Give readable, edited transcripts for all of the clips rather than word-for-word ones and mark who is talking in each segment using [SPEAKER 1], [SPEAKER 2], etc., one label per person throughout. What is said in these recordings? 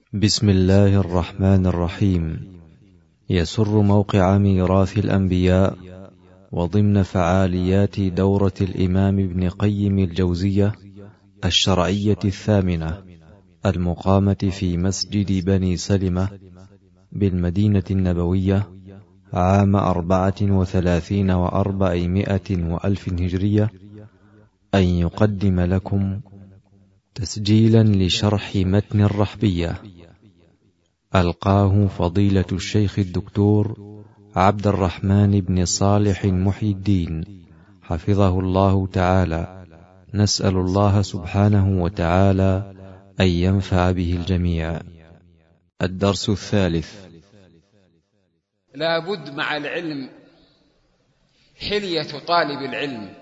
[SPEAKER 1] بسم الله الرحمن الرحيم. يسر موقع ميراث الأنبياء وضمن فعاليات دورة الإمام ابن قيم الجوزية الشرعية الثامنة المقامة في مسجد بني سلمة بالمدينة النبوية عام 34 و400 وألف هجرية، أن يقدم لكم تسجيلا لشرح متن الرحبية ألقاه فضيلة الشيخ الدكتور عبد الرحمن بن صالح محي الدين حفظه الله تعالى. نسأل الله سبحانه وتعالى أن ينفع به الجميع. الدرس الثالث.
[SPEAKER 2] لا بد مع العلم حلية طالب العلم،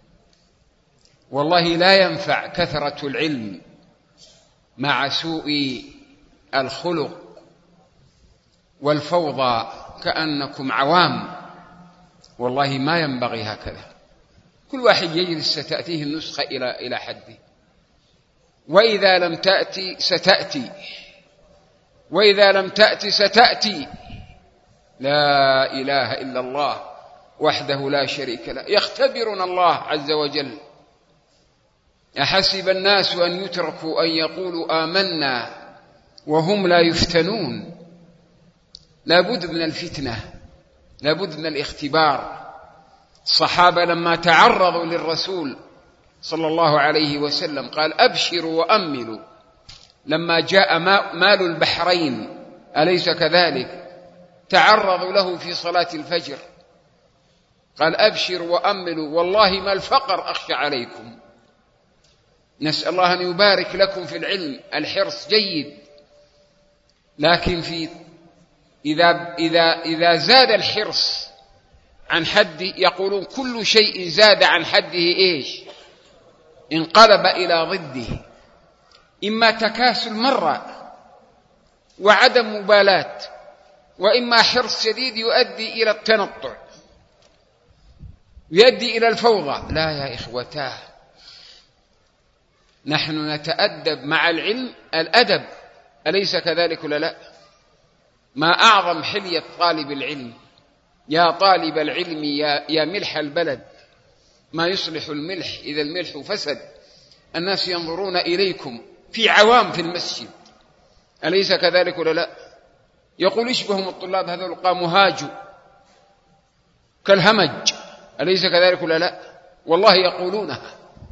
[SPEAKER 2] والله لا ينفع كثرة العلم مع سوء الخلق والفوضى كأنكم عوام، والله ما ينبغي هكذا. كل واحد يجلس ستأتيه النسخة إلى حده، وإذا لم تأتي ستأتي، وإذا لم تأتي ستأتي. لا إله إلا الله وحده لا شريك له. يختبرنا الله عز وجل. أحسب الناس أن يتركوا أن يقولوا آمنا وهم لا يفتنون. لا بد من الفتنة، لا بد من الاختبار. الصحابة لما تعرضوا للرسول صلى الله عليه وسلم قال أبشروا وأملوا. لما جاء مال البحرين أليس كذلك؟ تعرضوا له في صلاة الفجر، قال أبشروا وأملوا والله ما الفقر أخشى عليكم. نسأل الله أن يبارك لكم في العلم. الحرص جيد، لكن إذا زاد الحرص عن حده، يقولون كل شيء زاد عن حده إيش؟ انقلب إلى ضده، إما تكاسل مرة وعدم مبالاة، وإما حرص شديد يؤدي إلى التنطع، يؤدي إلى الفوضى. لا يا إخوتاه، نحن نتأدب مع العلم الأدب، أليس كذلك ولا لا؟ ما أعظم حلية طالب العلم. يا طالب العلم يا ملح البلد، ما يصلح الملح إذا الملح فسد. الناس ينظرون إليكم في عوام في المسجد، أليس كذلك ولا لا؟ يقول يشبههم الطلاب هذول قاموا هاجوا كالهمج، أليس كذلك ولا لا؟ والله يقولونها.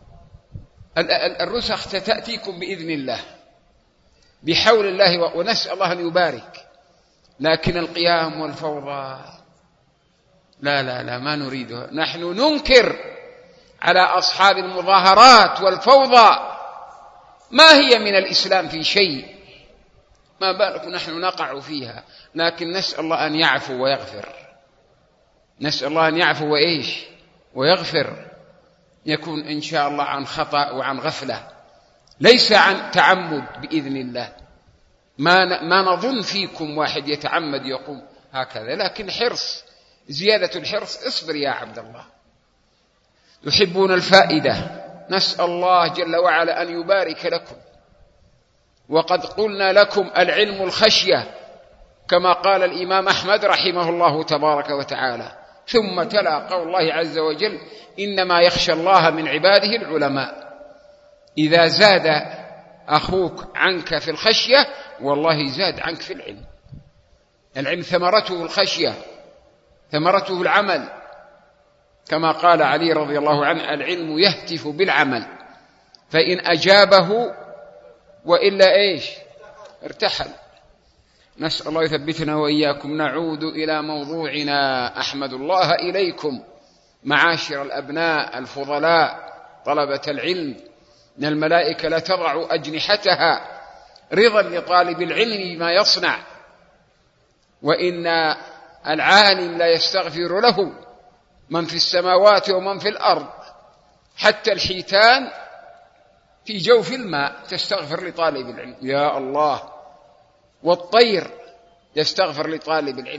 [SPEAKER 2] الرسخ تأتيكم بإذن الله بحول الله، ونسأل الله أن يبارك. لكن القيام والفوضى لا لا لا، ما نريدها. نحن ننكر على أصحاب المظاهرات والفوضى، ما هي من الإسلام في شيء، ما بالك نحن نقع فيها. لكن نسأل الله أن يعفو ويغفر، نسأل الله أن يعفو وإيش ويغفر. يكون إن شاء الله عن خطأ وعن ليس عن تعمد بإذن الله. ما نظن فيكم واحد يتعمد يقوم هكذا، لكن حرص، زيادة الحرص. اصبر يا عبد الله. يحبون الفائدة، نسأل الله جل وعلا أن يبارك لكم. وقد قلنا لكم العلم الخشية، كما قال الإمام أحمد رحمه الله تبارك وتعالى. ثم تلا قول الله عز وجل إنما يخشى الله من عباده العلماء. إذا زاد أخوك عنك في الخشية، والله زاد عنك في العلم. العلم ثمرته الخشية، ثمرته العمل، كما قال علي رضي الله عنه العلم يهتف بالعمل، فإن أجابه وإلا إيش ارتحل. نسأل الله يثبتنا وإياكم. نعود إلى موضوعنا. أحمد الله إليكم معاشر الأبناء الفضلاء طلبة العلم، إن الملائكة لا تضع أجنحتها رضا لطالب العلم بما يصنع، وإن العالم لا يستغفر له من في السماوات ومن في الأرض، حتى الحيتان في جوف الماء تستغفر لطالب العلم، يا الله، والطير يستغفر لطالب العلم.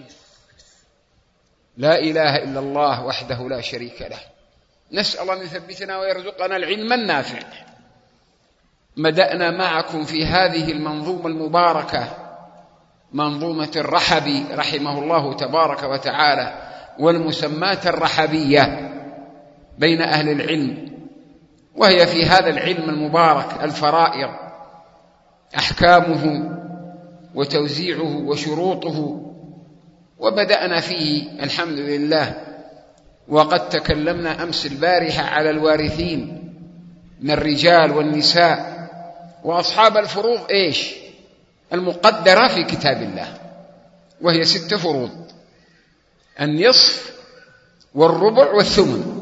[SPEAKER 2] لا إله إلا الله وحده لا شريك له. نسأل الله أن يثبتنا ويرزقنا العلم النافع. بدأنا معكم في هذه المنظومة المباركة، منظومة الرحبي رحمه الله تبارك وتعالى، والمسمات الرحبية بين أهل العلم، وهي في هذا العلم المبارك الفرائض، أحكامه وتوزيعه وشروطه. وبدأنا فيه الحمد لله، وقد تكلمنا أمس البارحة على الوارثين من الرجال والنساء وأصحاب الفروض المقدرة في كتاب الله، وهي 6 فروض: النصف والربع والثمن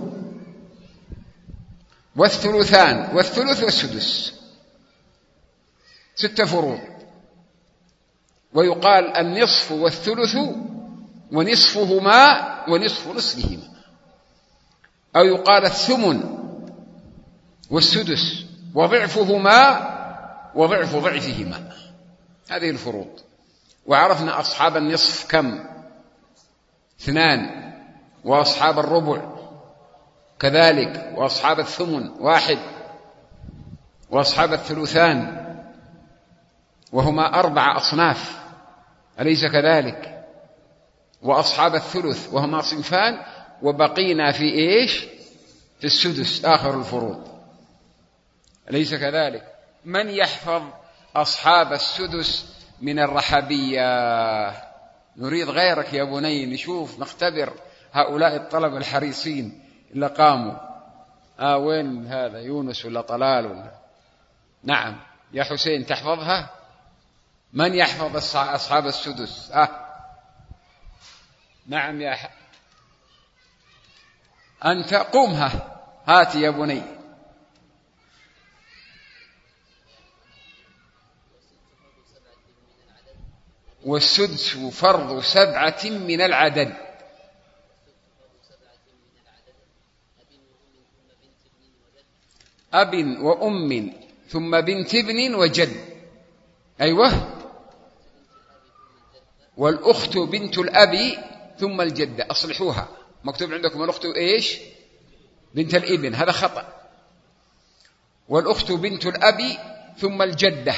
[SPEAKER 2] والثلثان والثلث والسدس، 6 فروض. ويقال النصف والثلث ونصفهما ونصف نصفهما، أو يقال الثمن والسدس وضعفهما وضعف ضعفهما. هذه الفروض. وعرفنا أصحاب النصف كم؟ 2، وأصحاب الربع كذلك، وأصحاب الثمن 1، وأصحاب الثلثان وهما 4 أصناف، أليس كذلك؟ وأصحاب الثلث وهما صنفان، وبقينا في في السدس آخر الفروض، أليس كذلك؟ من يحفظ أصحاب السدس من الرحبية؟ نريد غيرك يا بني، نشوف نختبر هؤلاء الطلبة الحريصين اللي قاموا. وين هذا، يونس ولا طلال ولا؟ نعم يا حسين، تحفظها؟ من يحفظ أصحاب السدس؟ نعم يا أنت قومها، هات يا بني. والسدس فرض 7 من العدد. أب وأم ثم بنت ابن وجد. أيوه. والأخت بنت الأب ثم الجدة. أصلحوها، مكتوب عندكم الأخت بنت الابن، هذا خطأ. والأخت بنت الأب ثم الجدة،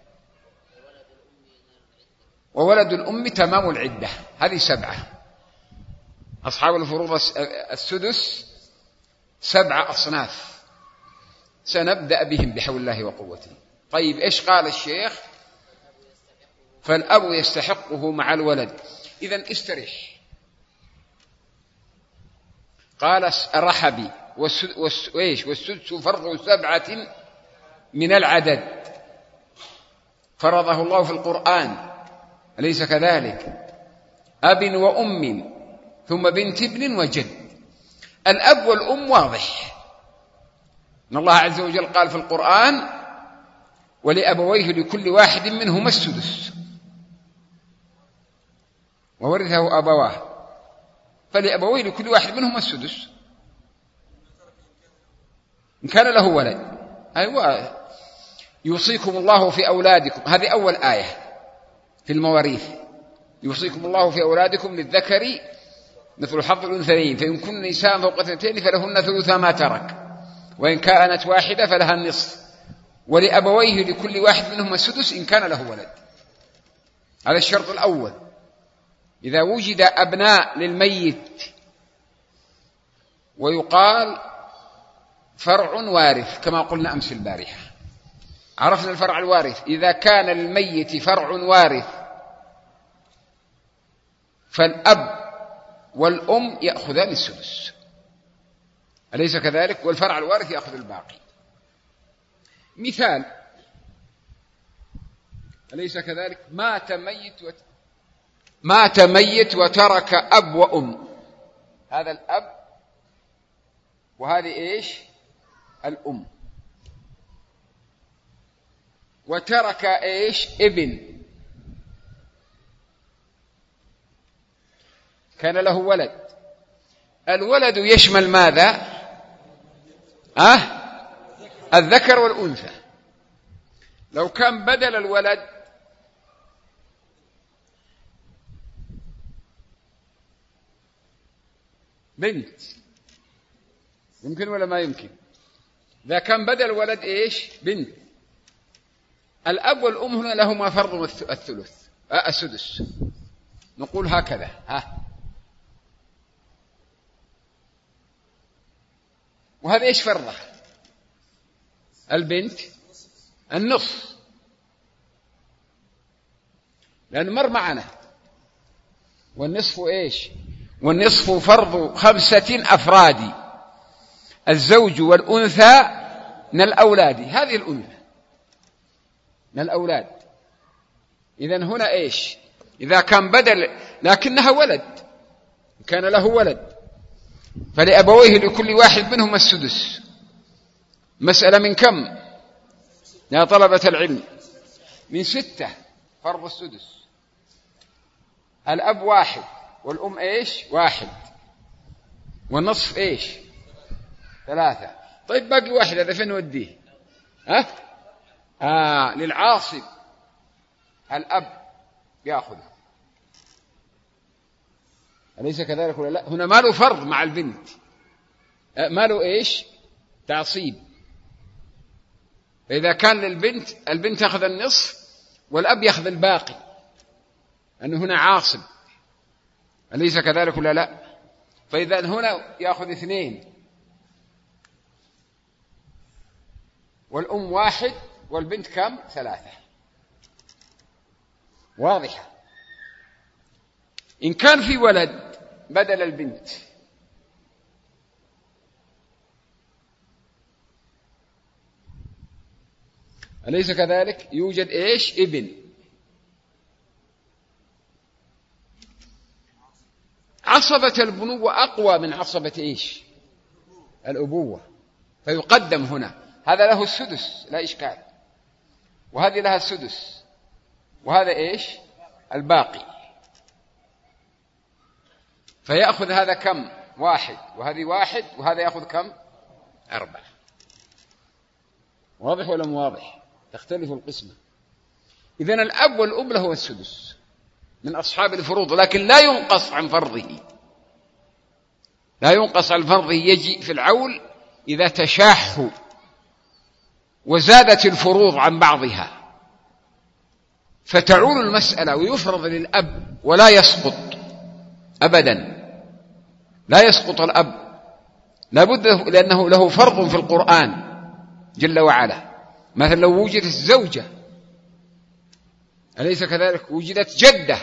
[SPEAKER 2] وولد الأم تمام العدة. هذه 7. أصحاب الفروض السدس 7 أصناف، سنبدأ بهم بحول الله وقوته. طيب إيش قال الشيخ؟ فالأب يستحقه مع الولد. إذن استريح. قال الرحبي والسدس فرض 7 من العدد، فرضه الله في القرآن، أليس كذلك؟ أب وأم ثم بنت ابن وجد. الأب والأم واضح، إن الله عز وجل قال في القرآن: ولأبويه لكل واحد منهما السدس وورثه أبواه، فلأبويه لكل واحد منهما السدس إن كان له ولد. أيوة. يوصيكم الله في أولادكم، هذه أول آية في المواريث. يوصيكم الله في أولادكم للذكر مثل حظ الأنثيين، فإن كن نساء فوق 2 فلهن ثلث ما ترك، وإن كانت واحدة فلها النصف، ولأبويه لكل واحد منهما السدس إن كان له ولد. هذا الشرط الأول. إذا وجد أبناء للميت، ويقال فرع وارث كما قلنا أمس البارحة، عرفنا الفرع الوارث. إذا كان للميت فرع وارث فالأب والأم يأخذان السدس، أليس كذلك؟ والفرع الوارث يأخذ الباقي. مثال، أليس كذلك؟ مات ميت وترك أب وأم، هذا الأب وهذه الأم، وترك ابن، كان له ولد. الولد يشمل ماذا؟ الذكر والأنثى. لو كان بدل الولد بنت، يمكن ولا ما يمكن؟ إذا كان بدل الولد بنت، الأب والأم هنا لهما فرض الثلث السدس. نقول هكذا وهذا إيش فرضه؟ البنت النصف، لأن مر معنا. والنصف إيش؟ والنصف فرض 5 أفراد، الزوج والأنثى من الأولاد. هذه الأنثى من الأولاد. إذن هنا إيش؟ إذا كان بدل لكنها ولد، كان له ولد، فلأبويه لكل واحد منهم السدس. مسألة من كم يا طلبة العلم؟ من 6 فرض السدس. الأب 1 والأم إيش؟ 1 والنصف إيش؟ 3. طيب باقي 1 هذا فين نوديه؟ للعاصب الأب يأخذه، أليس كذلك ولا لا؟ هنا ما له فرض مع البنت، ما له إيش؟ تعصيب. فإذا كان للبنت، البنت تأخذ النصف والأب يأخذ الباقي، أنه هنا عاصب، أليس كذلك ولا لا؟ فإذا هنا يأخذ 2 والأم 1 والبنت كم؟ 3. واضحة. إن كان في ولد بدل البنت، أليس كذلك؟ يوجد إيش؟ ابن. عصبة البنوة أقوى من عصبة إيش؟ الأبوة، فيقدم هنا. هذا له السدس لا إشكال، وهذه لها السدس، وهذا إيش؟ الباقي. فيأخذ هذا كم؟ 1 وهذه 1 وهذا يأخذ كم؟ 4. واضح ولا مو واضح؟ تختلف القسمة. إذن الأب والأم له السدس من أصحاب الفروض، لكن لا ينقص عن فرضه، لا ينقص عن فرضه. يجي في العول إذا تشاحوا وزادت الفروض عن بعضها فتعول المسألة ويفرض للأب ولا يسقط أبدا، لا يسقط الأب، لابد، لأنه له فرض في القرآن جل وعلا. مثلا لو وجدت الزوجة، أليس كذلك؟ وجدت جدة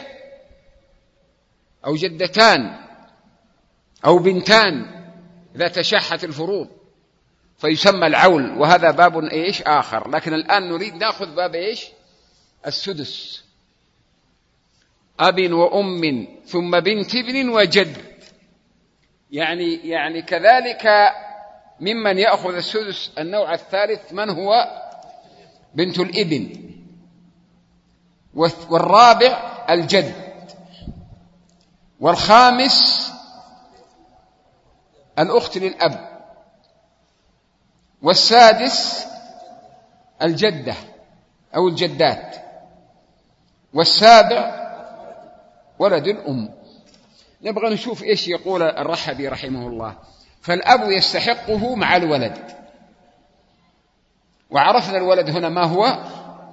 [SPEAKER 2] أو جدتان أو بنتان، إذا تشحت الفروض فيسمى العول، وهذا باب إيش آخر. لكن الآن نريد نأخذ باب إيش؟ السدس. أب وأم ثم بنت ابن وجد، يعني كذلك ممن يأخذ السدس النوع الثالث من هو؟ بنت الابن. والرابع الجد، والخامس الأخت للأب، والسادس الجدة أو الجدات، والسابع ولد الأم. نبغى نشوف إيش يقول الرحبي رحمه الله. فالأب يستحقه مع الولد، وعرفنا الولد هنا ما هو؟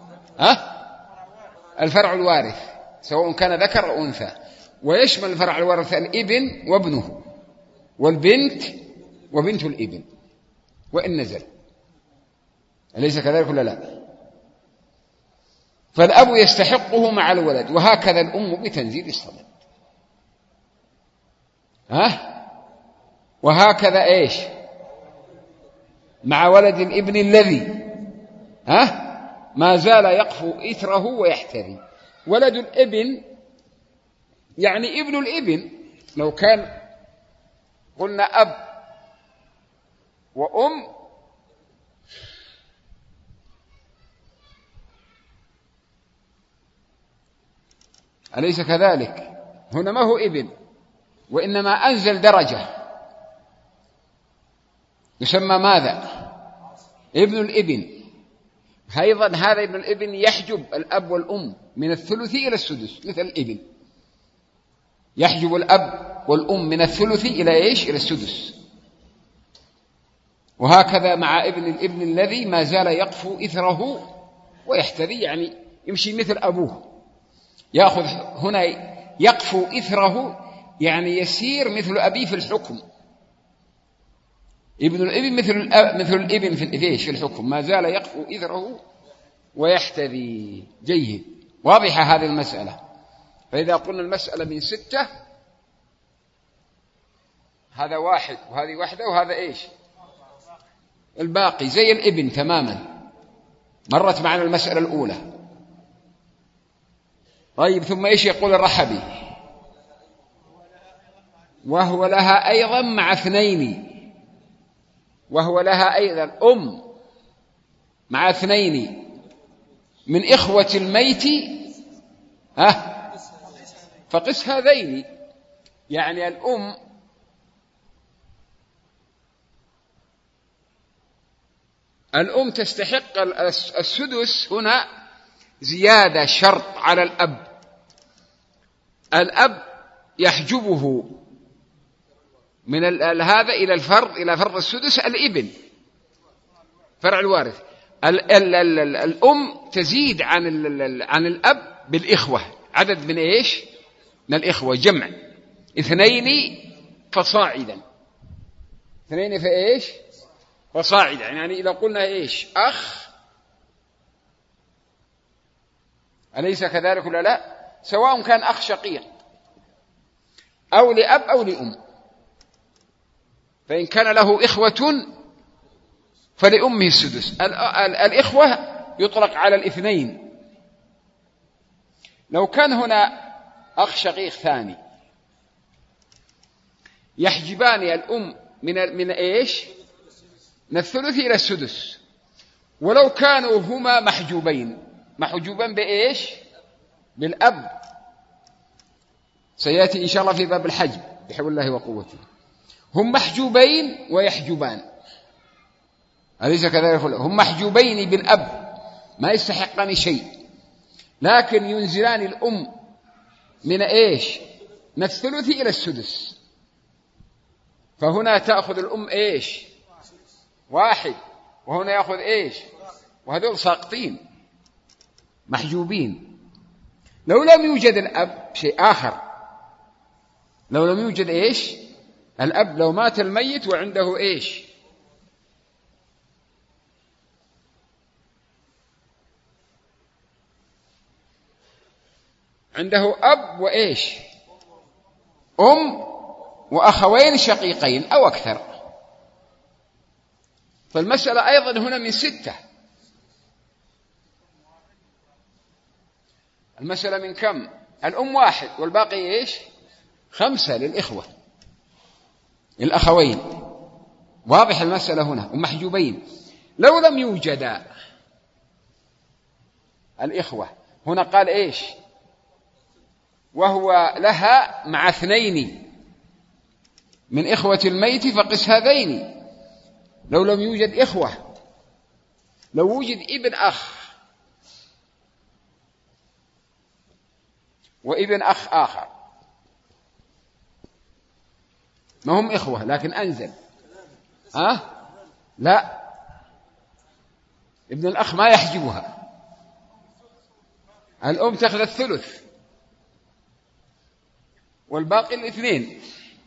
[SPEAKER 2] الفرع الوارث، سواء كان ذكر أو أنثى، ويشمل الفرع الوارث الابن وابنه والبنت وبنت الابن وإن نزل، أليس كذلك ولا لا؟ فالأب يستحقه مع الولد، وهكذا الأم بتنزيل الصدق. وهكذا إيش؟ مع ولد الابن الذي ما زال يقفو إثره ويحتري. ولد الابن يعني ابن الابن، لو كان قلنا أب وأم أليس كذلك؟ هنا ما هو ابن، وإنما أنزل درجة، يسمى ماذا؟ ابن الابن. أيضا هذا ابن الابن يحجب الأب والأم من الثلث إلى السدس، مثل الابن يحجب الأب والأم من الثلث إلى إيش؟ إلى السدس. وهكذا مع ابن الابن الذي ما زال يقفو إثره ويحتذي يعني يمشي مثل أبوه، يأخذ هنا يقفو إثره، يعني يسير مثل أبيه في الحكم. ابن الابن مثل الابن في الحكم، ما زال يقفو إثره ويحتذي. جيد، واضحة هذه المسألة. فإذا قلنا المسألة من 6، هذا 1 وهذه 1 وهذا إيش الباقي، زي الابن تماما، مرت معنا المسألة الأولى. طيب، ثم إيش يقول الرحبي؟ وهو لها أيضا مع 2، وهو لها أيضا مع 2 من إخوة الميت فقس هذين. يعني الأم تستحق السدس هنا زيادة شرط على الأب يحجبه من هذا إلى فرض السدس الابن، فرع الوارث. الأم تزيد عن الأب بالإخوة، عدد من إيش من الإخوة، جمع 2 فصاعدا، 2 فإيش فصاعدا. يعني إذا قلنا إيش أخ، أليس كذلك ولا لا؟ سواء كان أخ شقيق أو لأب أو لأم، فإن كان له إخوة فلأمه السدس. الإخوة يطلق على 2. لو كان هنا أخ شقيق ثاني يحجبان الأم من إيش من الثلث إلى السدس، ولو كانوا هما محجوبان بإيش بالأب، سيأتي إن شاء الله في باب الحجب بحول الله وقوته. هم محجوبين ويحجبان، أليس كذلك؟ هم محجوبين بالأب، ما يستحقان شيء، لكن ينزلان الأم من إيش من الثلث إلى السدس. فهنا تأخذ الأم إيش 1، وهنا يأخذ إيش، وهذول ساقطين محجوبين. لو لم يوجد الأب شيء آخر، لو لم يوجد إيش الأب، لو مات الميت وعنده إيش عنده أب وإيش وأخوين شقيقين أو أكثر، فالمسألة أيضا هنا من 6. المسألة من كم؟ الأم 1 والباقي إيش 5 للإخوة الأخوين. واضح المسألة هنا، ومحجوبين. لو لم يوجد الإخوة، هنا قال إيش وهو لها مع 2 من إخوة الميت فقس هذين. لو لم يوجد إخوة، لو وجد ابن أخ وابن أخ آخر، ما هم إخوة لكن أنزل لا، ابن الأخ ما يحجبها، الأم تأخذ الثلث والباقي 2.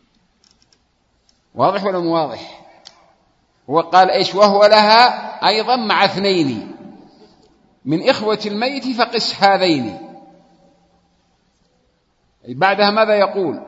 [SPEAKER 2] واضح ولا مو واضح؟ هو قال إيش وهو لها أيضا مع 2 من إخوة الميت فقس هذين. بعدها ماذا يقول؟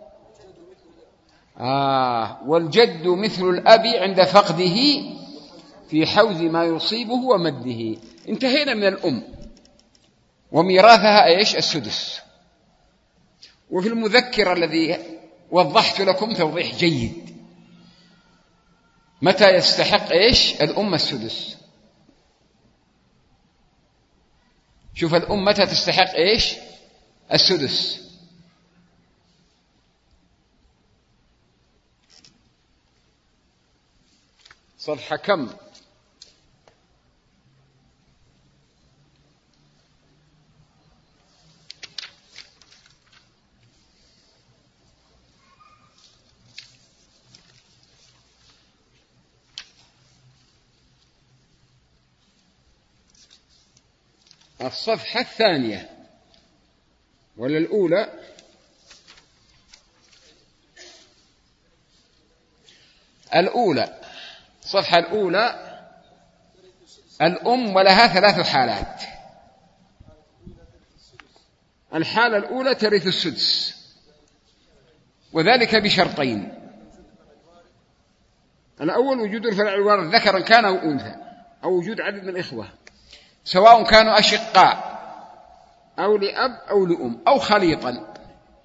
[SPEAKER 2] والجد مثل الأب عند فقده في حوز ما يصيبه ومده. انتهينا من الأم وميراثها إيش السدس. وفي المذكر الذي وضحت لكم توضيح جيد متى يستحق إيش الأم السدس. شوف الأم متى تستحق إيش السدس. صفحة كم؟ الصفحة الثانية ولا الأولى؟ الأولى، الصفحة الأولى. الأم ولها 3 حالات. الحالة الأولى ترث السدس، وذلك بشرطين: الأول وجود الفرع الوارث ذكرا كان أو أنثى، أو وجود عدد من الإخوة سواء كانوا أشقاء أو لأب أو لأم أو خليطا،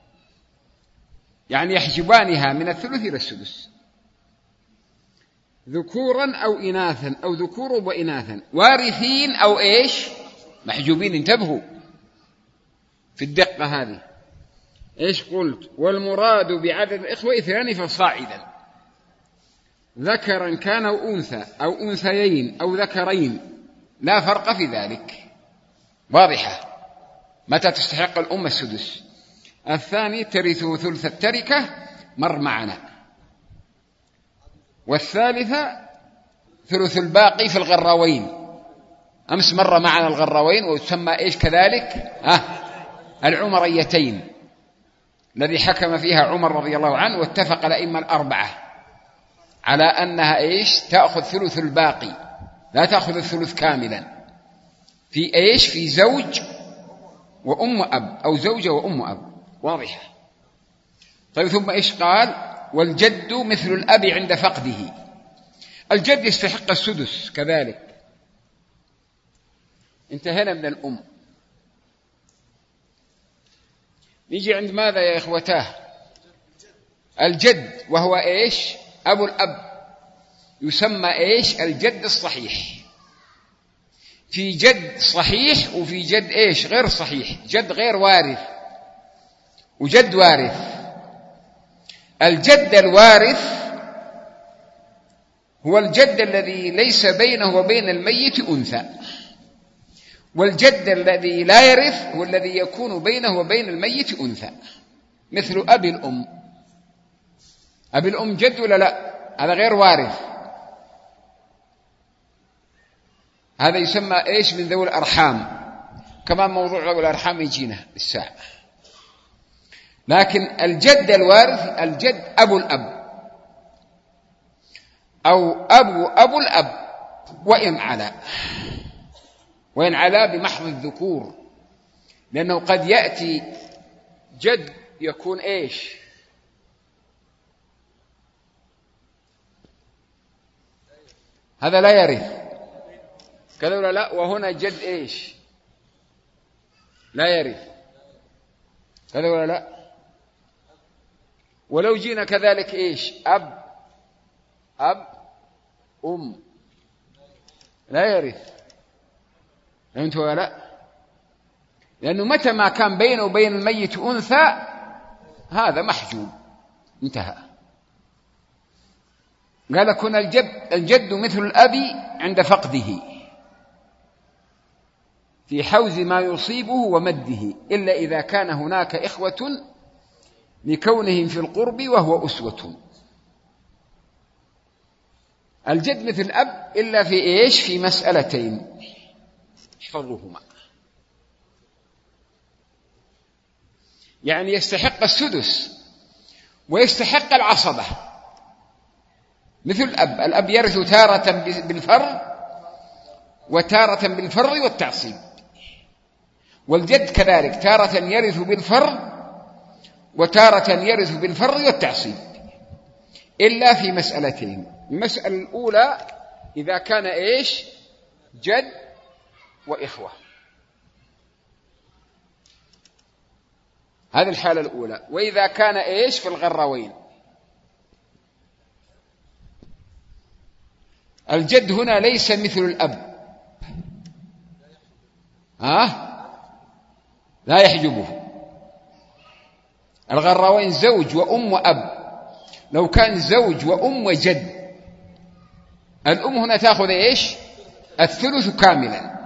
[SPEAKER 2] يعني يحجبانها من الثلث إلى السدس، ذكورا أو إناثا أو ذكور وإناثا، وارثين أو إيش محجوبين. انتبهوا في الدقة هذه. إيش قلت؟ والمراد بعدد الإخوة 2 فصاعدا، ذكرا كان أو أنثى أو أنثيين أو ذكرين، لا فرق في ذلك. واضحة متى تستحق الأم السدس. الثاني ترث ثلث التركة، مر معنا. والثالثة ثلث الباقي في الغراوين، أمس مر معنا الغراوين، ويسمى إيش كذلك العمريتين، الذي حكم فيها عمر رضي الله عنه، واتفق الأئمة 4 على أنها إيش تأخذ ثلث الباقي، لا تأخذ الثلث كاملا. في إيش؟ في زوج وأم أب أو زوجة وأم أب. واضحة. طيب ثم إيش قال؟ والجد مثل الأب عند فقده. الجد يستحق السدس كذلك. انتهينا من الأم. نيجي عند ماذا يا إخوتاه؟ الجد، وهو إيش؟ أبو الأب، يسمى إيش؟ الجد الصحيح. في جد صحيح وفي جد إيش؟ غير صحيح، جد غير وارث وجد وارث. الجد الوارث هو الجد الذي ليس بينه وبين الميت أنثى، والجد الذي لا يرث هو الذي يكون بينه وبين الميت أنثى، مثل أبي الأم. أبي الأم جد ولا لا؟ هذا غير وارث، هذا يسمى إيش؟ من ذوي الأرحام. كمان موضوع ذوي الأرحام يجينا الساعة. لكن الجد الوارث الجد أبو الأب أو أبو الأب، وإن علا بمحض الذكور، لأنه قد يأتي جد يكون إيش؟ هذا لا يرث كذا ولا لا؟ وهنا جد إيش؟ لا يرث كذا ولا لا؟ ولو جينا كذلك إيش؟ أب أم لا يرث، فهمت ولا لا؟ لأنه متى ما كان بينه وبين الميت أنثى هذا محجوب، انتهى. قال كن الجد مثل الأب عند فقده في حوز ما يصيبه ومده، إلا إذا كان هناك إخوة لكونهم في القرب وهو أسوة. الجد مثل الأب إلا في إيش؟ في مسألتين احفظوهما. يعني يستحق السدس ويستحق العصبة مثل الأب يرث تارة بالفر وتارة بالفر والتعصيب، والجد كذلك تارة يرث بالفر وتارة يرث بالفر والتعصيب، إلا في مسألتين. المسألة الأولى إذا كان إيش؟ جد وإخوة، هذه الحالة الأولى. وإذا كان إيش؟ في الغراوين. الجد هنا ليس مثل الأب، لا يحجبه. الغراوين زوج وأم وأب، لو كان زوج وأم وجد، الأم هنا تأخذ إيش؟ الثلث كاملا،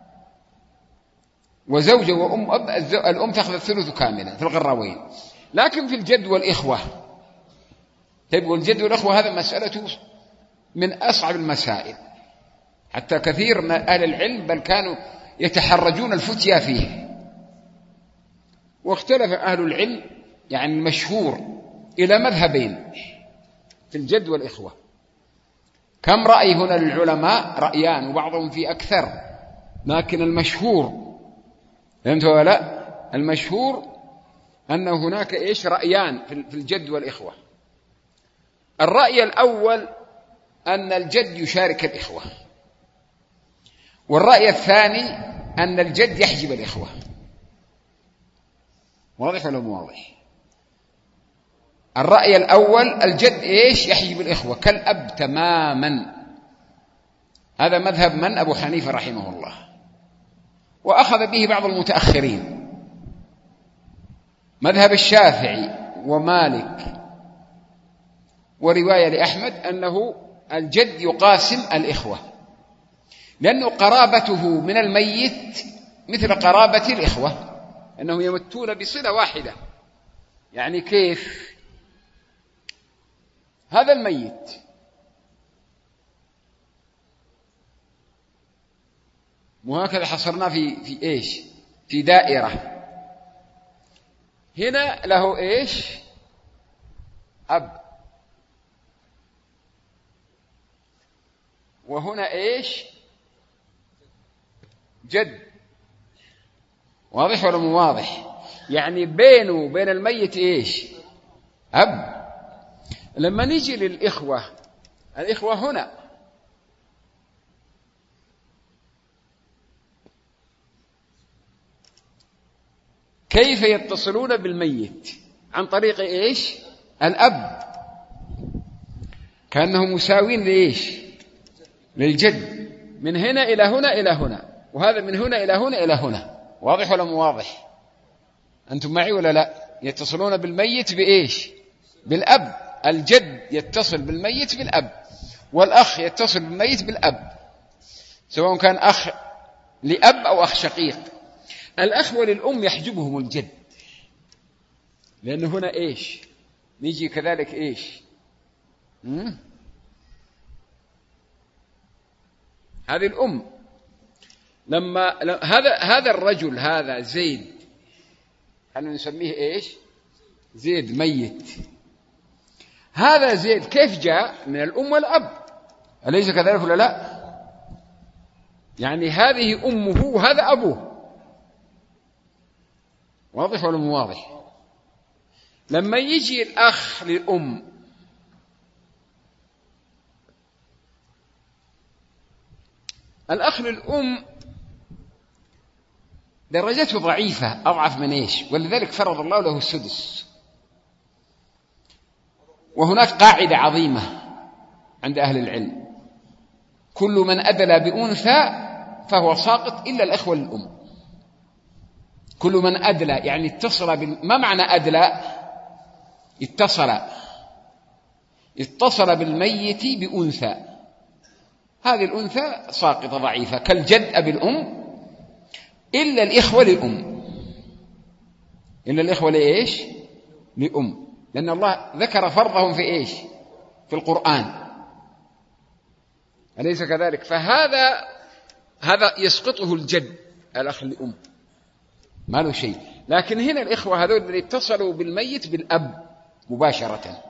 [SPEAKER 2] وزوجة وأم أب الأم تأخذ الثلث كاملا في الغراوين. لكن في الجد والإخوة، طيب والجد والإخوة هذا مسألة من أصعب المسائل، حتى كثير من أهل العلم بل كانوا يتحرجون الفتيا فيه. واختلف أهل العلم يعني المشهور إلى مذهبين في الجد والإخوة. كم رأي هنا للعلماء؟ رأيان، وبعضهم في أكثر، لكن المشهور، فهمتوا ولا لا؟ المشهور أن هناك رأيان في الجد والإخوة. الرأي الأول أن الجد يشارك الإخوة، والرأي الثاني أن الجد يحجب الإخوة. واضح ولا مو واضح؟ الرأي الأول الجد يحجب الإخوة كالأب تماما. هذا مذهب من؟ أبو حنيفة رحمه الله، وأخذ به بعض المتأخرين. مذهب الشافعي ومالك ورواية لأحمد أنه الجد يقاسم الإخوة، لأنه قرابته من الميت مثل قرابة الإخوة، أنهم يمتون بصلة واحدة. يعني كيف؟ هذا الميت وهكذا حصرناه في دائرة. هنا له أب، وهنا جد. واضح ولا مو واضح؟ يعني بينه وبين الميت أب. لما نيجي للإخوة، الإخوة هنا كيف يتصلون بالميت؟ عن طريق الأب، كأنهم مساوين للجد، من هنا إلى هنا إلى هنا، وهذا من هنا إلى هنا إلى هنا. واضح ولا مو واضح؟ أنتم معي ولا لا؟ يتصلون بالميت بالأب. الجد يتصل بالميت بالأب، والأخ يتصل بالميت بالأب، سواء كان أخ لأب أو أخ شقيق. الأخوة للأم يحجبهم الجد، لأنه هنا نيجي كذلك هذه الأم. لما هذا الرجل، هذا زيد، خلينا نسميه زيد ميت. هذا زيد كيف جاء؟ من الأم والأب، أليس كذلك ولا لا؟ يعني هذه أمه وهذا أبوه. واضح ولا مو واضح؟ لما يجي الأخ للأم، الأخ للأم درجته ضعيفة، أضعف من ولذلك فرض الله له السدس. وهناك قاعدة عظيمة عند أهل العلم: كل من أدلى بأنثى فهو ساقط إلا الأخوة للأم. كل من أدلى يعني اتصل ما معنى أدلى؟ اتصل بالميت بأنثى، هذه الأنثى ساقطة ضعيفة كالجد أبي الأم، إلا الإخوة للأم، إلا الإخوة لأم، لأن الله ذكر فرضهم في القرآن، أليس كذلك؟ فهذا يسقطه الجد، الأخ لأم ما له شيء. لكن هنا الإخوة هذول اللي اتصلوا بالميت بالأب مباشرة،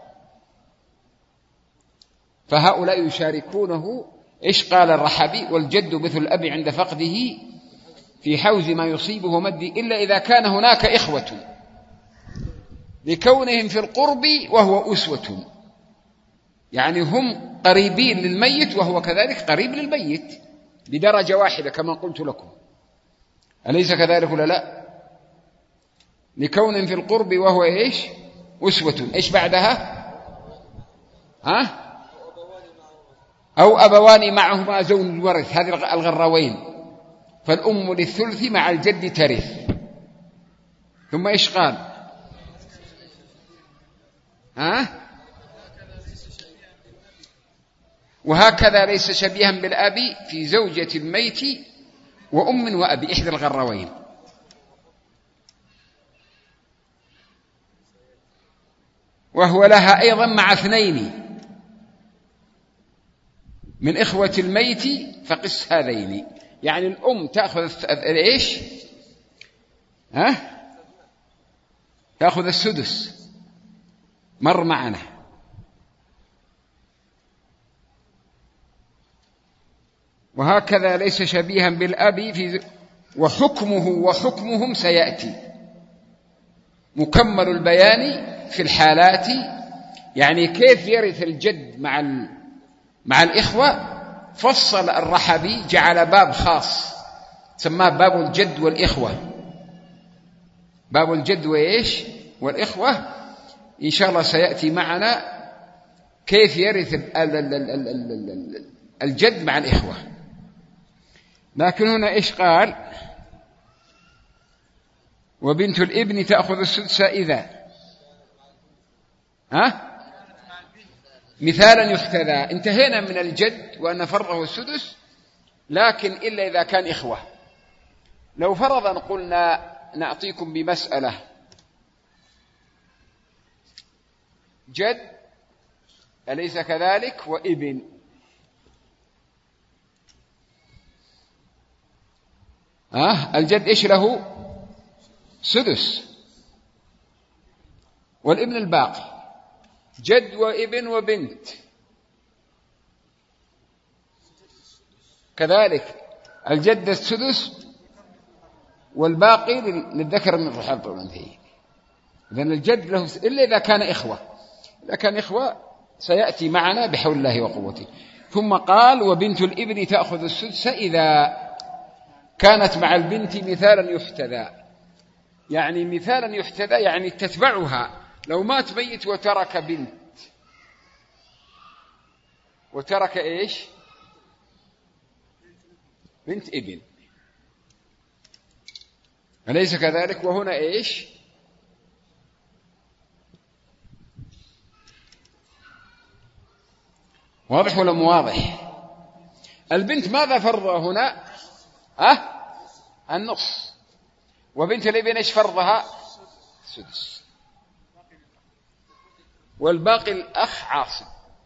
[SPEAKER 2] فهؤلاء يشاركونه. قال الرحبي: والجد مثل الأب عند فقده في حوز ما يصيبه مدي، إلا إذا كان هناك إخوة لكونهم في القرب وهو أسوة، يعني هم قريبين للميت وهو كذلك قريب للميت بدرجة واحدة كما قلت لكم، أليس كذلك ولا لا؟ لكونهم في القرب وهو أسوة. بعدها؟ أو أبوان معهما زون الورث، هذه الغراوين، فالأم للثلث مع الجد ترث. ثم قال؟ وهكذا ليس شبيها بالأب في زوجة الميت وأم وأبي، إحدى الغراوين. وهو لها أيضا مع 2 من إخوة الميت فقس هذين، يعني الأم تأخذ إيش؟ تأخذ السدس، مر معنا. وهكذا ليس شبيها بالأب وحكمهم سيأتي مكمل البيان في الحالات. يعني كيف يرث الجد مع الإخوة، فصل الرحبي، جعل باب خاص سماه باب الجد والإخوة، باب الجد وإيش والإخوة. إن شاء الله سيأتي معنا كيف يرث الجد مع الإخوة. لكن هنا إيش قال؟ وبنت الابن تأخذ السدس إذا مثالا يحتذى. انتهينا من الجد وأن فرضه السدس، لكن إلا إذا كان إخوة. لو فرضا قلنا نعطيكم بمسألة جد أليس كذلك وابن، الجد إيش له؟ سدس، والابن الباقي. جد وابن وبنت كذلك، الجد السدس والباقي للذكر من حظ الأنثيين. إذن الجد له إلا إذا كان إخوة. إذا كان إخوة سيأتي معنا بحول الله وقوته. ثم قال وبنت الابن تأخذ السدس إذا كانت مع البنت مثالا يحتذى. يعني مثالا يحتذى يعني تتبعها. لو مات ميت وترك بنت، وترك إيش؟ بنت ابن، أليس كذلك؟ وهنا إيش؟ واضح ولا مو واضح؟ البنت ماذا فرضها هنا؟ النص. وبنت الابن إيش فرضها؟ سدس. والباقي الأخ عاصب.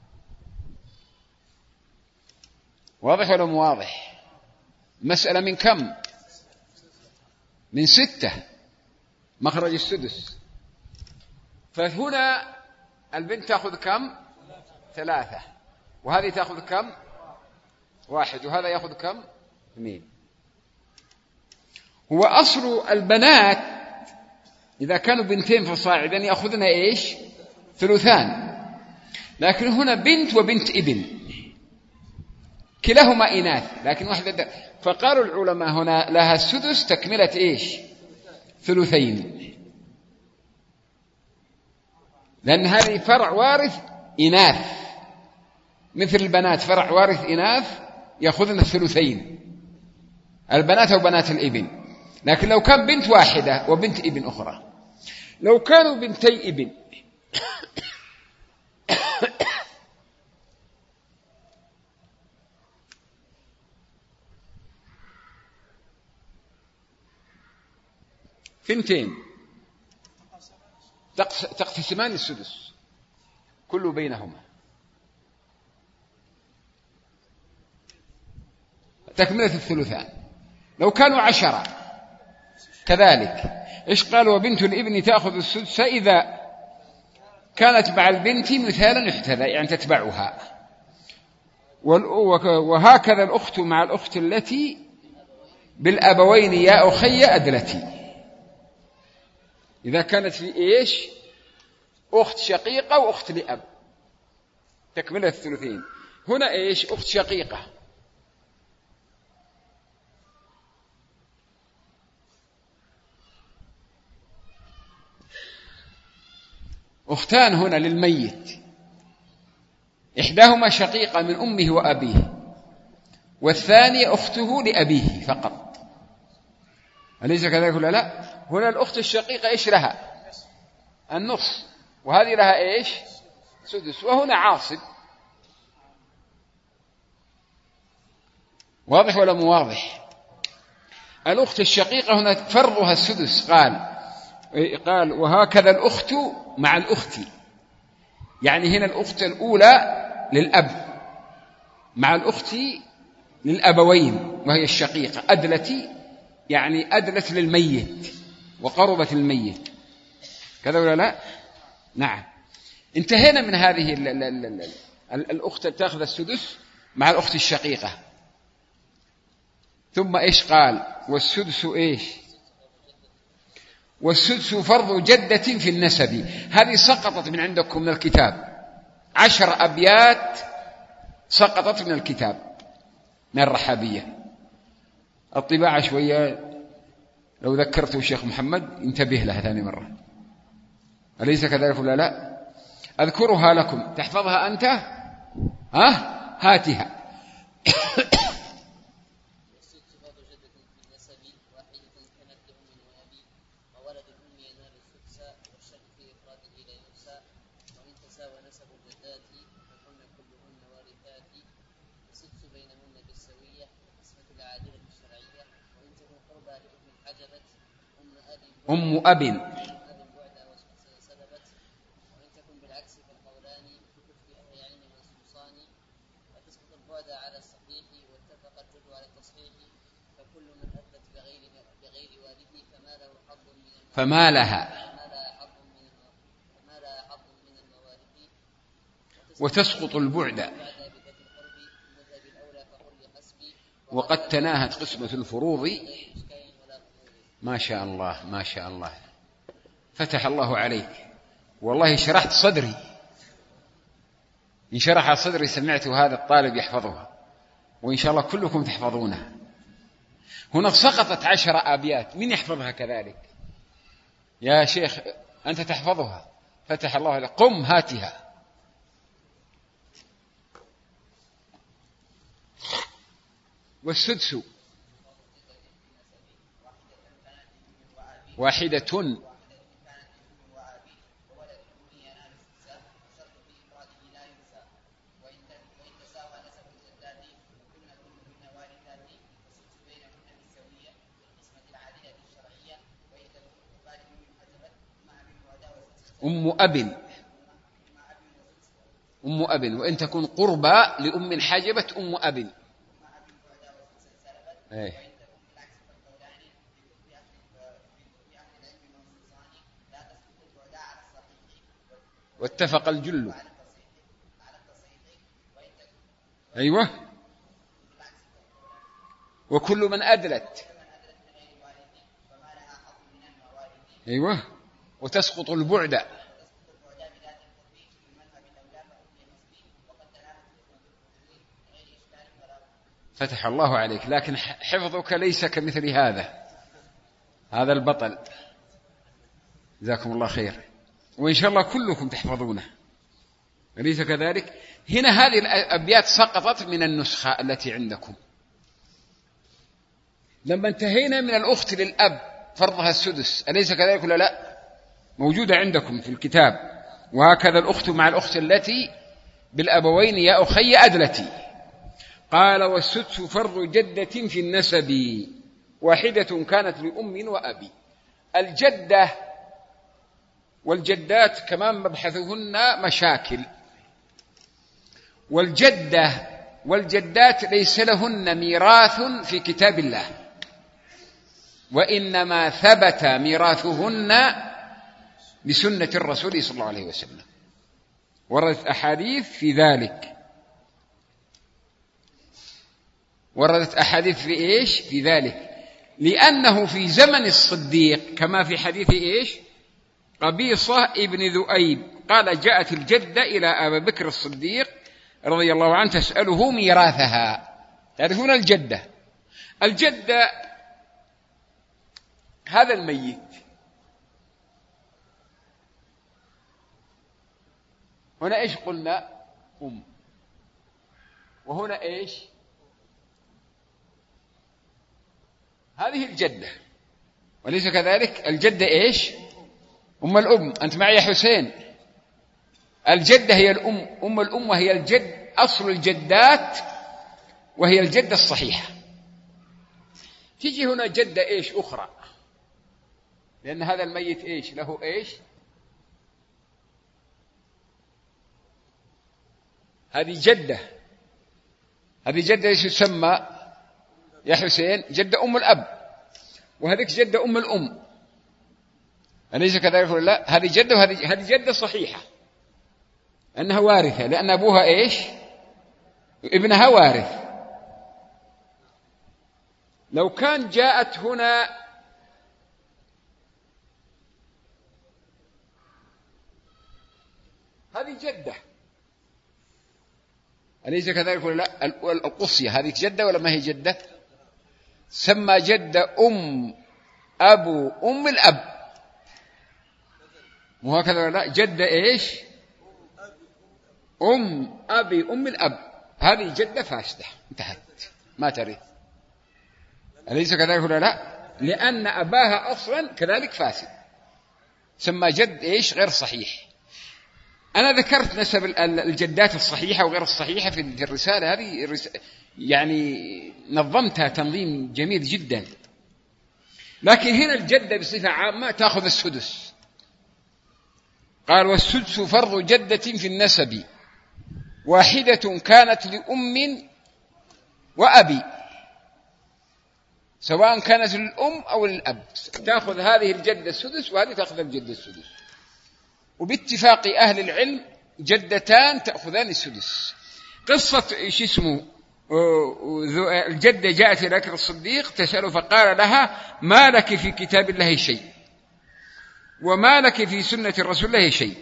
[SPEAKER 2] واضح ولا مو واضح؟ مسألة من كم؟ من 6، مخرج السدس. فهنا البنت تأخذ كم؟ 3، وهذه تأخذ كم؟ 1، وهذا يأخذ كم؟ 2. هو أصل البنات إذا كانوا بنتين فصاعدا يأخذن إيش؟ 3. لكن هنا بنت وبنت ابن كلاهما إناث، لكن واحدة. فقالوا العلماء هنا لها السدس تكملة إيش؟ 2، لأن هذه فرع وارث إناث، مثل البنات فرع وارث إناث يأخذن 2، البنات أو بنات الابن. لكن لو كان بنت واحدة وبنت ابن أخرى، لو كانوا بنتي ابن ثنتين تقتسمان السدس كل بينهما، تكملة 3. لو كانوا 10 كذلك. إيش قال؟ وبنت الابن تأخذ السدس إذا كانت مع البنت مثالا يحتذى، يعني تتبعها. وهكذا الأخت مع الأخت التي بالأبوين يا أخي أدلتي. إذا كانت في إيش؟ أخت شقيقة وأخت لأب، تكملة 2. هنا إيش؟ أخت شقيقة، أختان هنا للميت، إحداهما شقيقة من أمه وأبيه، والثانية أخته لأبيه فقط. أليس كذلك ولا لا؟ هنا الأخت الشقيقة إيش لها؟ النص، وهذه لها إيش؟ سدس، وهنا عاصب. واضح ولا مو واضح؟ الأخت الشقيقة هنا فرضها السدس. قال وهكذا الأخت مع الأخت، يعني هنا الأخت الأولى للأب مع الأخت للأبوين وهي الشقيقة، أدلتي يعني أدلت للميت وقربت الميت، كذا ولا لا؟ نعم. انتهينا من هذه الأخت تأخذ السدس مع الأخت الشقيقة. ثم إيش قال؟ والسدس إيش؟ والسدس فرض جدة في النسب. هذه سقطت من عندكم من الكتاب، 10 أبيات سقطت من الكتاب من الرحابية. الطباعة شوية لو ذكرته الشيخ محمد انتبه لها ثاني مرة، أليس كذلك ولا لا؟ أذكرها لكم تحفظها أنت؟ هاتها. أم أب. فما لها وتسقط البعد وقد تناهت قسمة الفروض. ما شاء الله ما شاء الله، فتح الله عليك، والله شرحت صدري، إن شرح صدري سمعت هذا الطالب يحفظها، وإن شاء الله كلكم تحفظونها. هنا سقطت 10 أبيات، من يحفظها كذلك؟ يا شيخ أنت تحفظها، فتح الله عليك، قم هاتها. والسدس واحدة أم أب. أم أب، وإن تكون قربى لأم حجبت أم أب. واتفق الجل. أيوة. وكل من أدلت. أيوة. وتسقط البعد. فتح الله عليك، لكن حفظك ليس كمثل هذا البطل، جزاكم الله خير، وإن شاء الله كلكم تحفظونه، أليس كذلك؟ هنا هذه الأبيات سقطت من النسخة التي عندكم. لما انتهينا من الأخت للأب فرضها السدس، أليس كذلك ولا لا؟ موجودة عندكم في الكتاب. وهكذا الأخت مع الأخت التي بالأبوين يا أخي أدلتي. قال والسدس فرض جدة في النسب، واحدة كانت لأم وأبي. الجدة والجدات كمان مبحثهن مشاكل. والجدة والجدات ليس لهن ميراث في كتاب الله، وإنما ثبت ميراثهن بسنة الرسول صلى الله عليه وسلم، وردت أحاديث في ذلك. وردت أحاديث في إيش؟ في ذلك، لأنه في زمن الصديق كما في حديث إيش؟ قبيصة ابن ذؤيب قال جاءت الجدة إلى أبي بكر الصديق رضي الله عنه تسأله ميراثها. تعرفون الجدة؟ الجدة هذا الميت هنا إيش قلنا؟ أم. وهنا إيش؟ هذه الجدة، وليس كذلك؟ الجدة إيش؟ أم الأم. أنت معي يا حسين؟ الجدة هي الأم، أم الأم وهي الجد، أصل الجدات، وهي الجدة الصحيحة. تيجي هنا جدة إيش أخرى، لأن هذا الميت إيش له إيش؟ هذه جدة. هذه جدة إيش تسمى؟ يا حسين جدة أم الأب، وهذيك جدة أم الأم، أليس كذلك ولا لا؟ هذه جدة وهذه جدة صحيحة أنها وارثة، لأن أبوها إيش؟ ابنها وارث. لو كان جاءت هنا هذه جدة، أليس كذلك ولا لا؟ القصية هذه جدة ولا ما هي جدة؟ سمى جدة أم أبو أم الأب، مو هكذا ولا لا؟ جدة إيش؟ أم أبي أم الأب، هذه جدة فاسدة انتهت ما ترث، أليس كذلك ولا لا؟ لأن أباها أصلا كذلك فاسد، سمى جد إيش؟ غير صحيح. أنا ذكرت نسب الجدات الصحيحة وغير الصحيحة في الرسالة هذه، يعني نظمتها تنظيم جميل جدا. لكن هنا الجدة بصفة عامة تأخذ السدس، قال والسدس فرض جدة في النسب واحدة كانت لأم وأبي، سواء كانت للأم أو للأب، تأخذ هذه الجدة السدس وهذه تأخذ الجدة السدس. وباتفاق أهل العلم جدتان تأخذان السدس. قصة إيش اسمه الجدة جاءت إلى بكر الصديق تسأله فقال لها ما لك في كتاب الله شيء وما لك في سنة الرسول الله شيء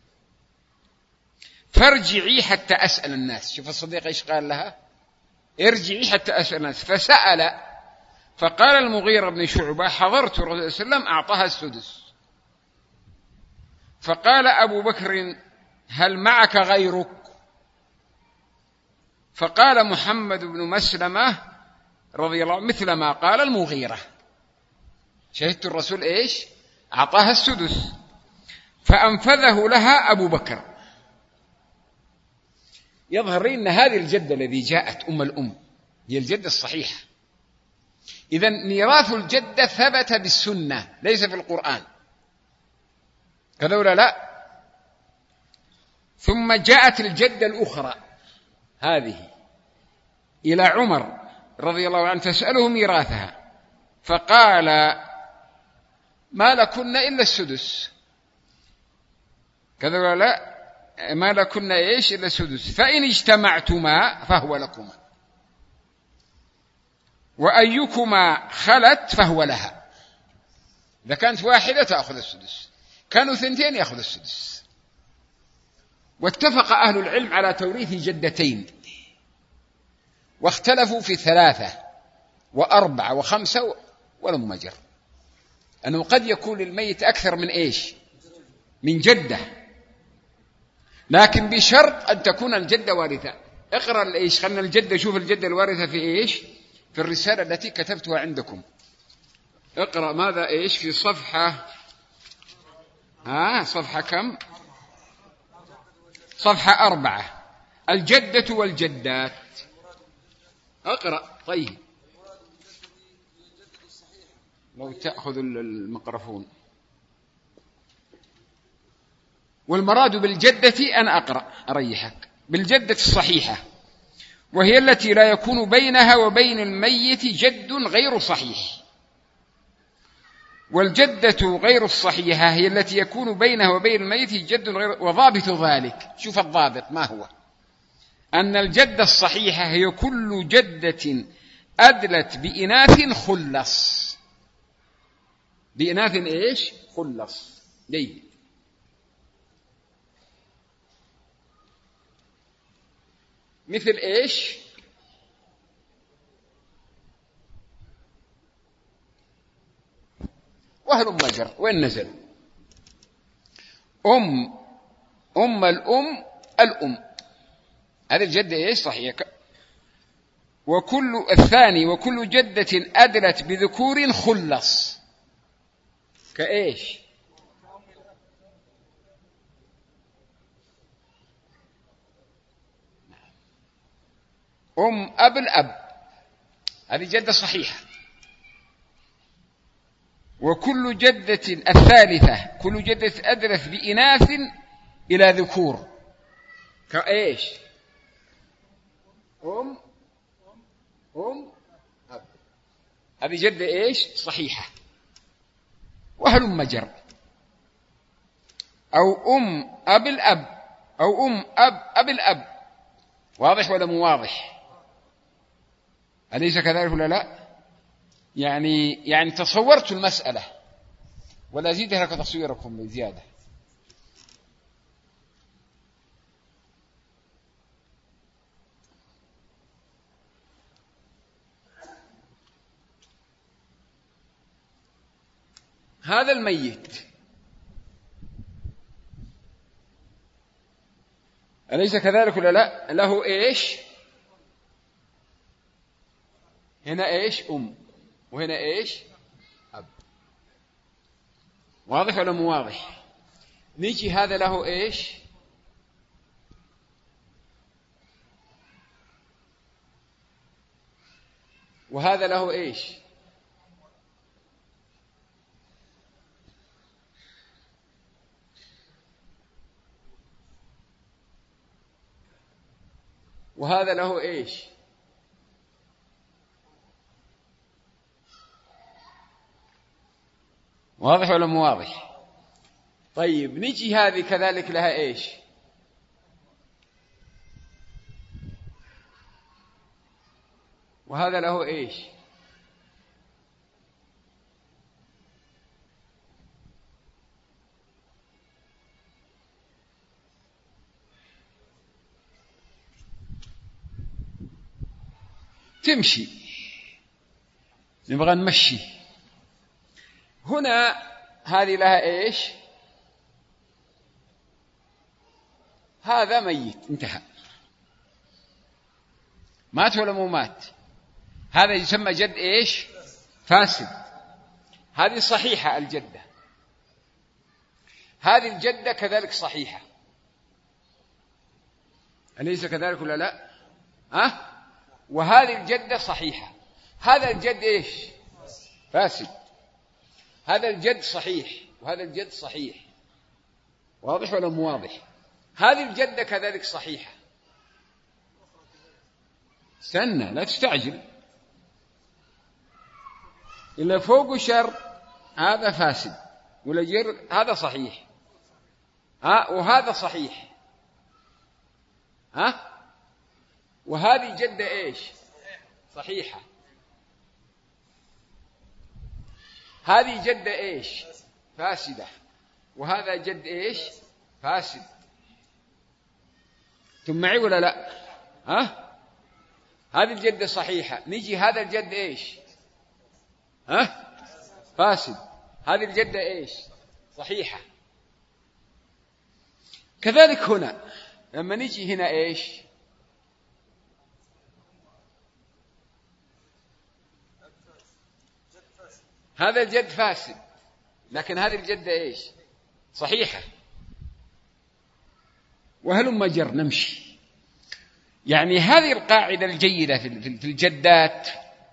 [SPEAKER 2] فارجعي حتى أسأل الناس. شوف الصديق إيش قال لها؟ ارجعي حتى أسأل الناس. فسأل فقال المغيرة بن شعبة حضرت الرسول صلى الله عليه وسلم أعطاها السدس. فقال أبو بكر هل معك غيرك؟ فقال محمد بن مسلمة رضي الله عنه مثل ما قال المغيرة. شهدت الرسول إيش؟ أعطاها السدس. فأنفذه لها أبو بكر. يظهر لي أن هذه الجدة الذي جاءت أم الأم هي الجدة الصحيحة. إذن ميراث الجدة ثبت بالسنة ليس في القرآن، كذا ولا لا؟ ثم جاءت الجدة الأخرى هذه إلى عمر رضي الله عنه تسأله ميراثها، فقال ما لكن إلا السدس، كذا ولا لا؟ ما لكن إيش إلا السدس، فإن اجتمعتما فهو لكما، وأيكما خلت فهو لها. إذا كانت واحدة تأخذ السدس، كانوا ثنتين يأخذ السدس. واتفق أهل العلم على توريث جدتين، واختلفوا في 3 و4 و5 ولم مجر، أنه قد يكون للميت أكثر من إيش؟ من جدة، لكن بشرط أن تكون الجدة وارثة. اقرأ إيش خلنا الجدة، شوف الجدة الوارثة في إيش؟ في الرسالة التي كتبتها عندكم. اقرأ ماذا إيش في صفحة صفحة كم؟ صفحة 4 الجدة والجدات. اقرأ طيب لو تأخذ الميكروفون. والمراد بالجدة أنا أقرأ أريحك بالجدة الصحيحة، وهي التي لا يكون بينها وبين الميت جد غير صحيح. والجدة غير الصحيحة هي التي يكون بينها وبين الميت جد غير. وضابط ذلك، شوف الضابط ما هو؟ أن الجدة الصحيحة هي كل جدة أدلت بإناث خلص. بإناث إيش؟ خلص. جيد. مثل إيش؟ وهل مجر وين نزل؟ أم الأم هذه الجدة إيش صحيح. وكل الثاني وكل جدة أدلت بذكور خلص كإيش؟ أب الأب هذه جدة صحيحة. وكل جدة الثالثة كل جدة أدلت بإناث إلى ذكور كإيش؟ أب هذه جدة إيش صحيحة. وهلم جر. أو أب الأب أو أب الأب. واضح ولا مو واضح؟ أليس كذلك ولا لا؟ يعني تصورت المسألة ولا أزيدها لك تصويركم بزيادة. هذا الميت أليس كذلك ولا لا؟ له إيش؟ هنا إيش؟ وهنا إيش؟ أب. واضح ولا مو واضح؟ نيجي هذا له إيش؟ وهذا له إيش؟ وهذا له إيش؟ واضح ولا مو واضح؟ طيب نيجي هذه كذلك لها إيش؟ وهذا له إيش؟ تمشي، نبغى نمشي. هنا هذه لها إيش؟ هذا ميت انتهى. مات ولا مو مات؟ هذا يسمى جد إيش؟ فاسد. هذه صحيحة الجدة. هذه الجدة كذلك صحيحة. أليس كذلك ولا لا؟ وهذه الجدة صحيحة. هذا الجد إيش؟ فاسد. هذا الجد صحيح وهذا الجد صحيح. واضح ولا مو واضح؟ هذه الجدة كذلك صحيحة. استنى لا تستعجل. إلا فوق شر هذا فاسد ولا جر هذا صحيح. وهذا صحيح. وهذه جدة إيش؟ صحيحة. هذه جدة إيش؟ فاسدة. وهذا جد إيش؟ فاسد. ثم معي ولا لا؟ هذه الجدة صحيحة. نيجي هذا الجد إيش؟ فاسد. هذه الجدة إيش؟ صحيحة. كذلك هنا لما نيجي هنا إيش؟ هذا الجد فاسد لكن هذه الجدة إيش؟ صحيحة. وهلم جر نمشي. يعني هذه القاعدة الجيدة في الجدات،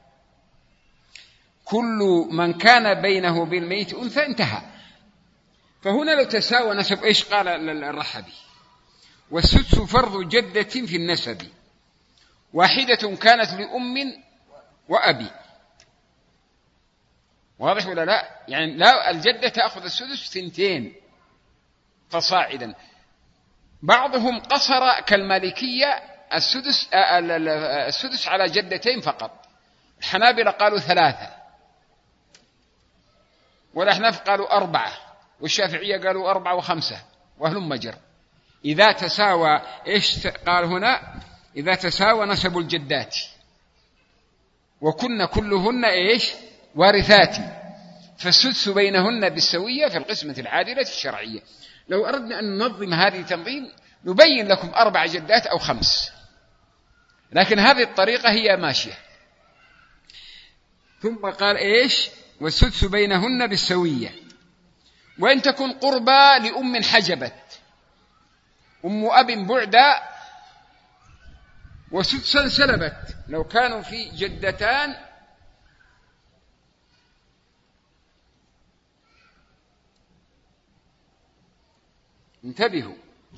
[SPEAKER 2] كل من كان بينه وبين الميت أنثى انتهى. فهنا لو تساوى نسب إيش قال الرحبي؟ والسدس فرض جدة في النسب، واحدة كانت لأم وأبي. واضح ولا لا؟ يعني لا الجدة تأخذ السدس 2 فصاعدا. بعضهم قصر كالمالكية السدس على جدتين فقط. الحنابلة قالوا 3 والأحناف قالوا 4 والشافعية قالوا 4 و5 وهلم جر. إذا تساوى إيش قال هنا؟ إذا تساوى نسب الجدات وكن كلهن إيش؟ وارثات، فالسدس بينهن بالسوية في القسمة العادلة الشرعية. لو أردنا أن ننظم هذه التنظيم نبين لكم 4 جدات أو 5، لكن هذه الطريقة هي ماشية. ثم قال إيش؟ والسدس بينهن بالسوية، وإن تكن قربى لأم حجبت، أم أب بعدا وسدسا سلبت. لو كانوا في جدتان انتبهوا.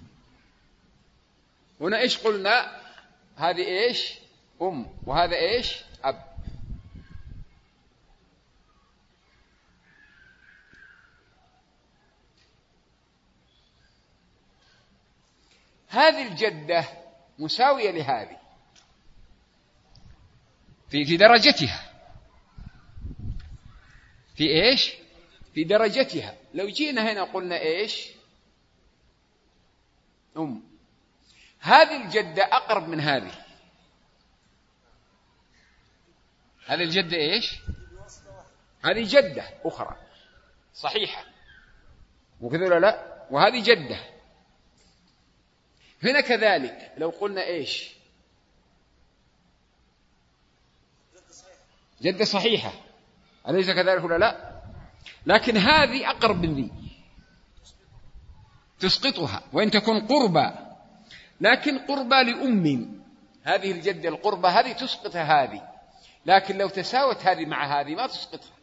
[SPEAKER 2] هنا إيش قلنا؟ هذه إيش؟ وهذا إيش؟ أب. هذه الجدة مساوية لهذه في درجتها، في إيش؟ في درجتها. لو جينا هنا قلنا إيش؟ هذه الجدة أقرب من هذه. هذه الجدة إيش؟ هذه جدة أخرى صحيحة وكذا ولا لا؟ وهذه جدة. هنا كذلك لو قلنا إيش؟ جدة صحيحة، أليس كذلك ولا لا؟ لكن هذه أقرب من ذي، تسقطها وإن تكون قربى، لكن قربى لأم. هذه الجدة القربى هذه تسقط هذه، لكن لو تساوت هذه مع هذه ما تسقطها،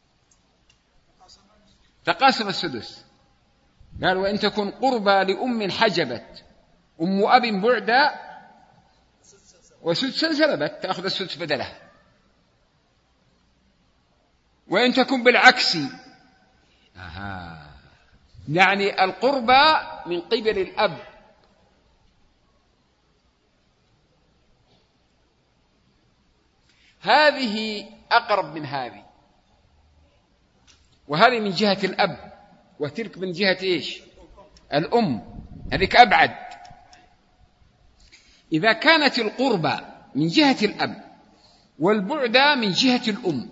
[SPEAKER 2] تقاسم السدس. قال وإن تكون قربى لأم حجبت أم أب بعدا وسدسا سلبت، تأخذ السدس بدلها. وإن تكون بالعكس، يعني القربى من قبل الأب هذه أقرب من هذه، وهذه من جهة الأب وتلك من جهة إيش؟ الأم، هذيك أبعد. إذا كانت القربى من جهة الأب والبعدى من جهة الأم،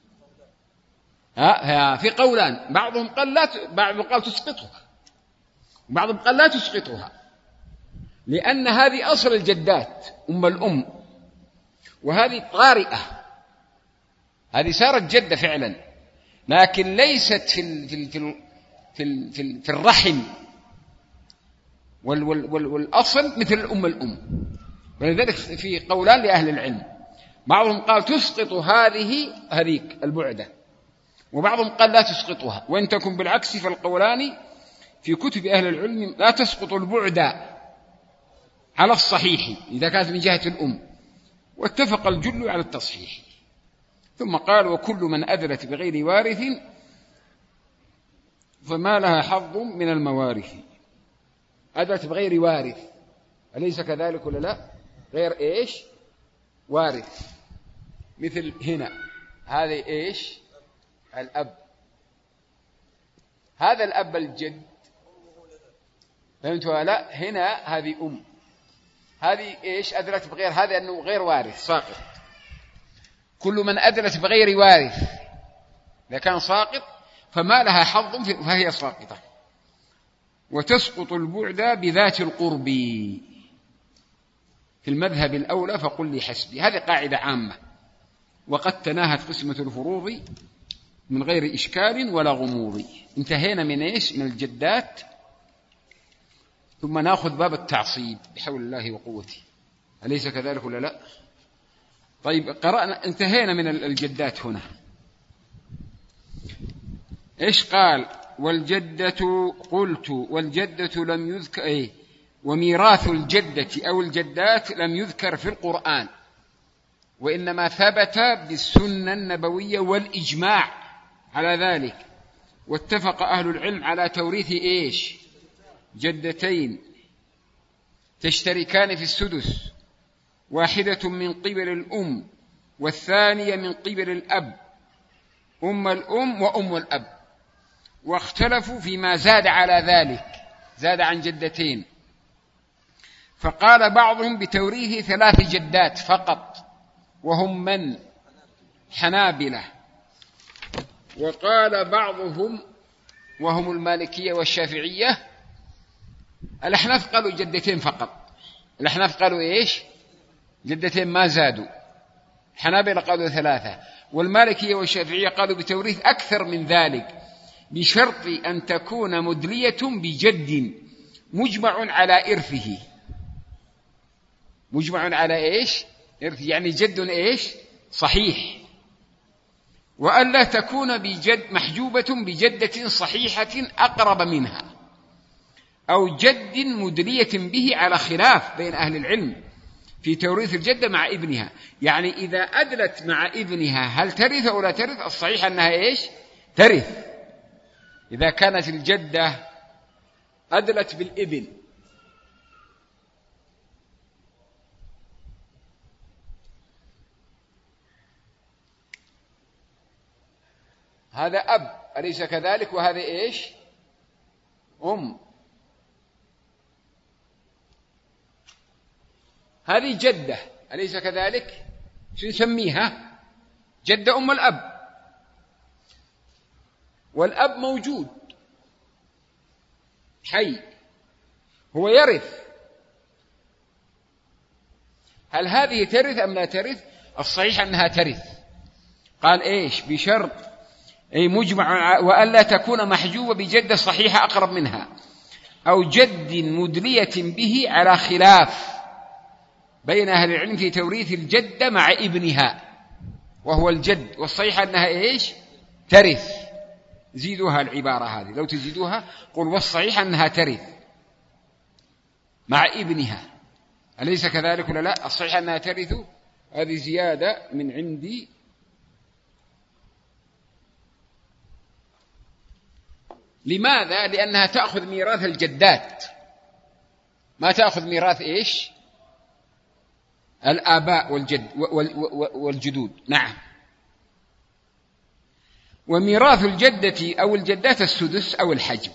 [SPEAKER 2] في قولان، بعضهم قال تسقطها، وبعضهم قال لا تسقطها، لأن هذه أصل الجدات أم الأم، وهذه طارئة، هذه صارت جدة فعلا، لكن ليست في الرحم والأصل مثل الأم. ولذلك في قولان لأهل العلم، بعضهم قال تسقط هذيك البعدة، وبعضهم قال لا تسقطها. وإن تكن بالعكس فالقولان في كتب أهل العلم لا تسقط البعدة على الصحيح إذا كانت من جهة الأم، واتفق الجل على التصحيح. ثم قال وكل من أدلت بغير وارث فما لها حظ من الموارث. أدلت بغير وارث، أليس كذلك ولا لا؟ غير إيش؟ وارث. مثل هنا هذا إيش؟ الأب، هذا الأب الجد، فهمتوا لا؟ هنا هذه أم، هذه إيش؟ أدلت بغير، هذا أنه غير وارث ساقط. كل من أدلت بغير وارث إذا كان ساقط فما لها حظ فهي ساقطة. وتسقط البعد بذات القرب في المذهب الأولى فقل لي حسبي. هذه قاعدة عامة، وقد تناهت قسمة الفروض من غير إشكال ولا غموض. انتهينا من إيش؟ من الجدات. ثم نأخذ باب التعصيب بحول الله وقوته، أليس كذلك ولا لا؟ طيب قرأنا، انتهينا من الجدات. هنا إيش قال؟ والجدة قلت والجدة لم يذكر وميراث الجدة أو الجدات لم يذكر في القرآن، وإنما ثبت بالسنة النبوية والإجماع على ذلك. واتفق أهل العلم على توريث إيش؟ جدتين تشتركان في السدس، واحدة من قبل الأم والثانية من قبل الأب، أم الأم وأم الأب. واختلفوا فيما زاد على ذلك، زاد عن جدتين، فقال بعضهم بتوريث 3 جدات فقط، وهم من؟ حنابلة. وقال بعضهم وهم المالكية والشافعية، الأحناف قالوا جدتين فقط. الأحناف قالوا إيش؟ جدتين ما زادوا. حنابلة قالوا 3، والمالكية والشافعية قالوا بتوريث أكثر من ذلك، بشرط أن تكون مدلية بجد مجمع على إرثه. مجمع على إيش؟ إرث، يعني جد إيش؟ صحيح. وأن لا تكون محجوبة بجدة صحيحة أقرب منها، أو جد مدلية به، على خلاف بين أهل العلم في توريث الجدة مع ابنها. يعني إذا أدلت مع ابنها هل ترث أو لا ترث؟ الصحيح أنها إيش؟ ترث. إذا كانت الجدة أدلت بالابن هذا أب أليس كذلك؟ وهذا إيش؟ أم. هذه جدة أليس كذلك؟ شو نسميها؟ جدة أم الأب. والأب موجود حي، هو يرث. هل هذه ترث أم لا ترث؟ الصحيح أنها ترث. قال إيش؟ بشرط أي مجمع وألا تكون محجوبة بجدة صحيحة أقرب منها أو جد مدلية به، على خلاف بين أهل العلم في توريث الجدة مع ابنها وهو الجد، والصحيح أنها إيش؟ ترث. زيدوها العبارة هذه، لو تزيدوها قل والصحيح أنها ترث مع ابنها، أليس كذلك ولا لا؟ الصحيح أنها ترث، هذه زيادة من عندي. لماذا؟ لأنها تأخذ ميراث الجدات، ما تأخذ ميراث إيش؟ الآباء والجدود. نعم. وميراث الجدة أو الجدات السدس أو الحجب.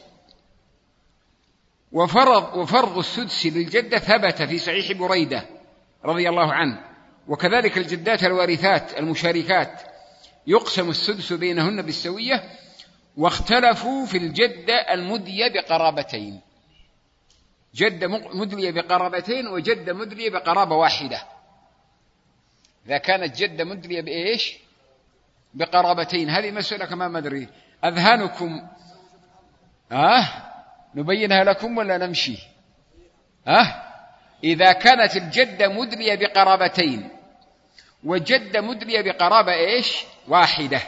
[SPEAKER 2] وفرض السدس للجدة ثبت في صحيح بريدة رضي الله عنه. وكذلك الجدات الوارثات المشاركات يقسم السدس بينهن بالسوية. واختلفوا في الجدة المدلية بقرابتين، جدة مدلية بقرابتين وجدة مدلية بقرابة واحدة. إذا كانت جدة مدلية بإيش؟ بقرابتين، هذه مسألة كما ما أدري أذهانكم نبينها لكم ولا نمشي؟ إذا كانت الجدة مدلية بقرابتين وجدة مدلية بقرابة إيش؟ واحدة،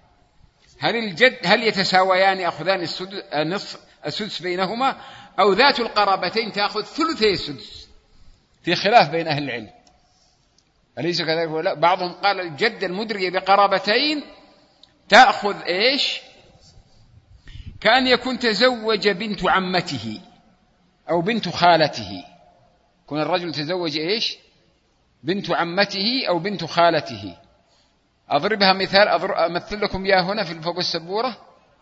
[SPEAKER 2] هل يتساويان يأخذان السدس بينهما، أو ذات القرابتين تأخذ ثلثي السدس؟ في خلاف بين أهل العلم، أليس كذلك ولا؟ بعضهم قال الجدة المدلية بقرابتين تأخذ إيش؟ كان يكون تزوج بنت عمته أو بنت خالته، كون الرجل تزوج إيش؟ بنت عمته أو بنت خالته. أضربها مثال، أمثل لكم إياه هنا في فوق السبورة.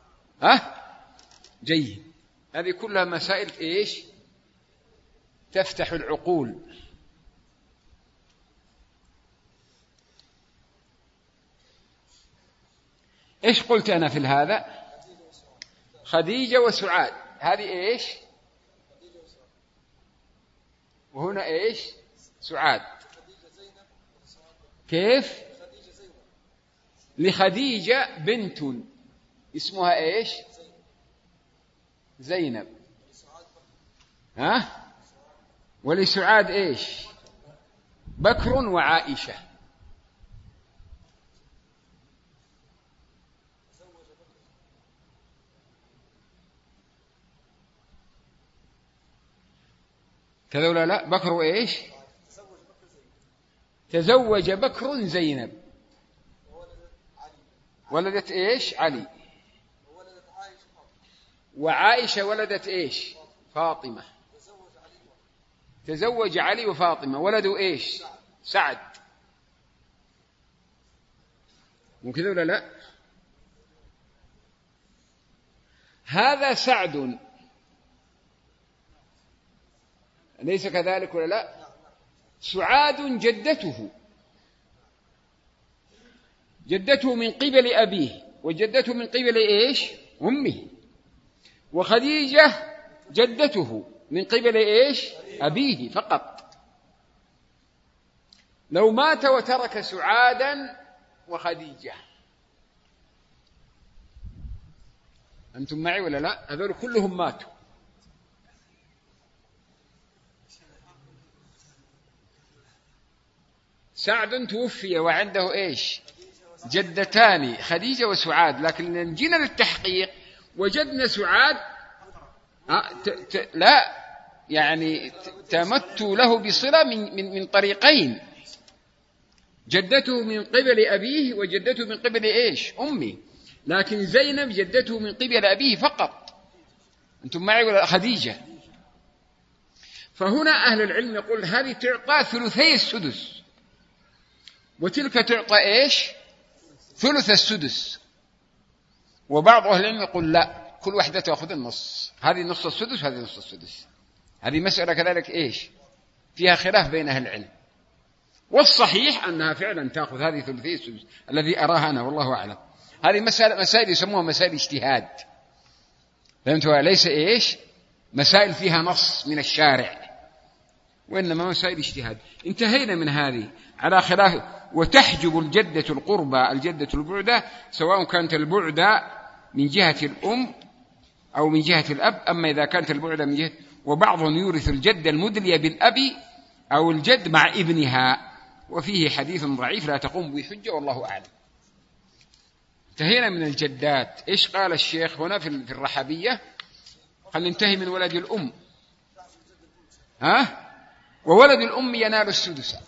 [SPEAKER 2] جيد. هذه كلها مسائل إيش؟ تفتح العقول. إيش قلت أنا في هذا؟ خديجة وسعاد، هذه إيش؟ وهنا إيش؟ سعاد. كيف؟ لخديجة بنت اسمها إيش؟ زينب. ولسعاد إيش؟ بكر وعائشة. كذا ولا لا؟ بكر وإيش؟ تزوج بكر زينب، ولدت إيش؟ علي. وعائشة ولدت إيش؟ فاطمة. تزوج علي وفاطمة، ولدوا إيش؟ سعد. وكذا ولا لا؟ هذا سعد، ليس كذلك ولا لا؟ سعاد جدته من قبل أبيه، وجدته من قبل إيش؟ أمه. وخديجة جدته من قبل إيش؟ أبيه فقط. لو مات وترك سعادا وخديجة، أنتم معي ولا لا؟ هذول كلهم ماتوا. سعد توفي وعنده إيش؟ جدتان، خديجة وسعاد. لكن جينا للتحقيق وجدنا سعاد لا يعني تمت له بصلة من طريقين، جدته من قبل أبيه وجدته من قبل إيش؟ أمي. لكن زينب جدته من قبل أبيه فقط. أنتم معي ولا؟ خديجة. فهنا أهل العلم يقول هذه تعطى ثلثي السدس، وتلك تعطى إيش؟ ثلث السدس. وبعض أهل العلم يقول لا، كل واحدة تأخذ النص، هذه نص السدس هذه نص السدس. هذه مسألة كذلك إيش فيها خلاف بين أهل العلم، والصحيح أنها فعلا تأخذ هذه ثلثي السدس الذي أراها أنا والله أعلم. هذه مسائل يسموها مسائل اجتهاد، فهمتوا؟ ليس إيش مسائل فيها نص من الشارع، وإنما مسائل اجتهاد. انتهينا من هذه على خلاف. وتحجب الجدة القربى الجدة البعدة، سواء كانت البعدة من جهة الأم أو من جهة الأب. أما إذا كانت البعدة من جهة، وبعضهم يورث الجدة المدلية بالأب أو الجد مع ابنها، وفيه حديث ضعيف لا تقوم به حجة والله أعلم. انتهينا من الجدات. إيش قال الشيخ هنا في الرحبية؟ خل ننتهي من ولد الأم. وولد الأم ينال السدس،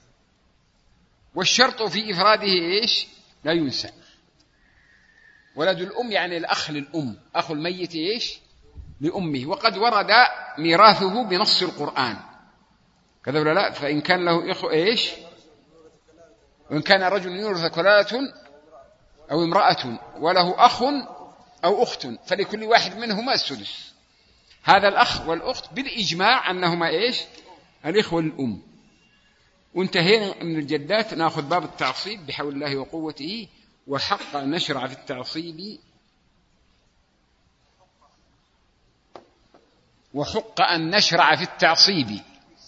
[SPEAKER 2] والشرط في إفراده إيش لا ينسى. ولد الأم يعني الأخ للأم، أخو الميت إيش لأمه، وقد ورد ميراثه بنص القرآن كذا ولا لا؟ فإن كان له إخوة إيش، وإن كان رجل يورث كلالة أو امرأة وله أخ أو أخت فلكل واحد منهما السدس. هذا الأخ والأخت بالإجماع أنهما إيش الإخوة الأم. وانتهينا من الجدات. نأخذ باب التعصيب بحول الله وقوته. وحق أن نشرع في التعصيب، وحق أن نشرع في التعصيب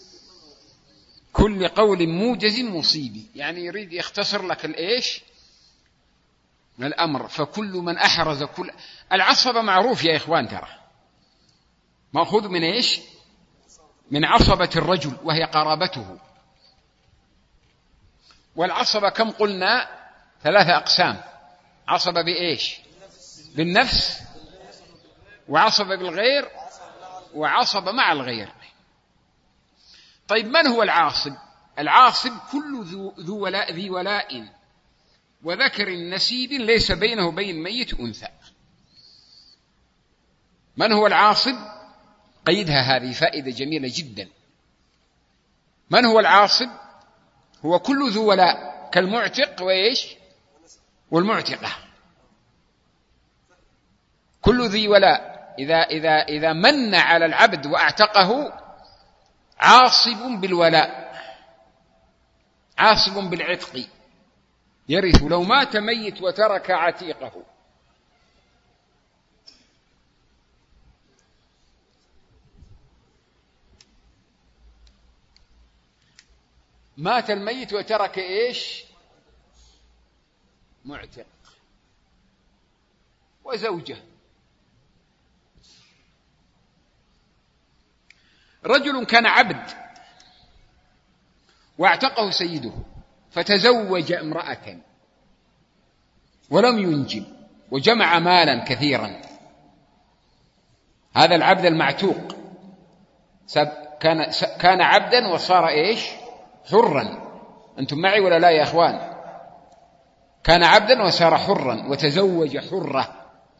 [SPEAKER 2] كل قول موجز مصيب. يعني يريد يختصر لك الإيش من الأمر. فكل من أحرز كل العصبة معروف يا إخوان، ترى مأخوذ من إيش من عصبة الرجل وهي قرابته. والعصبة كم قلنا؟ 3 أقسام. عصبة بإيش بالنفس، وعصبة بالغير، وعصبة مع الغير. طيب من هو العاصب؟ العاصب كل ذي ولاء وذكر نسيب ليس بينه وبين ميت أنثى. من هو العاصب؟ قيدها، هذه فائدة جميلة جدا. من هو العاصب؟ هو كل ذو ولاء كالمعتق وإيش والمعتقة. كل ذي ولاء إذا من على العبد وأعتقه عاصب بالولاء، عاصب بالعتق، يرث لو مات ميت وترك عتيقه. مات الميت وترك إيش معتق وزوجة. رجل كان عبد واعتقه سيده فتزوج امرأة ولم ينجب وجمع مالا كثيرا. هذا العبد المعتوق كان عبدا وصار إيش حرا. أنتم معي ولا لا يا أخوان؟ كان عبدا وصار حرا وتزوج حرة.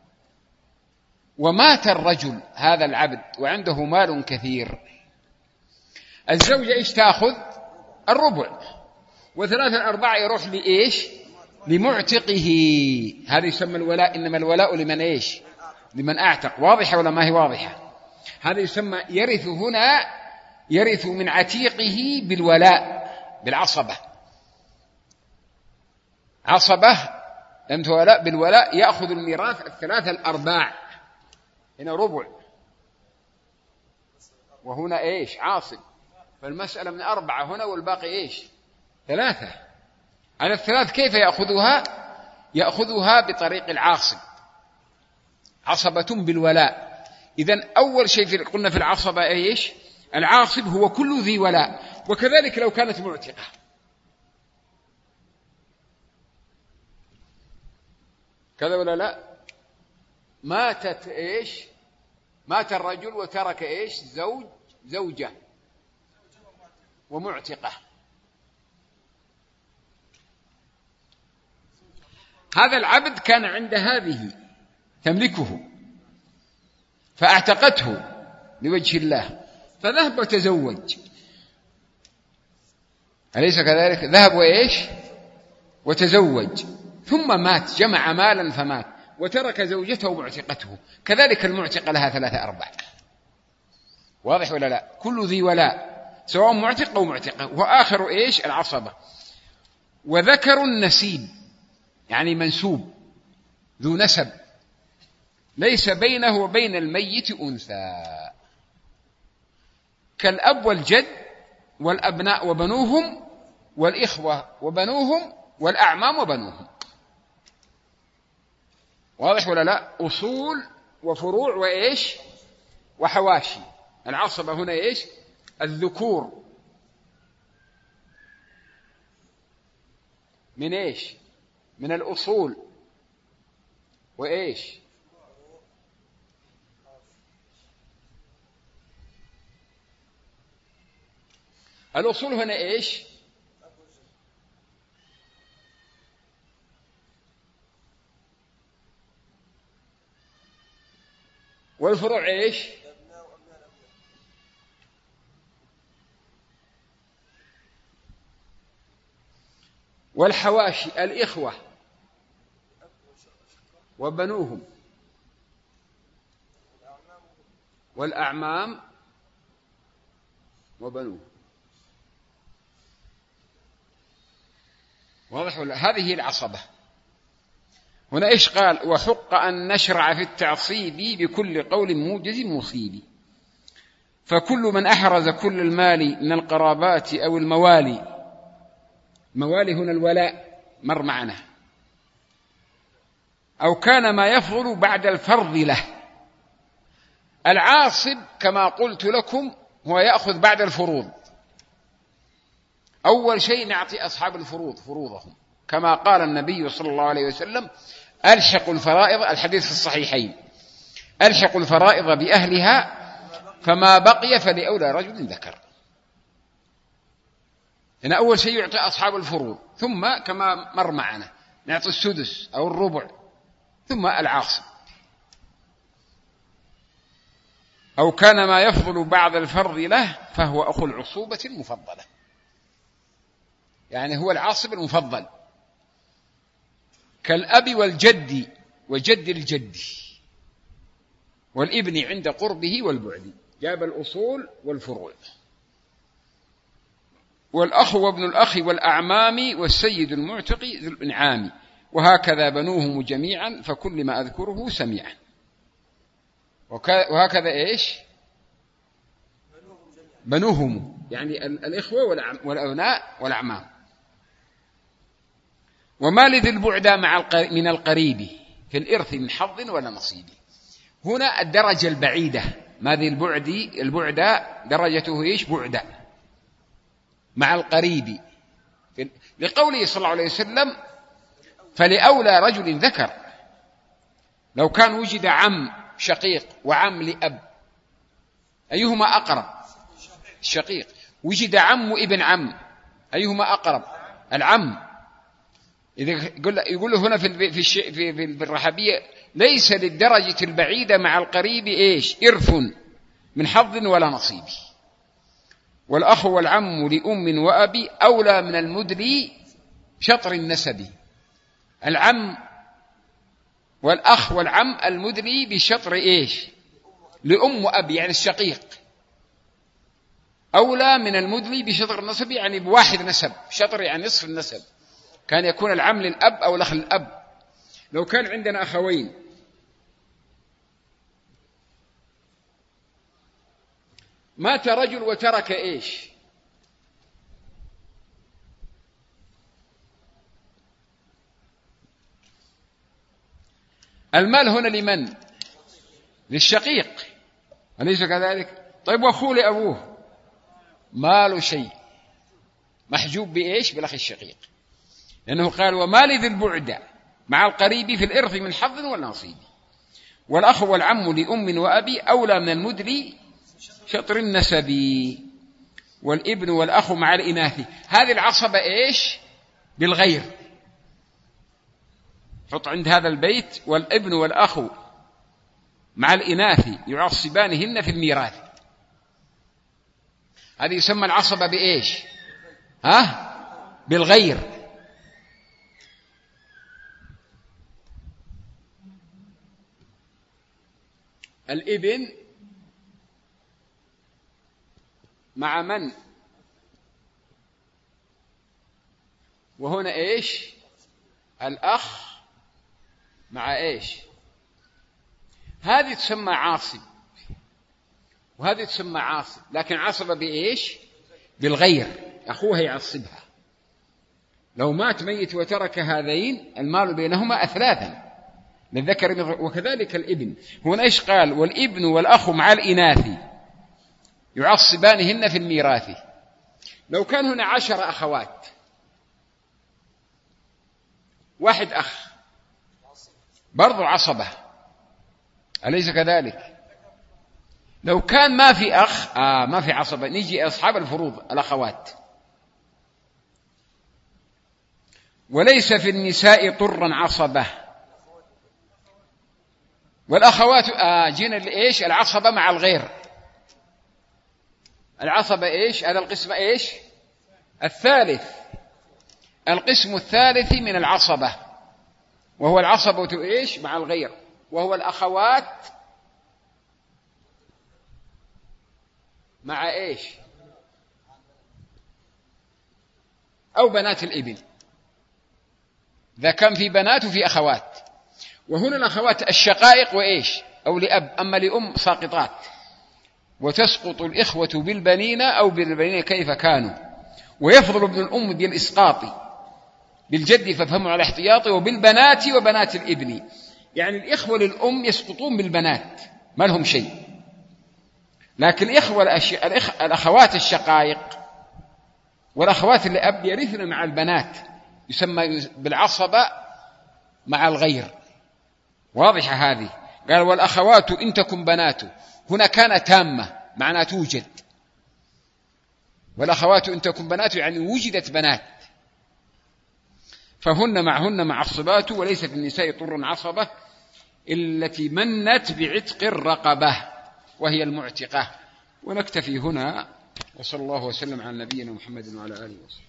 [SPEAKER 2] ومات الرجل هذا العبد وعنده مال كثير. الزوجة إيش تأخذ؟ الربع، و3/4 يروح لإيش لمعتقه. هذا يسمى الولاء. إنما الولاء لمن إيش لمن أعتق. واضحة ولا ما هي واضحة؟ هذا يسمى يرث. هنا يرث من عتيقه بالولاء بالعصبة. عصبة لم تولاء بالولاء يأخذ الميراث 3/4. هنا ربع وهنا إيش عاصب. فالمسألة من 4 هنا والباقي إيش 3. على 3 كيف يأخذها؟ يأخذها بطريق العاصب، عصبة بالولاء. إذن أول شيء قلنا في العصبة إيش العاصب هو كل ذي ولاء. وكذلك لو كانت معتقة. كذا ولا لا؟ ماتت إيش مات الرجل وترك إيش زوجة ومعتقة. هذا العبد كان عند هذه تملكه فاعتقته لوجه الله فذهب وتزوج. أليس كذلك؟ ذهب وإيش وتزوج ثم مات، جمع مالا فمات وترك زوجته معتقته، كذلك المعتقة لها 3 أرباع. واضح ولا لا؟ كل ذي ولاء سواء معتق أو معتقة. وآخر إيش؟ العصبة. وذكر النسيب يعني منسوب ذو نسب ليس بينه وبين الميت أنثى، كالأب والجد والأبناء وبنوهم والإخوة وبنوهم والأعمام وبنوهم. واضح ولا لا؟ أصول وفروع وإيش وحواشي. العصبة هنا إيش؟ الذكور من إيش؟ من الأصول وإيش؟ الأصول هنا إيش؟ والفروع إيش؟ والحواشي الإخوة وبنوهم والأعمام وبنوهم. واضح ولا؟ هذه العصبة. هنا إيش قال؟ وحق أن نشرع في التعصيب بكل قول موجز مصيب، فكل من أحرز كل المال من القرابات أو الموالي. موالي هنا الولاء مر معنا. أو كان ما يفضل بعد الفرض له. العاصب كما قلت لكم هو يأخذ بعد الفروض. أول شيء نعطي أصحاب الفروض فروضهم، كما قال النبي صلى الله عليه وسلم ألحقوا الفرائض، الحديث في الصحيحين، ألحقوا الفرائض بأهلها فما بقي فلأولى رجل ذكر. هنا أول شيء يعطي أصحاب الفروض، ثم كما مر معنا نعطي السدس أو الربع، ثم العاصب. أو كان ما يفضل بعد الفرض له فهو أخو العصوبة المفضلة، يعني هو العاصب المفضل، كالأب والجد وجد الجد والابن عند قربه والبعد. جاب الأصول والفروع. والأخ وابن الأخ والأعمام والسيد المعتق ذو الإنعام، وهكذا بنوهم جميعا فكل ما أذكره سميعا. وهكذا إيش؟ بنوهم يعني الإخوة والأبناء والأعمام. وما لذي البعد من القريب في الإرث من حظ ولا نصيب. هنا الدرجة البعيدة، ما ذي البعد درجته إيش؟ بعد مع القريب، لقوله صلى الله عليه وسلم فلأولى رجل ذكر. لو كان وجد عم شقيق وعم لأب أيهما أقرب؟ الشقيق. وجد عم وابن عم أيهما أقرب؟ العم. إذا يقول هنا في الرحبية ليس للدرجة البعيدة مع القريب إيش؟ إرث من حظ ولا نصيب. والأخ والعم لأم وأبي أولى من المدلي شطر النسب. العم والأخ والعم المدلي بشطر إيش؟ لأم وأبي يعني الشقيق، أولى من المدلي بشطر النسب يعني بواحد نسب، شطر يعني نصف النسب. كان يكون العم للأب أو الأخ للأب. لو كان عندنا أخوين مات رجل وترك إيش؟ المال هنا لمن؟ للشقيق، أليس كذلك؟ طيب وأخوه لأبوه مال شيء محجوب بإيش؟ بالأخ الشقيق، لأنه قال وما لذي البعد مع القريب في الإرث من حظ والنصيب. والأخ والعم لأم وأبي أولى من المدلي شطر النسب. والابن والأخ مع الإناث. هذه العصبة إيش؟ بالغير. حط عند هذا البيت والابن والأخ مع الإناث يعصبانهن في الميراث. هذه يسمى العصبة بإيش؟ بالغير. الابن مع من؟ وهنا إيش؟ الأخ مع إيش؟ هذه تسمى عاصب وهذه تسمى عاصب، لكن عصب بإيش؟ بالغير، أخوها يعصبها. لو مات ميت وترك هذين المال بينهما أثلاثا للذكر، وكذلك الابن. هنا إيش قال؟ والابن والأخ مع الإناث يعصبانهن في الميراث. لو كان هنا 10 أخوات، واحد أخ برضو عصبة، أليس كذلك؟ لو كان ما في أخ ما في عصبة، نيجي أصحاب الفروض الأخوات. وليس في النساء طرا عصبة، والأخوات جينا لإيش؟ العصبة مع الغير. العصبة إيش؟ هذا القسم إيش؟ الثالث، القسم الثالث من العصبة، وهو العصبة إيش؟ مع الغير، وهو الأخوات مع إيش؟ أو بنات الابن، إذا كان في بنات وفي أخوات. وهنا الأخوات الشقائق وإيش؟ أو لأب، أما لأم ساقطات. وتسقط الإخوة بالبنين أو بالبنين كيف كانوا، ويفضل ابن الأم بالإسقاط بالجد فافهموا على احتياطي، وبالبنات وبنات الابن. يعني الإخوة للأم يسقطون بالبنات ما لهم شيء، لكن الأخوات الشقائق والأخوات لأب يرثن مع البنات، يسمى بالعصبة مع الغير. واضحة هذه؟ قال والأخوات إن تكن بنات، هنا كان تامة معنى توجد، والأخوات إن تكن بنات يعني وجدت بنات، فهن معهن معصبات. وليس في النساء طر عصبة التي منت بعتق الرقبة وهي المعتقة. ونكتفي هنا، وصلى الله وسلم على نبينا محمد وعلى آله وصحبه.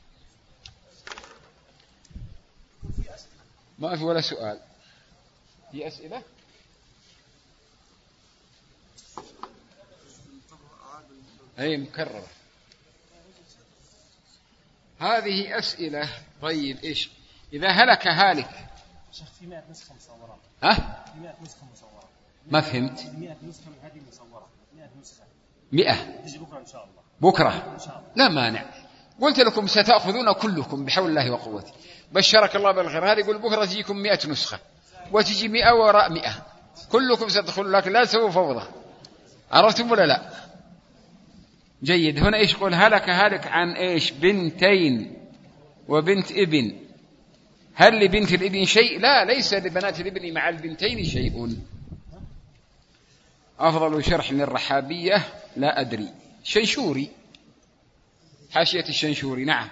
[SPEAKER 2] ما في ولا سؤال؟ في أسئلة؟ أي مكررة هذه أسئلة. طيب إيش إذا هلك هالك؟
[SPEAKER 3] شيخ في 100 نسخة مصورة.
[SPEAKER 2] في
[SPEAKER 3] 100 نسخة مصورة.
[SPEAKER 2] ما فهمت.
[SPEAKER 3] 100 نسخة من هذه مصورة. 100 نسخة.
[SPEAKER 2] 100
[SPEAKER 3] تجي بكرة إن شاء الله.
[SPEAKER 2] بكرة إن شاء الله. لا مانع، قلت لكم ستأخذون كلكم بحول الله وقوته. بشرك الله بالخير. هذا يقول بكرة تجيكم 100 نسخة وتجي 100 وراء 100، كلكم ستدخلوا، لكن لا تسووا فوضى. عرفتم ولا لا؟ جيد. هنا إيش يقول؟ هلك عن إيش؟ بنتين وبنت ابن. هل لبنت الابن شيء؟ لا، ليس لبنات الابن مع البنتين شيء. أفضل شرح للرحابية لا أدري. شنشوري، حاشية الشنشوري. نعم.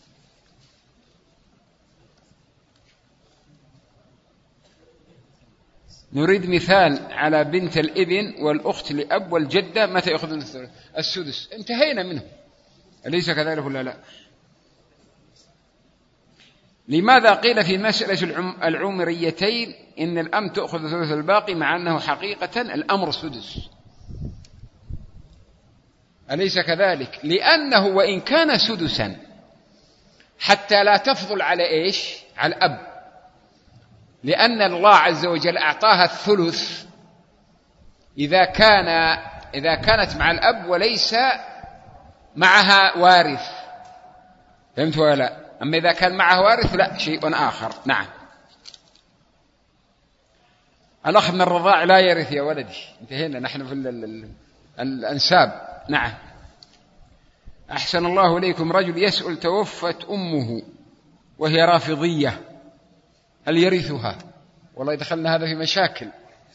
[SPEAKER 2] نريد مثال على بنت الابن والأخت لأب والجدة متى يأخذون السدس. انتهينا منه، أليس كذلك ولا لا؟ لماذا قيل في مسألة العمريتين إن الأم تأخذ ثلث الباقي مع أنه حقيقة الأمر سدس؟ أليس كذلك؟ لأنه وإن كان سدسا حتى لا تفضل على إيش؟ على الأب، لأن الله عز وجل أعطاها الثلث إذا كانت مع الأب وليس معها وارث. فهمت ولا لا؟ أما إذا كان معها وارث لا، شيء آخر. نعم. الأخ من الرضاع لا يرث يا ولدي، انتهينا نحن في الأنساب. نعم. أحسن الله إليكم. رجل يسأل توفت أمه وهي رافضية، هل يرثها؟ والله دخلنا هذا في مشاكل.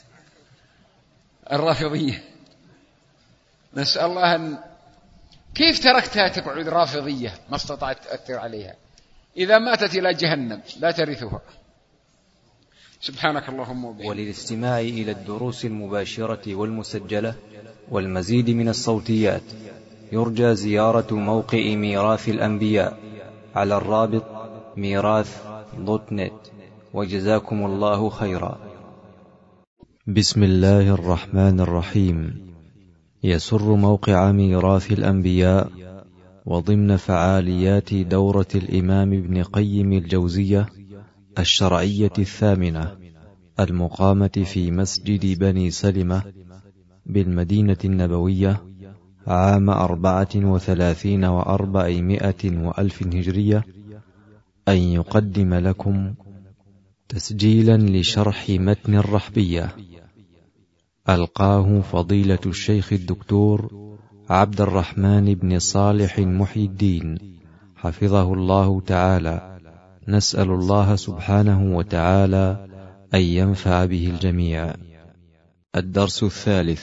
[SPEAKER 2] الرافضية نسأل الله أن كيف تركتها تقعد رافضية ما استطعت تأثر عليها؟ إذا ماتت إلى جهنم لا ترثها. سبحانك اللهم وبحمدك.
[SPEAKER 1] وللاستماع إلى الدروس المباشرة والمسجلة والمزيد من الصوتيات يرجى زيارة موقع ميراث الأنبياء على الرابط ميراث.net. وجزاكم الله خيرا. بسم الله الرحمن الرحيم. يسر موقع ميراث الأنبياء وضمن فعاليات دورة الإمام ابن قيم الجوزية الشرعية 8 المقامة في مسجد بني سلمة بالمدينة النبوية عام 34 و400 وألف هجرية، أن يقدم لكم تسجيلا لشرح متن الرحبية ألقاه فضيلة الشيخ الدكتور عبد الرحمن بن صالح محي الدين حفظه الله تعالى. نسأل الله سبحانه وتعالى أن ينفع به الجميع. الدرس 3.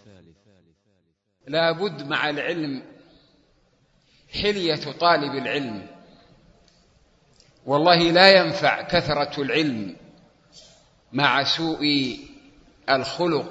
[SPEAKER 2] لا بد مع العلم حلية طالب العلم، والله لا ينفع كثرة العلم مع سوء الخلق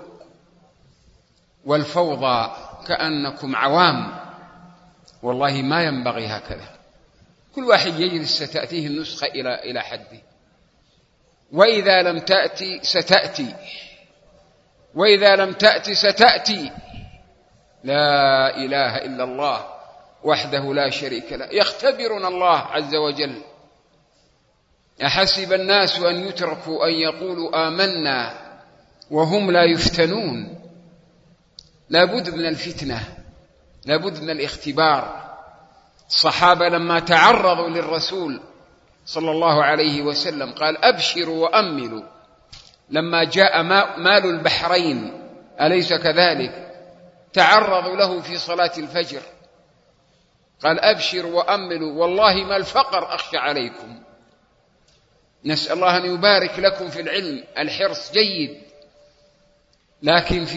[SPEAKER 2] والفوضى كأنكم عوام، والله ما ينبغي هكذا. كل واحد يجلس ستأتيه النسخة إلى حده، وإذا لم تأتي ستأتي، وإذا لم تأتي ستأتي. لا إله إلا الله وحده لا شريك له. يختبرنا الله عز وجل. أحسب الناس أن يتركوا أن يقولوا آمنا وهم لا يفتنون. لا بد من الفتنة، لا بد من الاختبار. الصحابة لما تعرضوا للرسول صلى الله عليه وسلم قال أبشروا وأملوا. لما جاء مال البحرين أليس كذلك؟ تعرضوا له في صلاة الفجر، قال أبشروا وأملوا والله ما الفقر أخشى عليكم. نسأل الله أن يبارك لكم في العلم. الحرص جيد، لكن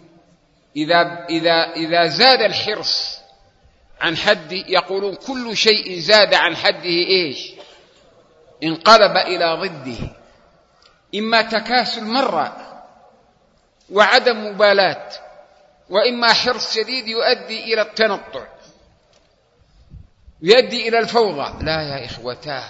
[SPEAKER 2] إذا زاد الحرص عن حد، يقولون كل شيء زاد عن حده إيش؟ انقلب إلى ضده، إما تكاسل مرة وعدم مبالاة، وإما حرص شديد يؤدي إلى التنطع، يؤدي إلى الفوضى. لا يا إخوتاه،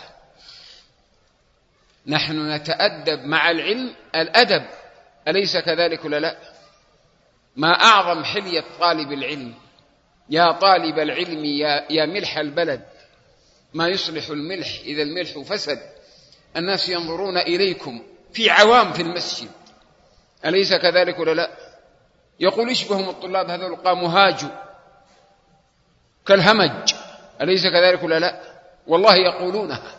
[SPEAKER 2] نحن نتأدب مع العلم الأدب، أليس كذلك ولا لا؟ ما أعظم حلية طالب العلم. يا طالب العلم يا ملح البلد، ما يصلح الملح إذا الملح فسد. الناس ينظرون إليكم في عوام في المسجد، أليس كذلك ولا لا؟ يقول يشبههم الطلاب هذول قاموا هاجوا كالهمج، أليس كذلك ولا لا؟ والله يقولونها.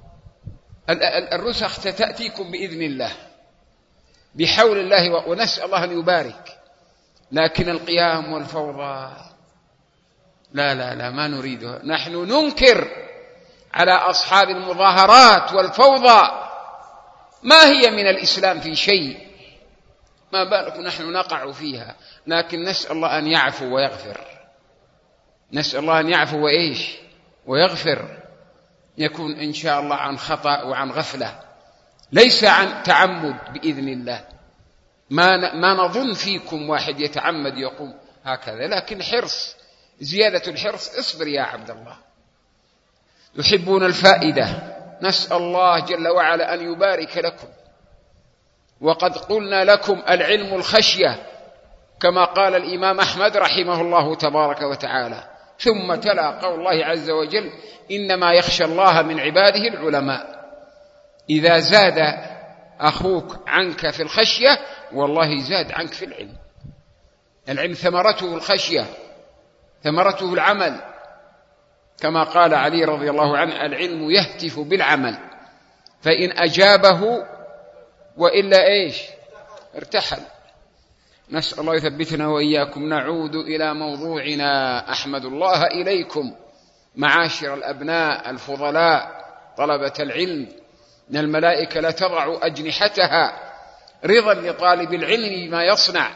[SPEAKER 2] الرسخ تأتيكم بإذن الله بحول الله، ونسأل الله أن يبارك. لكن القيام والفوضى لا لا لا، ما نريدها. نحن ننكر على أصحاب المظاهرات والفوضى، ما هي من الإسلام في شيء، ما بالك نحن نقع فيها. لكن نسأل الله أن يعفو ويغفر، نسأل الله أن يعفو وإيش ويغفر. يكون إن شاء الله عن خطأ وعن غفلة، ليس عن تعمد بإذن الله. ما نظن فيكم واحد يتعمد يقوم هكذا، لكن حرص، زيادة الحرص. اصبر يا عبد الله. يحبون الفائدة، نسأل الله جل وعلا أن يبارك لكم. وقد قلنا لكم العلم الخشية، كما قال الإمام أحمد رحمه الله تبارك وتعالى. ثم تلا قول الله عز وجل إنما يخشى الله من عباده العلماء. إذا زاد أخوك عنك في الخشية والله زاد عنك في العلم. العلم ثمرته الخشية، ثمرته العمل، كما قال علي رضي الله عنه العلم يهتف بالعمل، فإن أجابه وإلا إيش ارتحل. نسأل الله يثبتنا وإياكم. نعود إلى موضوعنا. أحمد الله إليكم معاشر الأبناء الفضلاء طلبة العلم، إن الملائكة لا تضع أجنحتها رضا لطالب العلم بما يصنع،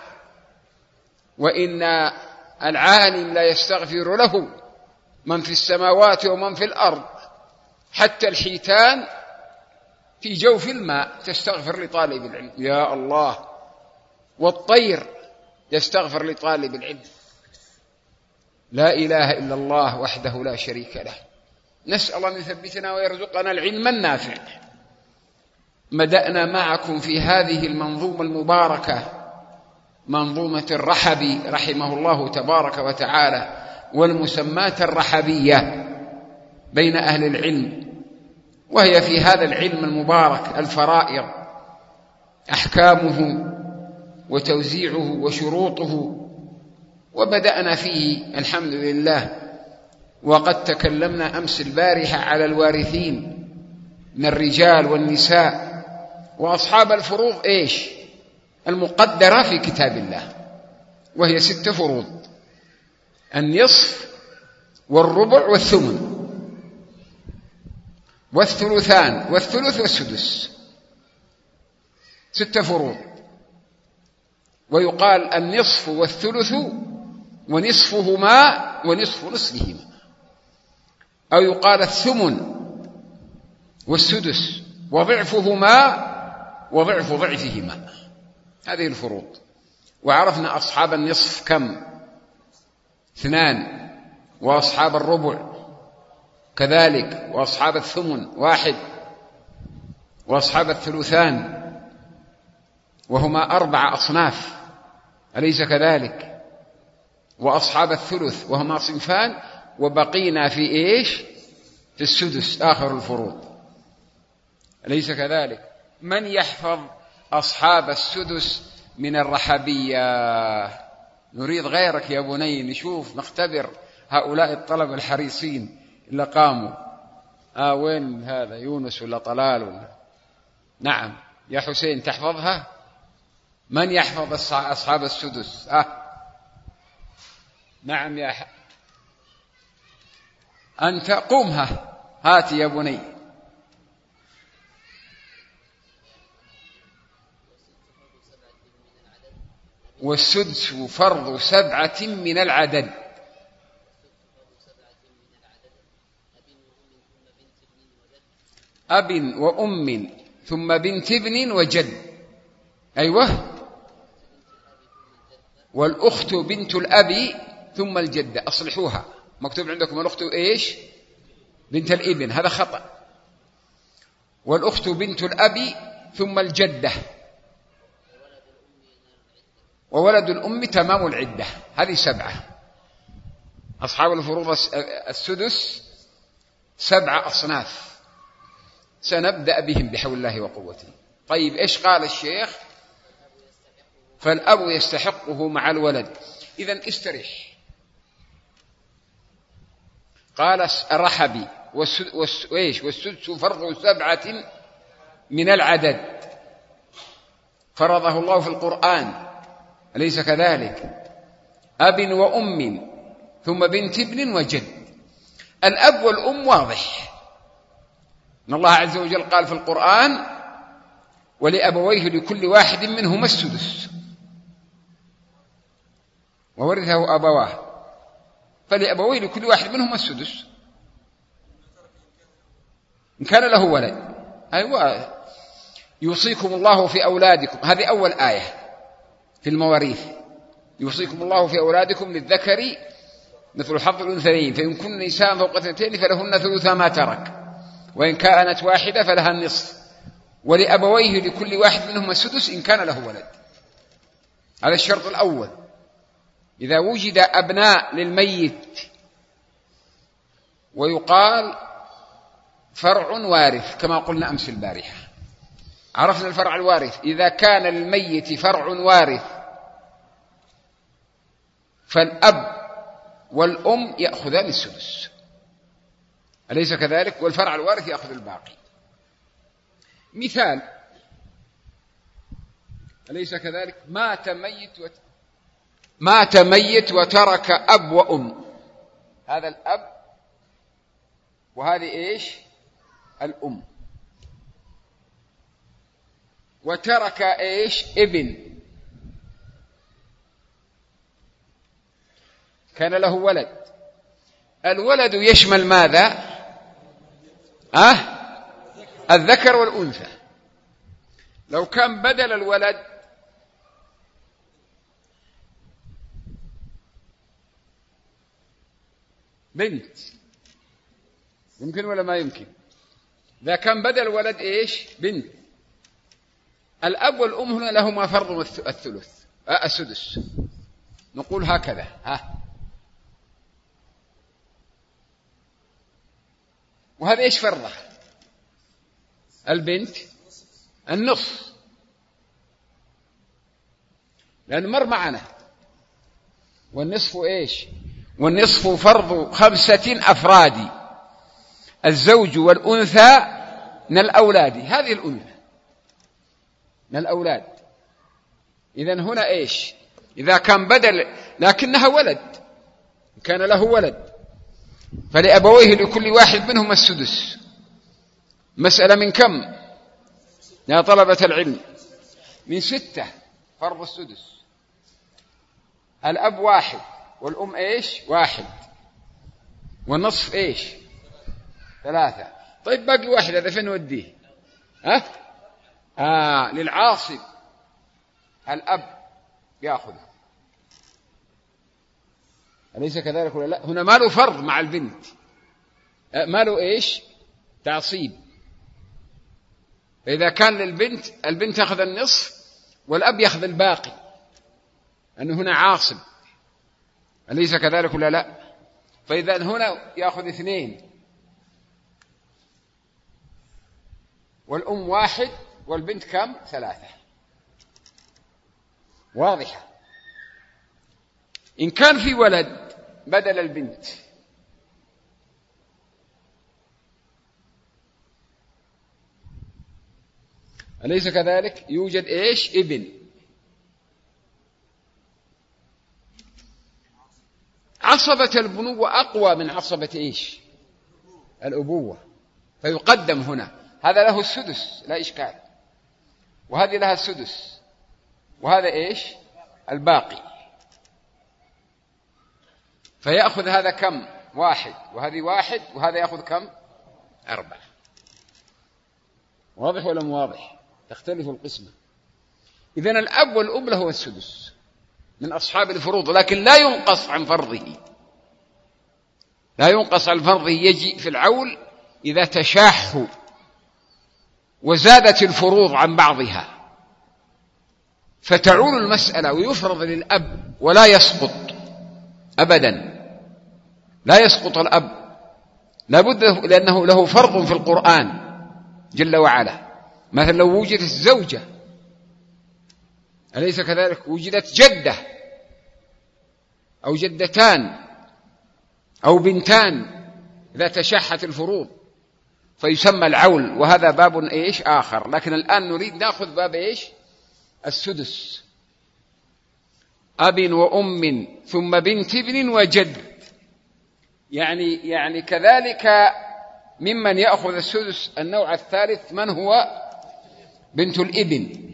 [SPEAKER 2] وإن العالم لا يستغفر له من في السماوات ومن في الأرض، حتى الحيتان في جوف الماء تستغفر لطالب العلم، يا الله، والطير يستغفر لطالب العلم. لا إله إلا الله وحده لا شريك له. نسأل الله أن يثبتنا ويرزقنا العلم النافع. بدأنا معكم في هذه المنظومة المباركة، منظومة الرحبي رحمه الله تبارك وتعالى، والمسمات الرحبية بين أهل العلم، وهي في هذا العلم المبارك الفرائض، أحكامه وتوزيعه وشروطه. وبدأنا فيه الحمد لله، وقد تكلمنا أمس البارحة على الوارثين من الرجال والنساء وأصحاب الفروض المقدرة في كتاب الله، وهي 6 فروض: النصف والربع والثمن والثلثان والثلث والسدس، 6 فروض. ويقال النصف والثلث ونصفهما ونصف نصفهما، أو يقال الثمن والسدس وضعفهما وضعف ضعفهما. هذه الفروض. وعرفنا أصحاب النصف كم؟ 2، وأصحاب الربع كذلك، وأصحاب الثمن 1، وأصحاب الثلثان وهما 4 أصناف، أليس كذلك؟ وأصحاب الثلث وهما صنفان، وبقينا في في السدس آخر الفروض، أليس كذلك؟ من يحفظ أصحاب السدس من الرحبية؟ نريد غيرك يا بني، نشوف نختبر هؤلاء الطلبة الحريصين اللي قاموا. وين هذا، يونس ولا طلال ولا؟ نعم يا حسين، تحفظها؟ من يحفظ أصحاب السدس؟ نعم يا أنت قومها، هات يا بني. والسدس فرض 7 من العدد. أب وأم ثم بنت ابن وجد. أيوه. والأخت بنت الأب ثم الجدة. أصلحوها، مكتوب عندكم الأخت بنت الابن، هذا خطأ. والأخت بنت الأب ثم الجدة، وولد الأم تمام العدة. هذه 7. أصحاب الفروض السدس 7 أصناف، سنبدأ بهم بحول الله وقوته. طيب إيش قال الشيخ؟ فالأب يستحقه مع الولد. إذن استريح. قال الرحبي والسدس فرض 7 من العدد، فرضه الله في القرآن، أليس كذلك؟ أب وأم ثم بنت ابن وجد. الأب والأم واضح، إن الله عز وجل قال في القرآن: ولأبويه لكل واحد منهما السدس وورثه أبواه، فلأبويه لكل واحد منهما السدس إن كان له ولد. أيوة، يوصيكم الله في أولادكم، هذه أول آية في المواريث. يوصيكم الله في أولادكم للذكر مثل حظ الأنثيين، فإن كن نساء فوق 2 فلهن ثلث ما ترك، وإن كانت واحدة فلها النصف، ولأبويه لكل واحد منهما السدس إن كان له ولد. هذا الشرط الأول. إذا وجد أبناء للميت، ويقال فرع وارث كما قلنا أمس البارحة، عرفنا الفرع الوارث. إذا كان للميت فرع وارث فالأب والأم يأخذان السدس، أليس كذلك؟ والفرع الوارث يأخذ الباقي. مثال، أليس كذلك؟ مات ميت وترك أب وأم، هذا الأب وهذه الأم، وترك ابن، كان له ولد. الولد يشمل ماذا؟ الذكر والأنثى. لو كان بدل الولد بنت، يمكن ولا ما يمكن؟ إذا كان بدل الولد بنت، الأب والأم هنا لهما فرض الثلث السدس. نقول هكذا وهذا إيش فرضه؟ البنت النصف، لأن مر معنا والنصف إيش؟ والنصف فرض 5 أفراد، الزوج والأنثى من الأولاد، هذه الأنثى من الأولاد. إذن هنا إيش؟ إذا كان بدل لكنها ولد، كان له ولد فلأبويه لكل واحد منهم السدس. مسألة من كم يا طلبة العلم؟ من 6 فرض السدس. الأب 1 والأم إيش؟ 1 والنصف إيش؟ 3. طيب باقي 1 هذا فين نوديه؟ للعاصب الأب يأخذه، أليس كذلك ولا لا؟ هنا ما له فرض مع البنت، ما له إيش؟ تعصيب. فإذا كان للبنت، البنت تأخذ النصف والأب يأخذ الباقي، أنه هنا عاصب، أليس كذلك ولا لا؟ فإذا هنا يأخذ 2 والأم 1 والبنت كم؟ 3. واضحة. إن كان في ولد بدل البنت أليس كذلك؟ يوجد إيش؟ ابن. عصبة البنوة أقوى من عصبة إيش؟ الأبوة، فيقدم هنا. هذا له السدس لا إشكال، وهذه لها السدس، وهذا إيش؟ الباقي. فيأخذ هذا كم؟ 1 وهذه 1 وهذا يأخذ كم؟ 4. واضح ولا مو واضح؟ تختلف القسمة. إذن الأب والأم له السدس من أصحاب الفروض، لكن لا ينقص عن فرضه، لا ينقص عن فرضه. يجي في العول إذا تشاحوا وزادت الفروض عن بعضها فتعول المسألة ويفرض للأب ولا يسقط أبدا، لا يسقط الأب، لابد، لأنه له فرض في القرآن جل وعلا. مثلا لو وجدت الزوجة أليس كذلك؟ وجدت جدة أو جدتان أو بنتان، إذا تشحت الفروض فيسمى العول، وهذا باب إيش آخر. لكن الآن نريد نأخذ باب إيش؟ السدس. أب وأم ثم بنت ابن وجد، يعني كذلك ممن يأخذ السدس النوع الثالث من هو؟ بنت الابن،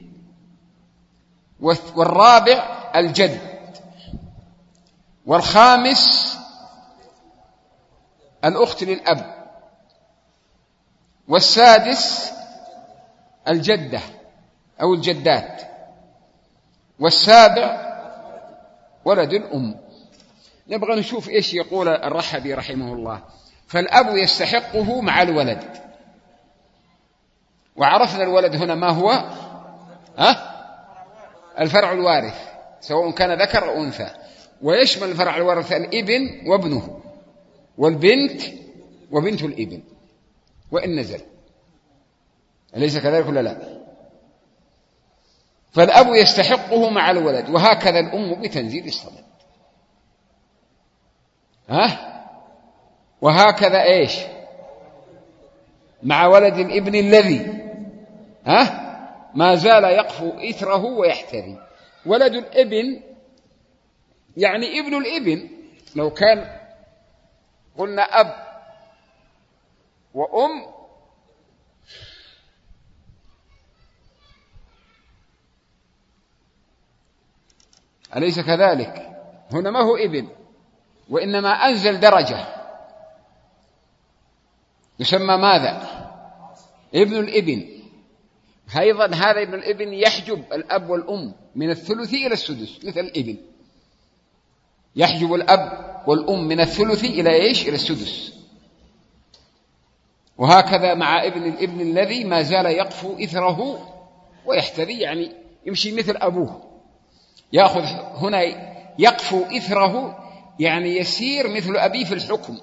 [SPEAKER 2] والرابع الجد، والخامس الأخت للأب، والسادس الجدة أو الجدات، والسابع ولد الأم. نبغى نشوف إيش يقول الرحبي رحمه الله. فالأب يستحقه مع الولد، وعرفنا الولد هنا ما هو؟ الفرع الوارث سواء كان ذكر أو أنثى، ويشمل الفرع الوارث الابن وابنه والبنت وبنت الابن وإن نزل، أليس كذلك ولا لا؟ فالأب يستحقه مع الولد، وهكذا الأم بتنزيل الصمد، وهكذا إيش؟ مع ولد الابن الذي ما زال يقفو إثره ويحتري. ولد الابن يعني ابن الابن، لو كان قلنا أب وأم أليس كذلك؟ هنا ما هو ابن، وإنما أنزل درجة، يسمى ماذا؟ ابن الابن. أيضا هذا ابن الابن يحجب الأب والأم من الثلث إلى السدس، مثل الابن يحجب الأب والأم من الثلث إلى إيش؟ إلى السدس. وهكذا مع ابن الابن الذي ما زال يقفو إثره ويحتذي يعني يمشي مثل أبوه، يأخذ هنا يقفو إثره، يعني يسير مثل أبيه في الحكم.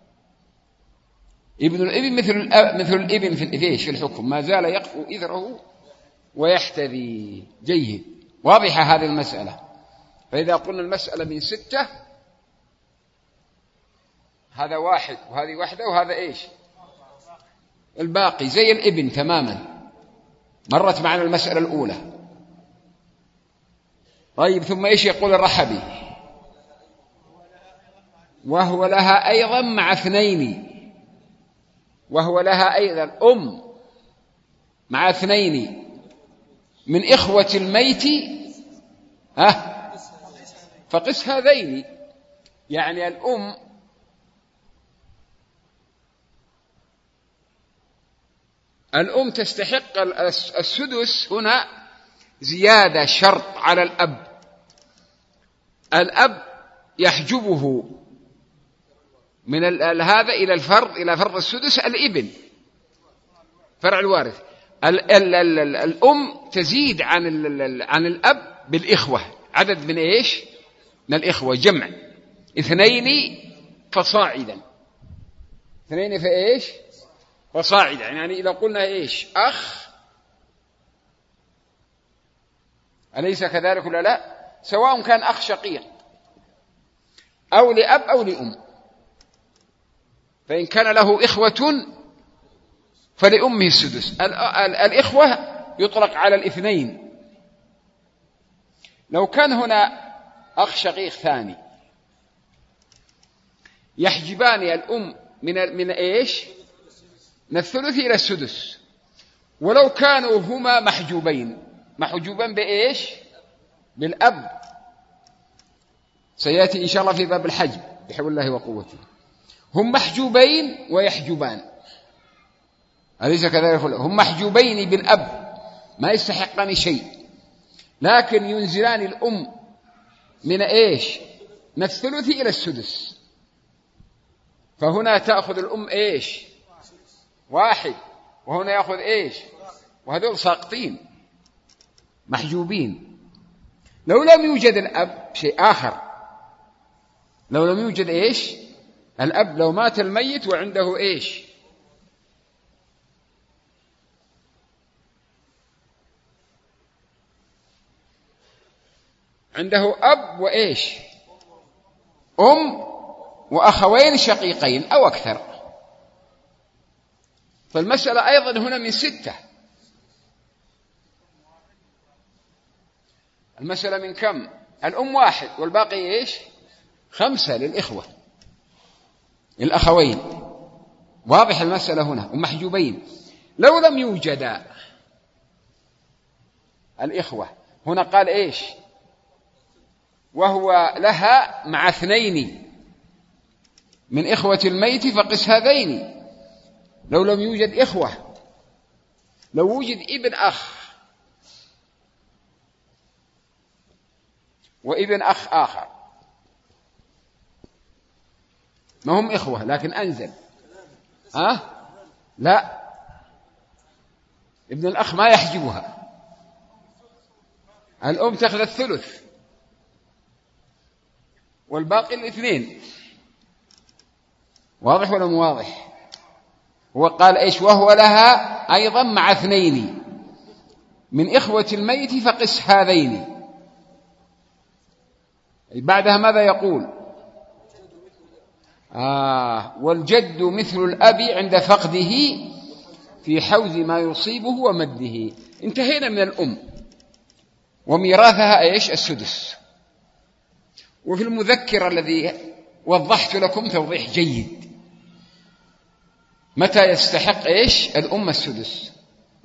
[SPEAKER 2] ابن الابن مثل الابن في الحكم، ما زال يقفو إثره ويحتذي. جيد، واضحة هذه المسألة. فإذا قلنا المسألة من 6، هذا 1 وهذه 1 وهذا إيش الباقي، زي الابن تماما، مرت معنا المسألة الأولى. طيب، ثم إيش يقول الرحبي؟ وهو لها أيضا مع 2، وهو لها أيضا مع 2 من إخوة الميت فقس هذين. يعني الأم تستحق السدس هنا زيادة شرط على الأب يحجبه من هذا إلى فرض السدس الابن فرع الوارث. الأم تزيد عن الأب بالإخوة، عدد من إيش من الإخوة، جمع 2 فصاعدا، 2 فإيش فصاعدا. يعني إذا قلنا إيش أخ، أليس كذلك ولا لا؟ سواء كان أخ شقيق أو لأب أو لأم، فإن كان له إخوة فلأمه السدس. الإخوة يطلق على 2. لو كان هنا أخ شقيق ثاني يحجبان الأم من إيش من الثلث إلى السدس، ولو كانوا هما محجوبان بإيش بالأب، سيأتي إن شاء الله في باب الحجب بحول الله وقوته، هم محجوبين ويحجبان، أليس كذلك؟ هم محجوبين بالأب ما يستحقان شيء، لكن ينزلان الأم من إيش من الثلث إلى السدس. فهنا تأخذ الأم إيش 1، وهنا يأخذ إيش، وهذول ساقطين محجوبين. لو لم يوجد الأب شيء آخر، لو لم يوجد إيش الأب، لو مات الميت وعنده إيش عنده أب وإيش وأخوين شقيقين أو أكثر، فالمسألة أيضا هنا من 6. المسألة من كم؟ الأم 1 والباقي إيش 5 للإخوة الأخوين. واضح المسألة هنا، ومحجوبين. لو لم يوجد الإخوة، هنا قال إيش وهو لها مع 2 من إخوة الميت فقس هذين. لو لم يوجد إخوة، لو وجد ابن أخ وابن أخ آخر، ما هم إخوة لكن أنزل لا، ابن الأخ ما يحجبها، الأم تأخذ الثلث والباقي 2. واضح ولا مو واضح؟ هو قال إيش وهو لها أيضا مع 2 من إخوة الميت فقس هذين. بعدها ماذا يقول؟ والجد مثل الأب عند فقده في حوز ما يصيبه ومده. انتهينا من الأم وميراثها إيش السدس. وفي المذكر الذي وضحت لكم توضيح جيد متى يستحق إيش الأم السدس.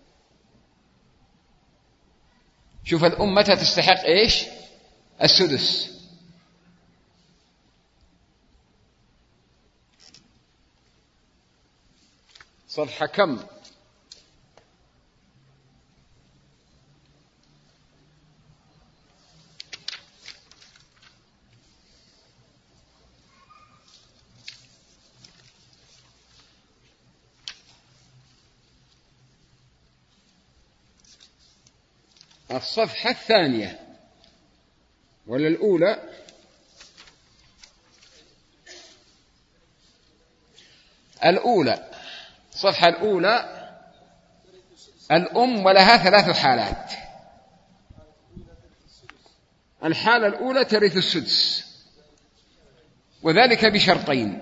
[SPEAKER 2] شوف الأم متى تستحق إيش السدس. صفحة كم؟ الصفحة الثانية ولا الأولى؟ الأولى، الصفحة الأولى. الأم ولها 3 حالات. الحالة الأولى ترث السدس، وذلك بشرطين: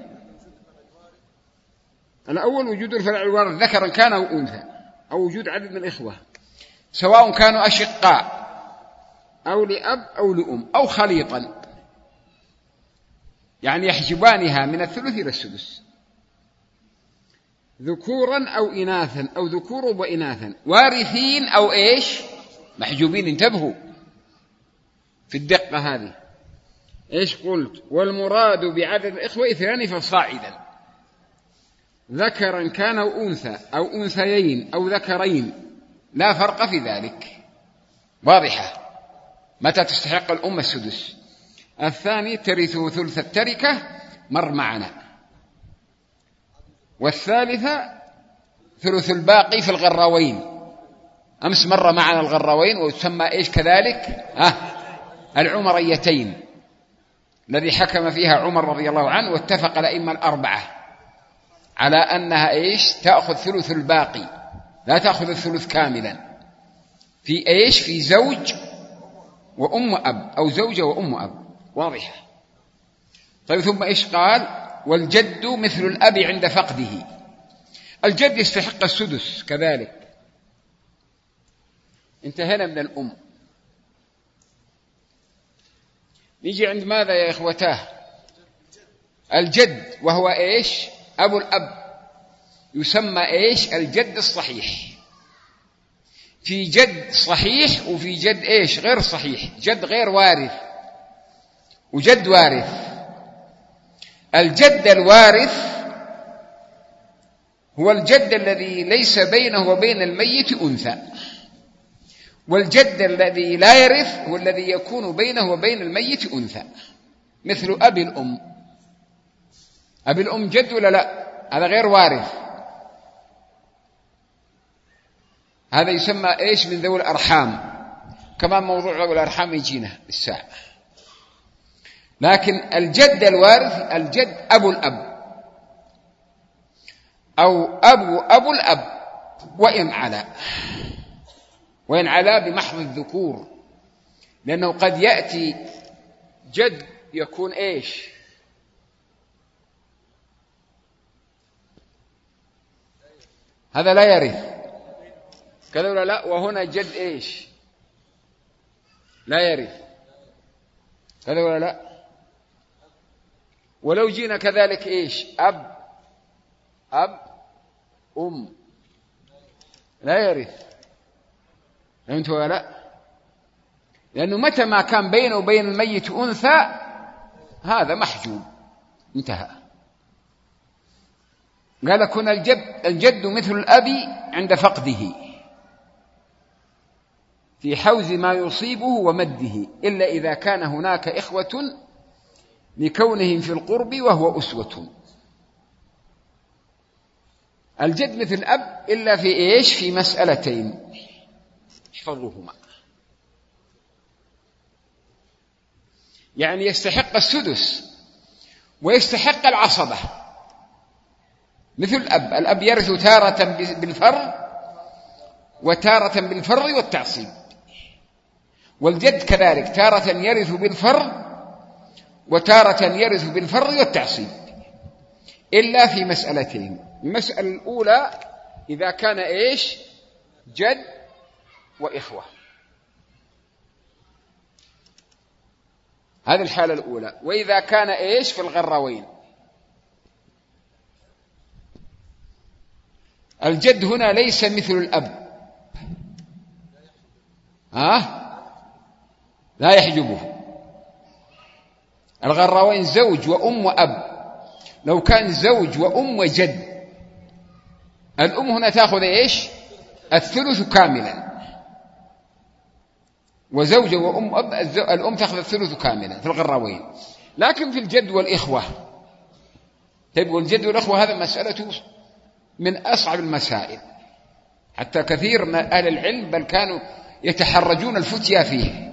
[SPEAKER 2] الأول وجود الفرع الوارث ذكرا كان أو أنثى، أو وجود عدد من الإخوة سواء كانوا أشقاء أو لأب أو لأم أو خليطا، يعني يحجبانها من الثلث إلى السدس، ذكورا أو إناثا أو ذكور وإناثا، وارثين أو إيش محجوبين. انتبهوا في الدقة هذه. إيش قلت؟ والمراد بعدد الإخوة 2 فصاعدا، ذكرا كان أو أنثى أو أنثيين أو ذكرين، لا فرق في ذلك. واضحة. متى تستحق الأم السدس؟ الثاني ترث ثلث التركة، مر معنا. والثالثة ثلث الباقي في الغراوين، أمس مر معنا الغراوين، ويسمى إيش كذلك؟ العمريتين، الذي حكم فيها عمر رضي الله عنه، واتفق الأئمة الأربعة على أنها إيش تأخذ ثلث الباقي، لا تأخذ الثلث كاملا. في إيش؟ في زوج وأم أب، أو زوجة وأم أب. واضحة. طيب ثم إيش قال؟ والجد مثل الأب عند فقده. الجد يستحق السدس كذلك. انتهينا من الأم. نيجي عند ماذا يا إخوتاه؟ الجد، وهو إيش؟ أبو الأب، يسمى إيش؟ الجد الصحيح. في جد صحيح وفي جد إيش؟ غير صحيح، جد غير وارث وجد وارث. الجد الوارث هو الجد الذي ليس بينه وبين الميت أنثى، والجد الذي لا يرث هو الذي يكون بينه وبين الميت أنثى، مثل أبي الأم. أبي الأم جد ولا لا؟ هذا غير وارث، هذا يسمى إيش؟ من ذوي الأرحام. كمان موضوع ذوي الأرحام يجينا الساعة. لكن الجد الوارث الجد أبو الأب أو أبو الأب، وإن علا بمحض الذكور، لأنه قد يأتي جد يكون إيش؟ هذا لا يرث كذا ولا لا؟ وهنا جد إيش؟ لا يرث كذا ولا لا؟ ولو جينا كذلك إيش؟ أب أم لا يرث. فهمت ولا لا؟ لأنه متى ما كان بينه وبين الميت أنثى هذا محجوب، انتهى. قال لك الجد مثل الأب عند فقده في حوز ما يصيبه ومده، إلا إذا كان هناك إخوة لكونهم في القرب وهو أسوة. الجد مثل الأب إلا في إيش؟ في مسألتين احفظوهما. يعني يستحق السدس ويستحق العصبة مثل الأب يرث تارة بالفرض وتارة بالفرض والتعصيب، والجد كذلك تارة يرث بالفرض وتارة يرث بالفرض والتعصيب، إلا في مسألتين. المسألة الأولى إذا كان إيش؟ جد وإخوة، هذه الحالة الأولى. وإذا كان إيش؟ في الغراوين. الجد هنا ليس مثل الأب، لا يحجبه. الغراوين زوج وأم وأب، لو كان زوج وأم وجد، الأم هنا تأخذ إيش؟ الثلث كاملا، وزوجة وأم أب الأم تأخذ الثلث كاملا في الغراوين. لكن في الجد والإخوة، طيب والجد والإخوة هذا مسألة من أصعب المسائل، حتى كثير من أهل العلم بل كانوا يتحرجون الفتيا فيه.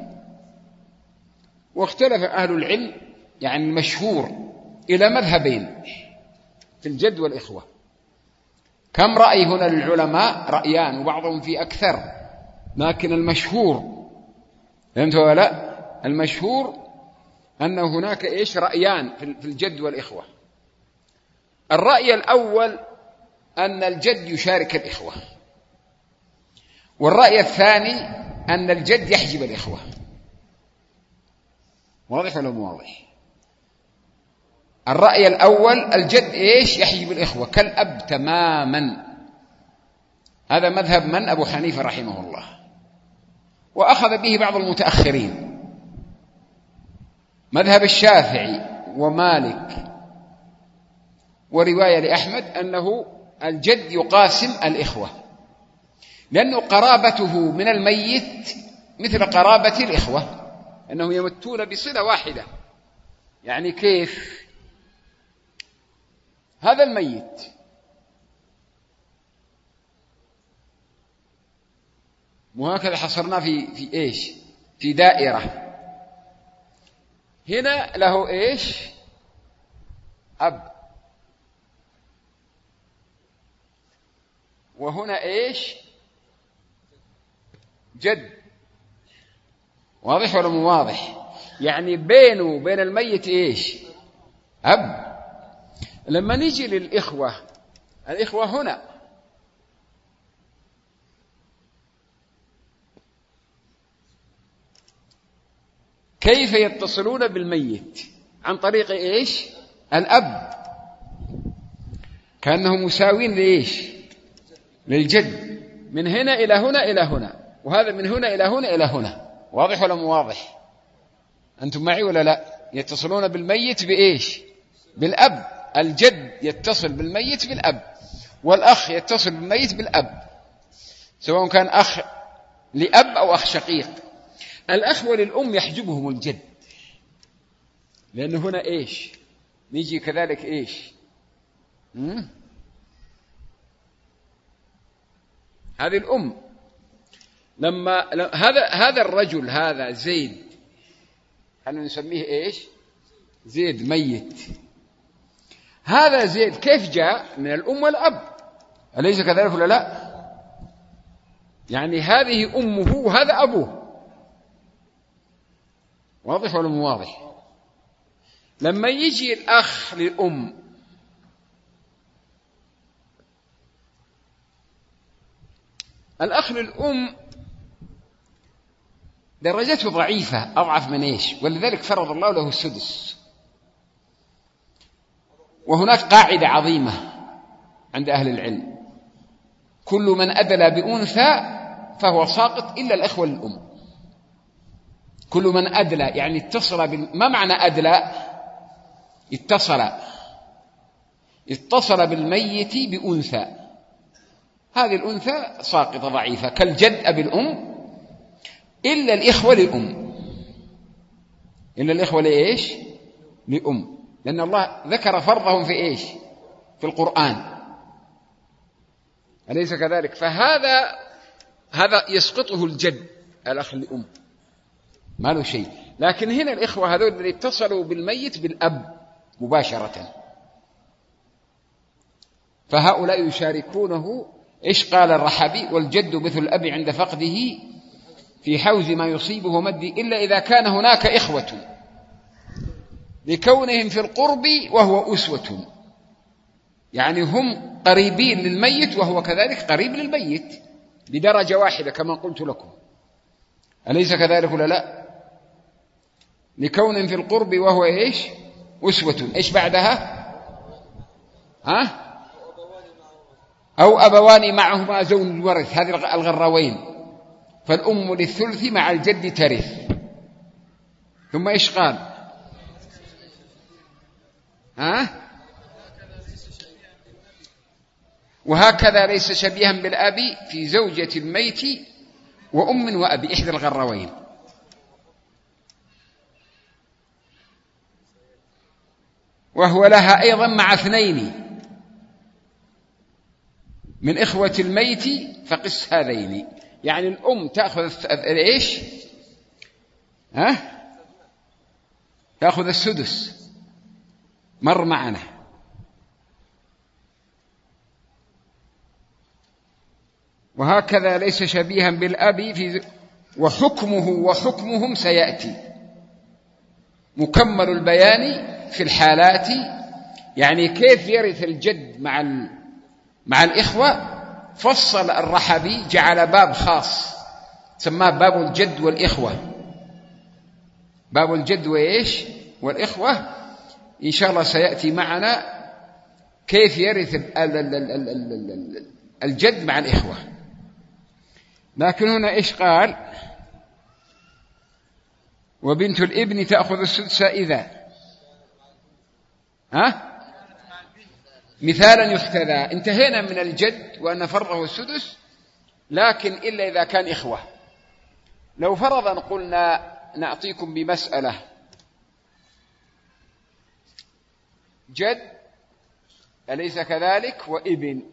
[SPEAKER 2] واختلف أهل العلم يعني المشهور إلى مذهبين في الجد والإخوة. كم رأي هنا للعلماء؟ رأيان، وبعضهم في أكثر، لكن المشهور، فهمت ولا لا؟ المشهور أن هناك رأيان في الجد والإخوة. الرأي الأول أن الجد يشارك الإخوة، والرأي الثاني أن الجد يحجب الإخوة. واضح ولا مو واضح؟ الرأي الأول الجد يحجب الإخوة كالأب تماما. هذا مذهب من؟ أبو حنيفة رحمه الله، وأخذ به بعض المتأخرين، مذهب الشافعي ومالك، ورواية لأحمد أنه الجد يقاسم الإخوة، لأنه قرابته من الميت مثل قرابة الإخوة، أنه يمتون بصلة واحدة. يعني كيف؟ هذا الميت وهكذا حصرناه في دائرة. هنا له أب، وهنا جد. واضح ولا مو واضح؟ يعني بينه وبين الميت أب. لما نيجي للإخوة، الإخوة هنا كيف يتصلون بالميت؟ عن طريق الأب، كأنهم مساوين للجد، من هنا إلى هنا إلى هنا، وهذا من هنا إلى هنا إلى هنا. واضح ولا مو واضح؟ أنتم معي ولا لا؟ يتصلون بالميت بالأب. الجد يتصل بالميت بالأب، والأخ يتصل بالميت بالأب، سواء كان أخ لأب أو أخ شقيق. الأخوة للأم يحجبهم الجد، لأنه هنا نيجي كذلك هذه الأم. لما هذا الرجل، هذا زيد، خلينا نسميه زيد ميت. هذا زيد كيف جاء؟ من الأم والأب، أليس كذلك ولا لا؟ يعني هذه أمه وهذا أبوه. واضح ولا مو واضح؟ لما يجي الأخ للأم، الأخ للأم درجته ضعيفة، أضعف من ولذلك فرض الله له السدس. وهناك قاعدة عظيمة عند أهل العلم: كل من أدلى بأنثى فهو ساقط إلا الأخوة للأم. كل من أدلى يعني اتصل ما معنى أدلى؟ اتصل بالميت بأنثى، هذه الأنثى ساقطة ضعيفة كالجد أبي الأم، إلا الإخوة للأم، إلا الإخوة لأم، لأن الله ذكر فرضهم في القرآن، أليس كذلك؟ فهذا يسقطه الجد، الأخ لأم ما له شيء. لكن هنا الإخوة هذول اللي اتصلوا بالميت بالأب مباشرة، فهؤلاء يشاركونه. قال الرحبي: والجد مثل الأب عند فقده في حوز ما يصيبه مدي، إلا إذا كان هناك إخوة لكونهم في القرب وهو أسوة، يعني هم قريبين للميت وهو كذلك قريب للميت بدرجة واحدة كما قلت لكم، أليس كذلك ولا لا؟ لكونهم في القرب وهو أسوة. بعدها؟ أو أبوان معهما زون الورث، هذه الغراوين، فالأم للثلث مع الجد ترث. ثم قال؟ وهكذا ليس شبيها بالأب في زوجة الميت وأم وأبي، إحدى الغراوين. وهو لها أيضا مع اثنين من إخوة الميت فقس هذين، يعني الأم تأخذ إيش؟ تأخذ السدس، مر معنا. وهكذا ليس شبيها بالأب وحكمهم سيأتي مكمل البيان في الحالات. يعني كيف يرث الجد مع الإخوة فصل الرحبي، جعل باب خاص سماه باب الجد والإخوة، باب الجد وإيش والإخوة. إن شاء الله سيأتي معنا كيف يرث الجد مع الإخوة. لكن هنا إيش قال؟ وبنت الابن تأخذ السدس إذا مثالا يحتذى. انتهينا من الجد وأن فرضه السدس، لكن إلا إذا كان إخوة. لو فرضا قلنا نعطيكم بمسألة جد أليس كذلك وابن،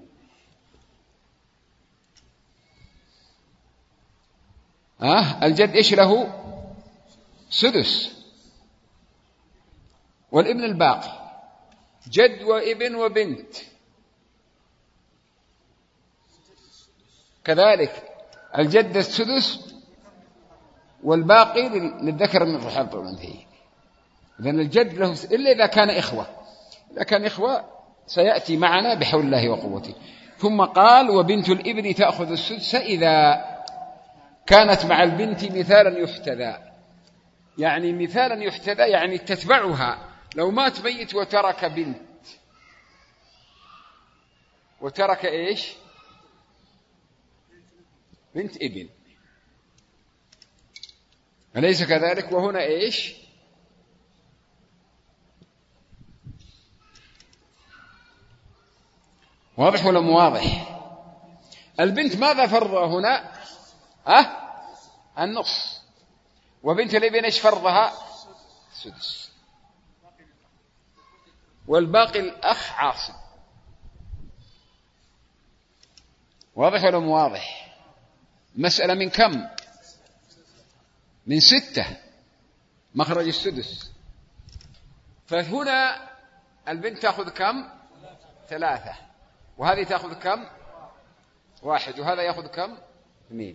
[SPEAKER 2] الجد إيش له؟ سدس، والابن الباقي. جد وابن وبنت كذلك، الجد السدس والباقي للذكر من حظ الأنثيين. إذن الجد له إلا إذا كان إخوة. إذا كان إخوة سيأتي معنا بحول الله وقوته. ثم قال وبنت الابن تأخذ السدس إذا كانت مع البنت مثالا يحتذى. يعني مثالا يحتذى يعني تتبعها. لو مات ميت وترك بنت، وترك إيش؟ بنت ابن، أليس كذلك؟ وهنا إيش؟ واضح ولا مو واضح؟ البنت ماذا فرضها هنا؟ النص. وبنت الابن إيش فرضها؟ السدس. والباقي الأخ عاصب. واضح ولا مو واضح؟ مسألة من كم؟ من 6، مخرج السدس. فهنا البنت تأخذ كم؟ 3، وهذه تأخذ كم؟ 1، وهذا يأخذ كم؟ 2.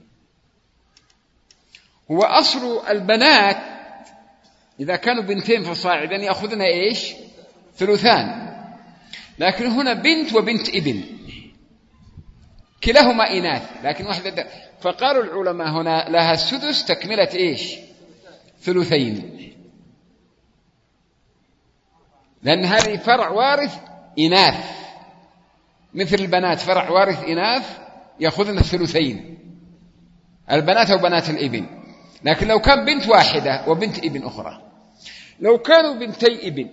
[SPEAKER 2] هو أصل البنات إذا كانوا بنتين فصاعدا يأخذن إيش؟ 3. لكن هنا بنت وبنت ابن كلاهما إناث، لكن واحدة. فقالوا العلماء هنا لها السدس تكملة إيش؟ 3، لأن هذه فرع وارث إناث، مثل البنات فرع وارث إناث يأخذن 3، البنات أو بنات الابن. لكن لو كان بنت واحدة وبنت ابن أخرى، لو كانوا بنتي ابن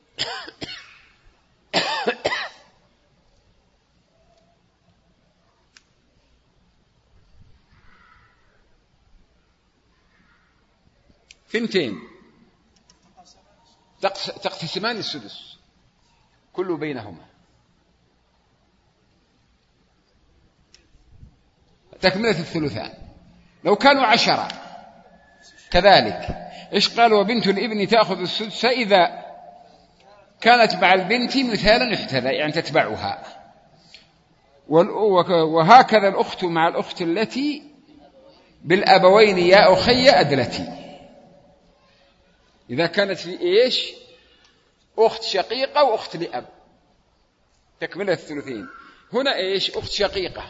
[SPEAKER 2] ثنتين تقتسمان السدس كل بينهما، تكملة 3. لو كانوا 10 كذلك. إيش قال؟ وبنت الابن تأخذ السدس إذا كانت مع البنت مثالا يحتذى، يعني تتبعها. وهكذا الأخت مع الأخت التي بالأبوين يا أخي أدلتي. إذا كانت في إيش؟ أخت شقيقة وأخت لأب، تكملة 3. هنا إيش؟ أخت شقيقة،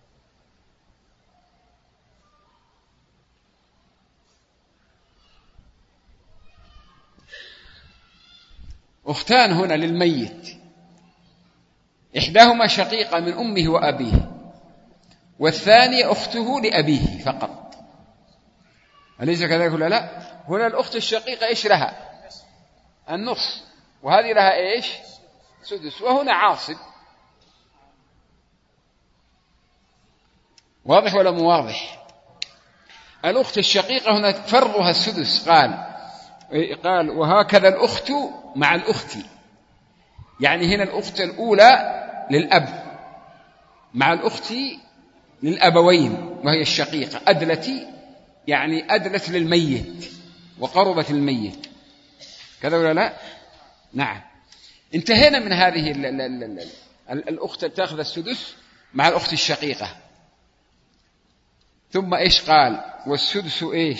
[SPEAKER 2] أختان هنا للميت، إحداهما شقيقة من أمه وأبيه، والثانية أخته لأبيه فقط. أليس كذلك ولا لا؟ هنا الأخت الشقيقة إيش لها؟ النص، وهذه لها إيش؟ سدس، وهنا عاصب. واضح ولا مو واضح؟ الأخت الشقيقة هنا فرضها السدس. قال وهكذا الأخت مع الأخت، يعني هنا الأخت الأولى للأب مع الأخت للأبوين وهي الشقيقة، أدلتي يعني أدلت للميت وقربت الميت، كذا ولا لا؟ نعم. انتهينا من هذه الأخت تأخذ السدس مع الأخت الشقيقة. ثم إيش قال؟ والسدس إيش؟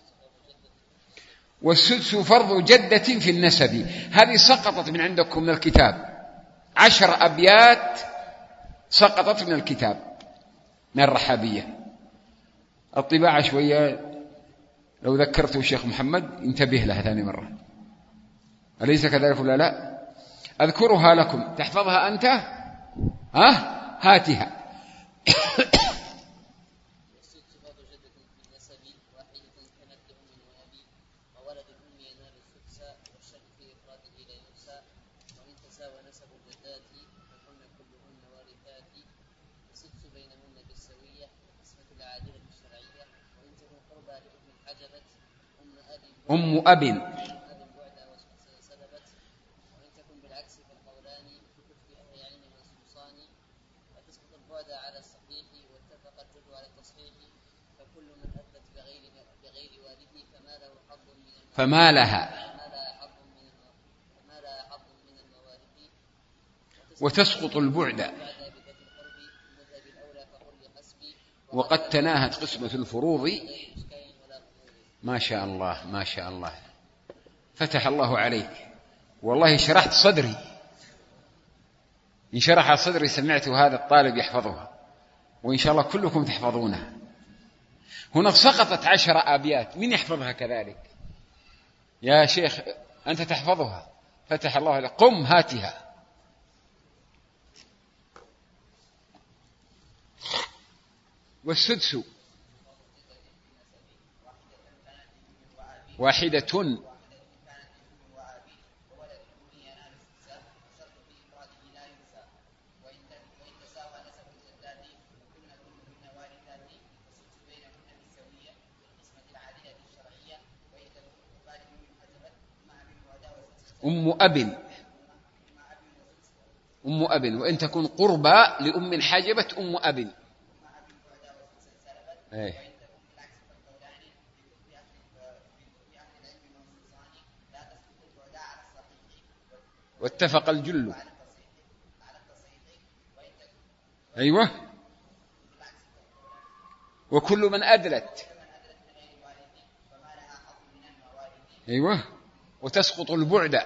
[SPEAKER 2] والسدس فرض جدة في النسب. هذه سقطت من عندكم من الكتاب، 10 أبيات سقطت من الكتاب من الرحابية. الطباعة شوية لو ذكرته الشيخ محمد انتبه لها ثاني مرة، أليس كذلك ولا لا؟ أذكرها لكم تحفظها أنت؟ هاتها. أم أب. فما لها وتسقط البعد وقد تناهت قسمة الفروض. ما شاء الله ما شاء الله، فتح الله عليك، والله شرحت صدري، إن شرح صدري سمعت هذا الطالب يحفظها، وإن شاء الله كلكم تحفظونها. هنا سقطت 10 أبيات، من يحفظها كذلك؟ يا شيخ أنت تحفظها، فتح الله عليك، قم هاتها. والسدس واحدة أم أب. أم أب، وإن تكون قربى لأم حجبت أم أب. واتفق الجل. أيوة. وكل من أدلت. أيوة. وتسقط البعد.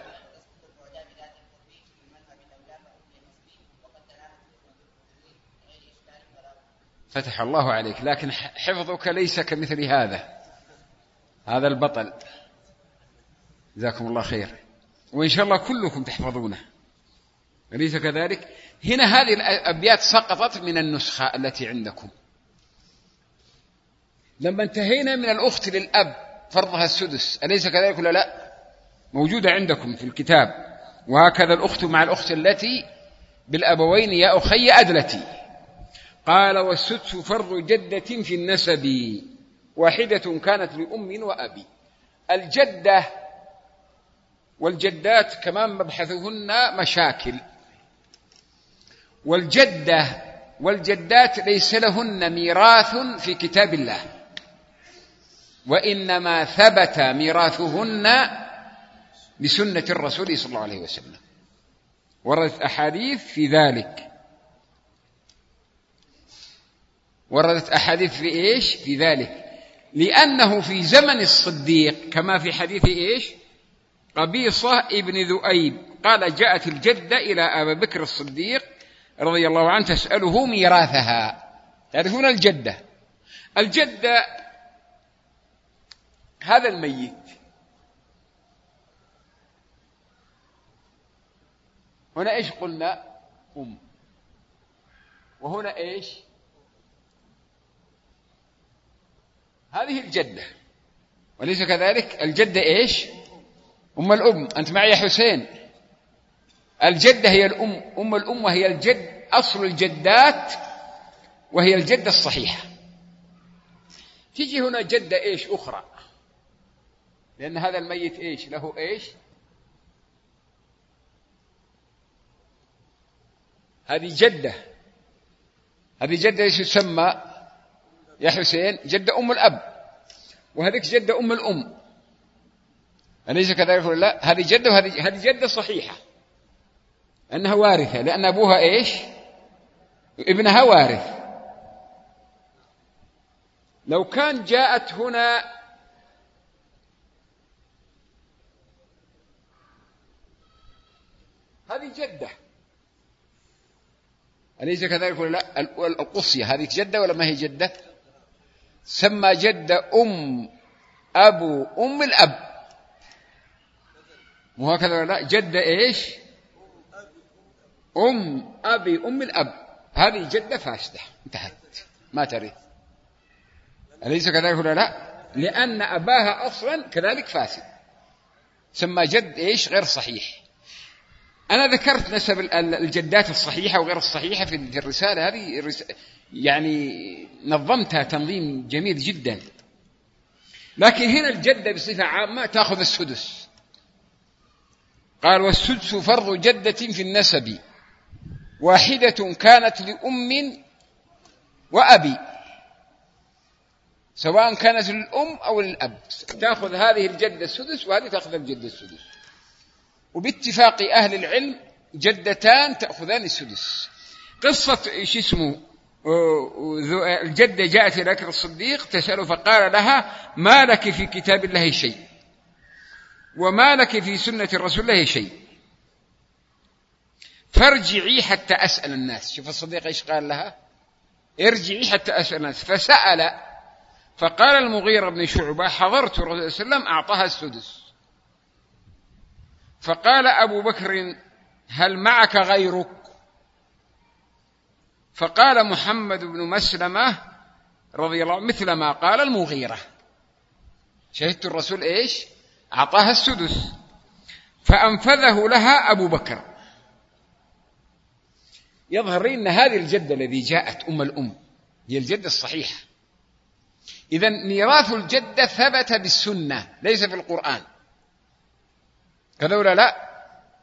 [SPEAKER 2] فتح الله عليك، لكن حفظك ليس كمثل هذا البطل، جزاكم الله خير، وإن شاء الله كلكم تحفظونه، أليس كذلك؟ هنا هذه الأبيات سقطت من النسخة التي عندكم. لما انتهينا من الأخت للأب فرضها السدس، أليس كذلك ولا لا؟ موجودة عندكم في الكتاب. وهكذا الأخت مع الأخت التي بالأبوين يا أخي أدلتي. قال والسدس فرض جدة في النسب، واحدة كانت لأم وأبي. الجدة والجدات كمان مبحثهن مشاكل، والجدة والجدات ليس لهن ميراث في كتاب الله، وإنما ثبت ميراثهن بسنة الرسول صلى الله عليه وسلم، وردت أحاديث في ذلك. وردت أحاديث في إيش؟ في ذلك، لأنه في زمن الصديق كما في حديث إيش؟ قبيصة ابن ذؤيب قال جاءت الجدة إلى أبي بكر الصديق رضي الله عنه تسأله ميراثها. تعرفون الجدة هذا الميت، هنا إيش قلنا؟ أم، وهنا إيش؟ هذه الجدة، وليس كذلك؟ الجدة إيش؟ أم الأم. أنت معي يا حسين؟ الجدة هي الأم، أم الأم وهي الجد، أصل الجدات، وهي الجدة الصحيحة. تيجي هنا جدة إيش أخرى، لأن هذا الميت إيش له إيش؟ هذه جدة إيش يسمى؟ يا حسين جدة أم الأب، وهذيك جدة أم الأم، أليس كذلك ولا لا؟ هذه جدة وهذه جدة صحيحة أنها وارثة، لأن أبوها إيش؟ ابنها وارث. لو كان جاءت هنا هذه جدة، أليس كذلك ولا لا؟ القصية هذه جدة ولا ما هي جدة؟ سمى جدة أبو أم الأب، مو هكذا ولا لا؟ جدة إيش؟ أبي أم الأب، هذه جدة فاسدة انتهت ما ترث، أليس كذلك ولا لا؟ لأن أباها أصلا كذلك فاسد، سمى جد إيش؟ غير صحيح. أنا ذكرت نسب الجدات الصحيحة وغير الصحيحة في الرسالة هذه، يعني نظمتها تنظيم جميل جدا. لكن هنا الجدة بصفة عامة تأخذ السدس. قال والسدس فرض جدة في النسب، واحدة كانت لأم وأبي، سواء كانت للأم أو للأب، تأخذ هذه الجدة السدس وهذه تأخذ الجدة السدس. وباتفاق أهل العلم جدتان تأخذان السدس. قصة إيش اسمه الجدة جاءت إلى بكر الصديق تسأله فقال لها ما لك في كتاب الله شيء وما لك في سنة الرسول الله شيء فارجعي حتى أسأل الناس. شوف الصديق إيش قال لها؟ ارجعي حتى أسأل الناس. فسأل فقال المغيرة بن شعبة حضرت الرسول صلى الله عليه وسلم أعطاها السدس. فقال أبو بكر هل معك غيرك؟ فقال محمد بن مسلمة رضي الله عنه مثل ما قال المغيرة. شهدت الرسول إيش؟ أعطاها السدس. فأنفذه لها أبو بكر. يظهر أن هذه الجدة الذي جاءت أم الأم هي الجدة الصحيحة. إذن ميراث الجدة ثبت بالسنة ليس في القرآن، كذا ولا لا؟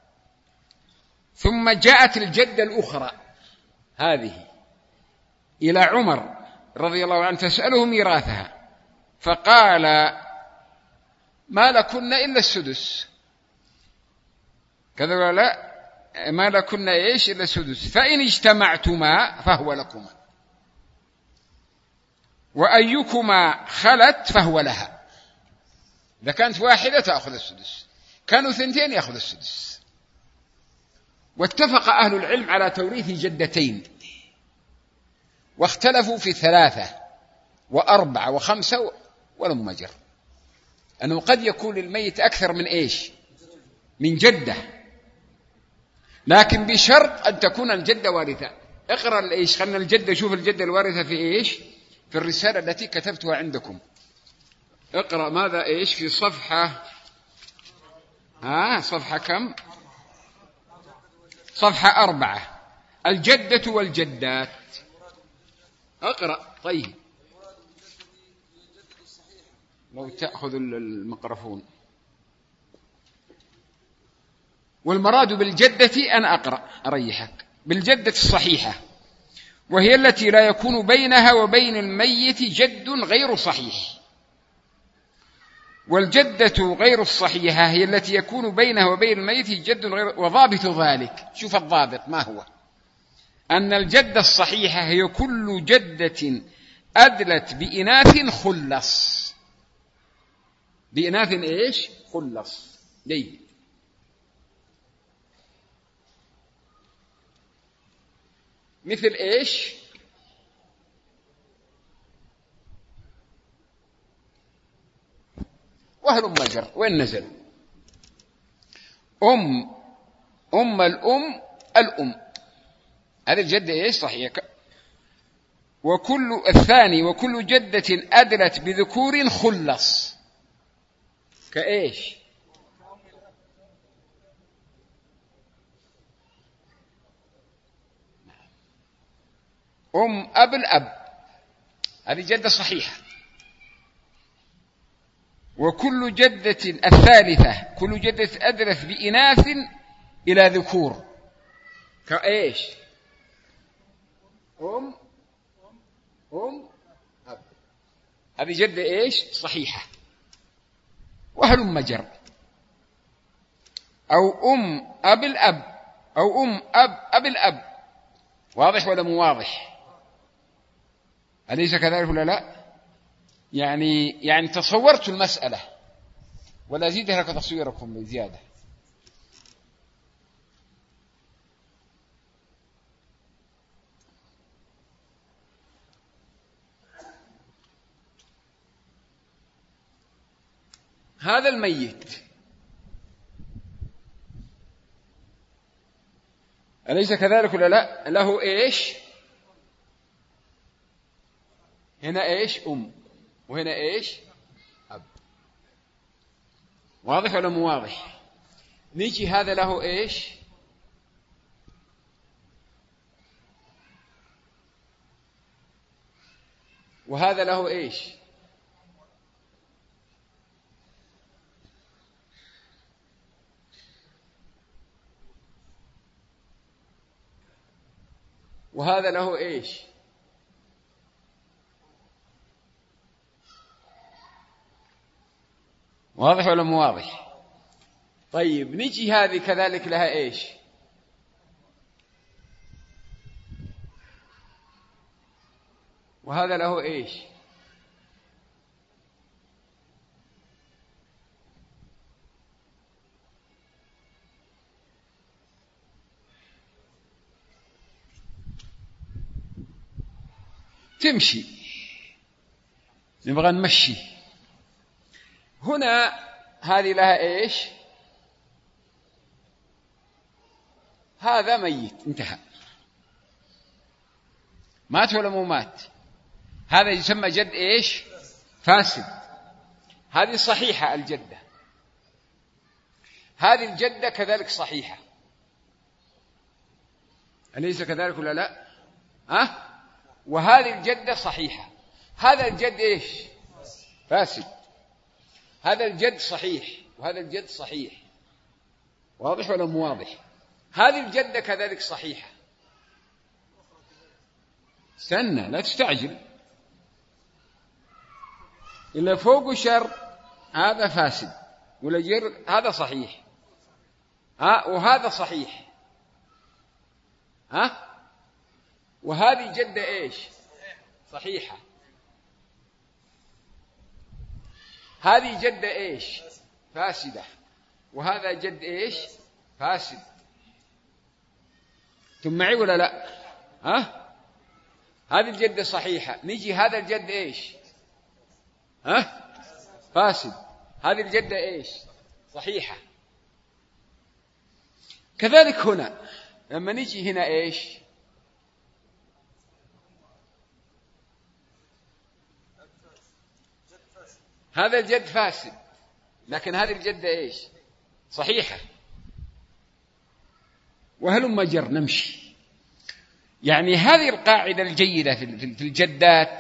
[SPEAKER 2] ثم جاءت الجدة الأخرى هذه إلى عمر رضي الله عنه تسأله ميراثها، فقال ما لكن إلا السدس، كذا ولا لا؟ ما لكن إيش إلا السدس، فإن اجتمعتما فهو لكما، وأيكما خلت فهو لها. إذا كانت واحدة تأخذ السدس، كانوا ثنتين يأخذ السدس. واتفق أهل العلم على توريث جدتين، واختلفوا في 3 و4 و5 ولم مجر، أنه قد يكون للميت أكثر من إيش؟ من جدة، لكن بشرط أن تكون الجدة وارثة. اقرأ إيش خلنا الجدة، شوف الجدة الوارثة في إيش؟ في الرسالة التي كتبتها عندكم. اقرأ ماذا إيش في صفحة صفحة كم؟ صفحة 4 الجدة والجدات. اقرأ طيب لو تأخذ الميكروفون. والمراد بالجدة أنا أقرأ أريحك بالجدة الصحيحة، وهي التي لا يكون بينها وبين الميت جد غير صحيح. والجدة غير الصحيحة هي التي يكون بينها وبين الميت جد غير. وضابط ذلك، شوف الضابط ما هو؟ أن الجدة الصحيحة هي كل جدة أدلت بإناث خلص. بإناث إيش؟ خلص. جيد. مثل إيش؟ وهل مجر وين نزل؟ أم الأم هذه الجدة إيش؟ صحيح. وكل جدة أدلت بذكور خلص كإيش؟ أب الأب هذه جدة صحيحة. وكل جدة الثالثة كل جدة أدلت بإناث إلى ذكور كإيش؟ أب هذه جدة إيش صحيحة. وهلم جر. أو أب الأب أو أب الأب. واضح ولا مو واضح؟ أليس كذلك ولا لا؟ يعني تصورت المسألة ولا أزيدها لك تصويركم بزيادة. هذا الميت أليس كذلك ولا لا؟ له إيش؟ هنا إيش وهنا إيش أب. واضح ولا مو واضح؟ نيجي هذا له إيش؟ وهذا له إيش؟ وهذا له إيش؟ واضح ولا مو واضح؟ طيب نجي هذه كذلك لها إيش؟ وهذا له إيش؟ تمشي، نبغى نمشي. هنا هذه لها إيش؟ هذا ميت انتهى. مات ولا مو مات؟ هذا يسمى جد إيش؟ فاسد. هذه صحيحة الجدة. هذه الجدة كذلك صحيحة. أليس كذلك ولا لا؟ وهذه الجدة صحيحة. هذا الجد إيش؟ فاسد. هذا الجد صحيح وهذا الجد صحيح. واضح ولا مو واضح؟ هذه الجدة كذلك صحيحة. استنى لا تستعجل. إلا فوق شر هذا فاسد ولا جر هذا صحيح. وهذا صحيح. وهذه جدة إيش؟ صحيحة. هذه جدة إيش؟ فاسدة. وهذا جد إيش؟ فاسد. ثم معي ولا لا؟ هذه الجدة صحيحة. نجي هذا الجد إيش؟ فاسد. هذه الجدة إيش؟ صحيحة. كذلك هنا لما نجي هنا إيش؟ هذا الجد فاسد لكن هذه الجدة إيش؟ صحيحة. وهلم جر نمشي. يعني هذه القاعدة الجيدة في الجدات: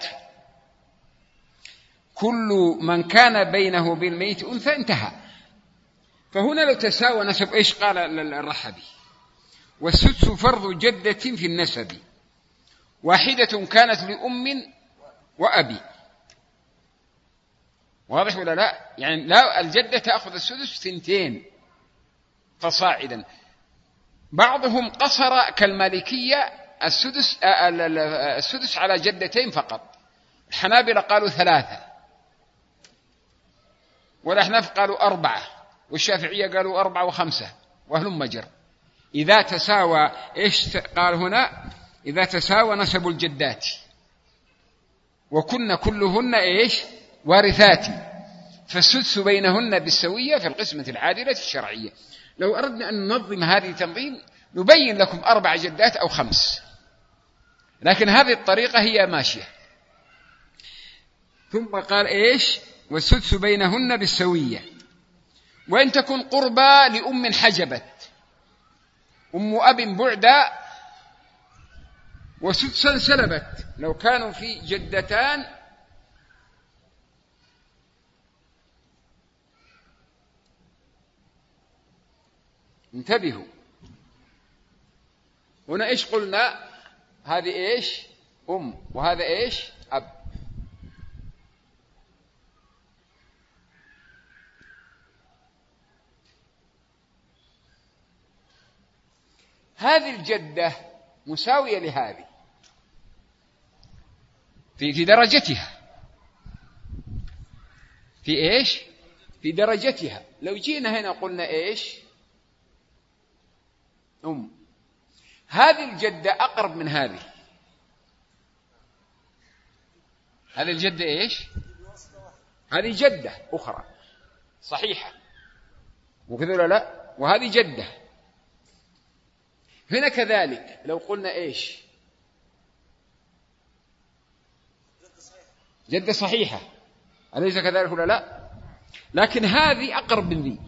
[SPEAKER 2] كل من كان بينه بالميت أنثى انتهى. فهنا لو تساوى نسب إيش قال الرحبي؟ والسدس فرض جدة في النسب، واحدة كانت لأم وأبي. واضح ولا لا؟ يعني لا، الجدة تأخذ السدس 2 فصاعدا. بعضهم قصر كالمالكية السدس على جدتين فقط. الحنابلة قالوا 3، والأحناف قالوا 4، والشافعية قالوا 4 و5، وهلم جر. إذا تساوى إيش قال هنا؟ إذا تساوى نسب الجدات وكن كلهن إيش؟ وارثات، فالسدس بينهن بالسوية في القسمة العادلة الشرعية. لو أردنا أن ننظم هذه التنظيم نبين لكم 4 جدات أو 5، لكن هذه الطريقة هي ماشية. ثم قال إيش؟ والسدس بينهن بالسوية، وإن تكن قربى لأم حجبت، أم أب بعدا وسدسا سلبت. لو كانوا في جدتان انتبهوا. هنا إيش قلنا؟ هذه إيش؟ وهذا إيش؟ أب. هذه الجدة مساوية لهذه في درجتها، في إيش؟ في درجتها. لو جينا هنا قلنا إيش؟ هذه الجدة أقرب من هذه. هذه الجدة إيش؟ هذه جدة أخرى صحيحة وكذا ولا لا؟ وهذه جدة. هنا كذلك لو قلنا إيش؟ جدة صحيحة، أليس كذلك ولا لا؟ لكن هذه أقرب من ذي،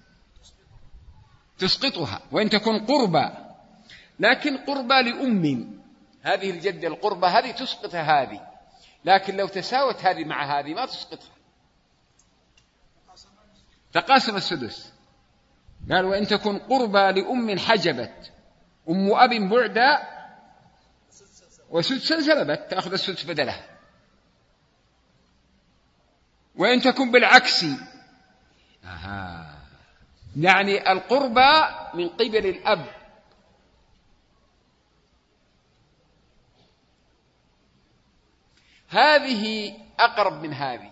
[SPEAKER 2] تسقطها وإن تكون قربى، لكن قربى لأم. هذه الجدة القربى هذه تسقط هذه، لكن لو تساوت هذه مع هذه ما تسقطها، تقاسم السدس. قال وإن تكون قربى لأم حجبت أم أب بعدا وسدسا سلبت، تأخذ السدس بدلها. وإن تكون بالعكس، يعني القربى من قبل الأب، هذه أقرب من هذه،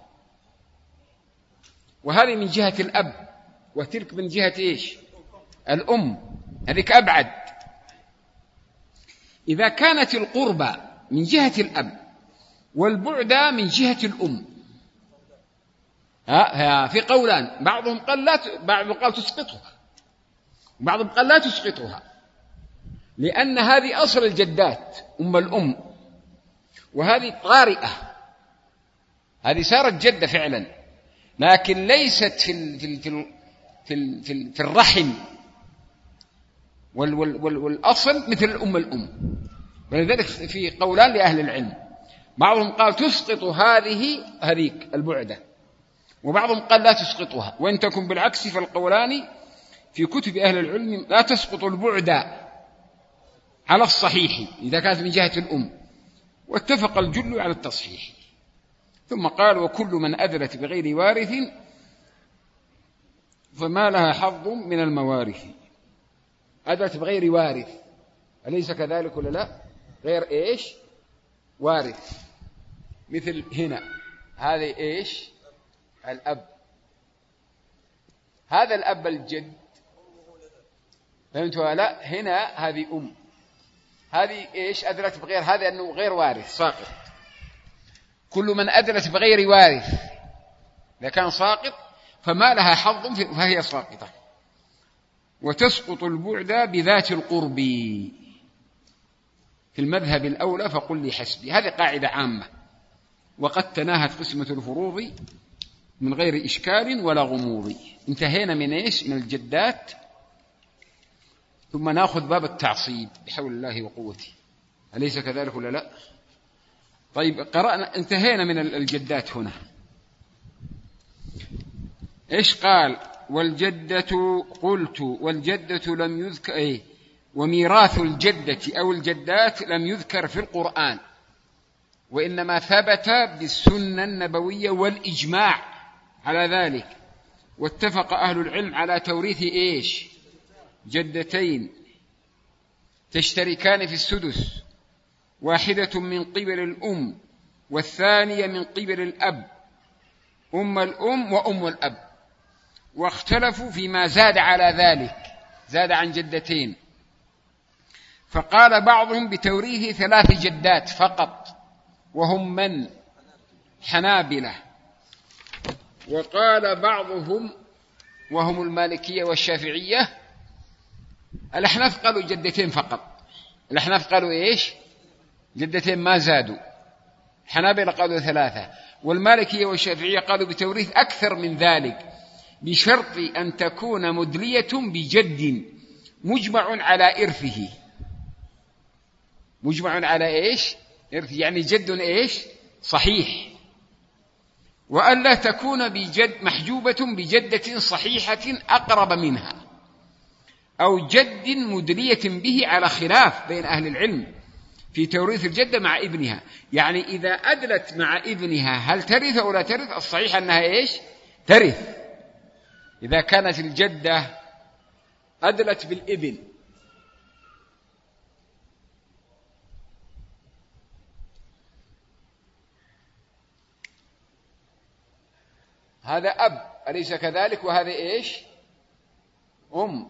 [SPEAKER 2] وهذه من جهة الأب، وتلك من جهة إيش؟ الأم، هذيك أبعد. إذا كانت القربى من جهة الأب والبعد من جهة الأم، في قولان، بعضهم قال تسقطها، وبعضهم قال لا تسقطها، لأن هذه أصل الجدات أم الأم، وهذه طارئة، هذه صارت جدة فعلا، لكن ليست في الرحم والأصل مثل الأم. ولذلك في قولان لأهل العلم، بعضهم قال تسقط هذيك البعدة، وبعضهم قال لا تسقطها. وإن تكن بالعكس فالقولان في كتب أهل العلم لا تسقط البعدة على الصحيح إذا كانت من جهة الأم، واتفق الجل على التصحيح. ثم قال وكل من أدلت بغير وارث فما لها حظ من الموارث. أدلت بغير وارث، أليس كذلك ولا لا؟ غير إيش؟ وارث. مثل هنا هذا إيش؟ الأب، هذا الأب الجد، فهمتوا لا؟ هنا هذه أم، هذه إيش؟ أدلت بغير، هذا أنه غير وارث ساقط. كل من أدلت بغير وارث إذا كان ساقط فما لها حظ فهي ساقطة. وتسقط البعد بذات القرب في المذهب الأولى فقل لي حسبي. هذه قاعدة عامة، وقد تناهت قسمة الفروض من غير إشكال ولا غموض. انتهينا من إيش؟ من الجدات. ثم نأخذ باب التعصيب بحول الله وقوته، أليس كذلك ولا لا؟ طيب قرأنا، انتهينا من الجدات. هنا إيش قال؟ والجدة قلت والجدة لم يذكر وميراث الجدة أو الجدات لم يذكر في القرآن، وإنما ثبت بالسنة النبوية والإجماع على ذلك. واتفق أهل العلم على توريث إيش؟ جدتين تشتركان في السدس، واحدة من قبل الأم والثانية من قبل الأب، أم الأم وأم الأب. واختلفوا فيما زاد على ذلك، زاد عن جدتين، فقال بعضهم بتوريث 3 جدات فقط، وهم من؟ حنابلة. وقال بعضهم وهم المالكية والشافعية، الأحناف قالوا جدتين فقط. الأحناف قالوا إيش؟ جدتين ما زادوا. حنابلة قالوا 3، والمالكية والشافعية قالوا بتوريث أكثر من ذلك، بشرط أن تكون مدلية بجد مجمع على إرثه. مجمع على إيش؟ إرث، يعني جد إيش؟ صحيح. وألا تكون بجد محجوبة بجدة صحيحة أقرب منها، أو جد مدلية به، على خلاف بين أهل العلم في توريث الجدة مع ابنها. يعني إذا أدلت مع ابنها هل ترث أو لا ترث؟ الصحيح أنها إيش؟ ترث. إذا كانت الجدة أدلت بالابن هذا أب أليس كذلك؟ وهذا إيش؟ أم.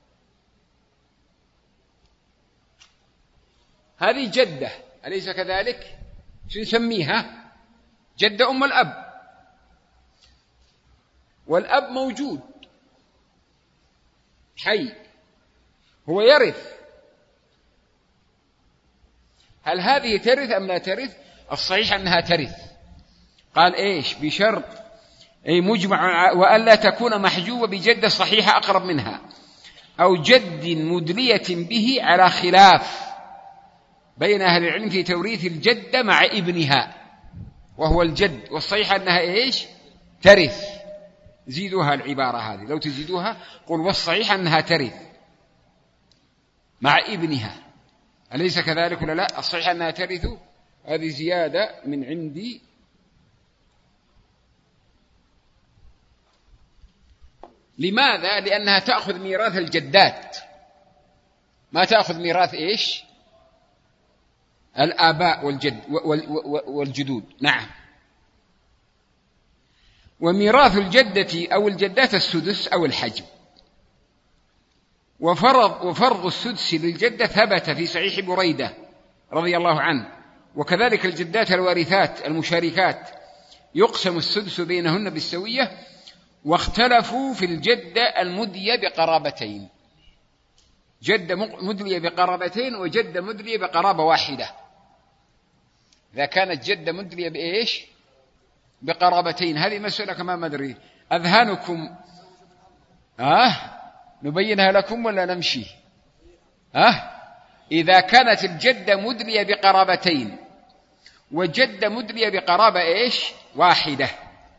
[SPEAKER 2] هذه جدة أليس كذلك؟ شو نسميها؟ جدة أم الأب. والأب موجود حي، هو يرث. هل هذه ترث أم لا ترث؟ الصحيح أنها ترث. قال إيش؟ بشرط أي مجمع وألا تكون محجوبة بجدة صحيحة أقرب منها أو جد مدلية به، على خلاف بين أهل العلم في توريث الجدة مع ابنها وهو الجد، والصحيح أنها إيش؟ ترث. زيدوها العبارة هذه، لو تزيدوها قل والصحيح أنها ترث مع ابنها، أليس كذلك ولا لا؟ الصحيح أنها ترث. هذه زيادة من عندي. لماذا؟ لأنها تأخذ ميراث الجدات، ما تأخذ ميراث إيش؟ الآباء والجدود. نعم. وميراث الجدة أو الجدات السدس أو الحجب. وفرض السدس للجدة ثبت في صحيح بريدة رضي الله عنه. وكذلك الجدات الوارثات المشاركات يقسم السدس بينهن بالسوية. واختلفوا في الجدة المدلية بقرابتين، جدة مدلية بقرابتين وجدة مدلية بقرابة واحدة. إذا كانت جدة مدلية بإيش؟ بقرابتين. هذه مسألة كما ما أدري أذهانكم نبينها لكم ولا نمشي؟ إذا كانت الجدة مدلية بقرابتين وجدة مدلية بقرابة إيش؟ واحدة،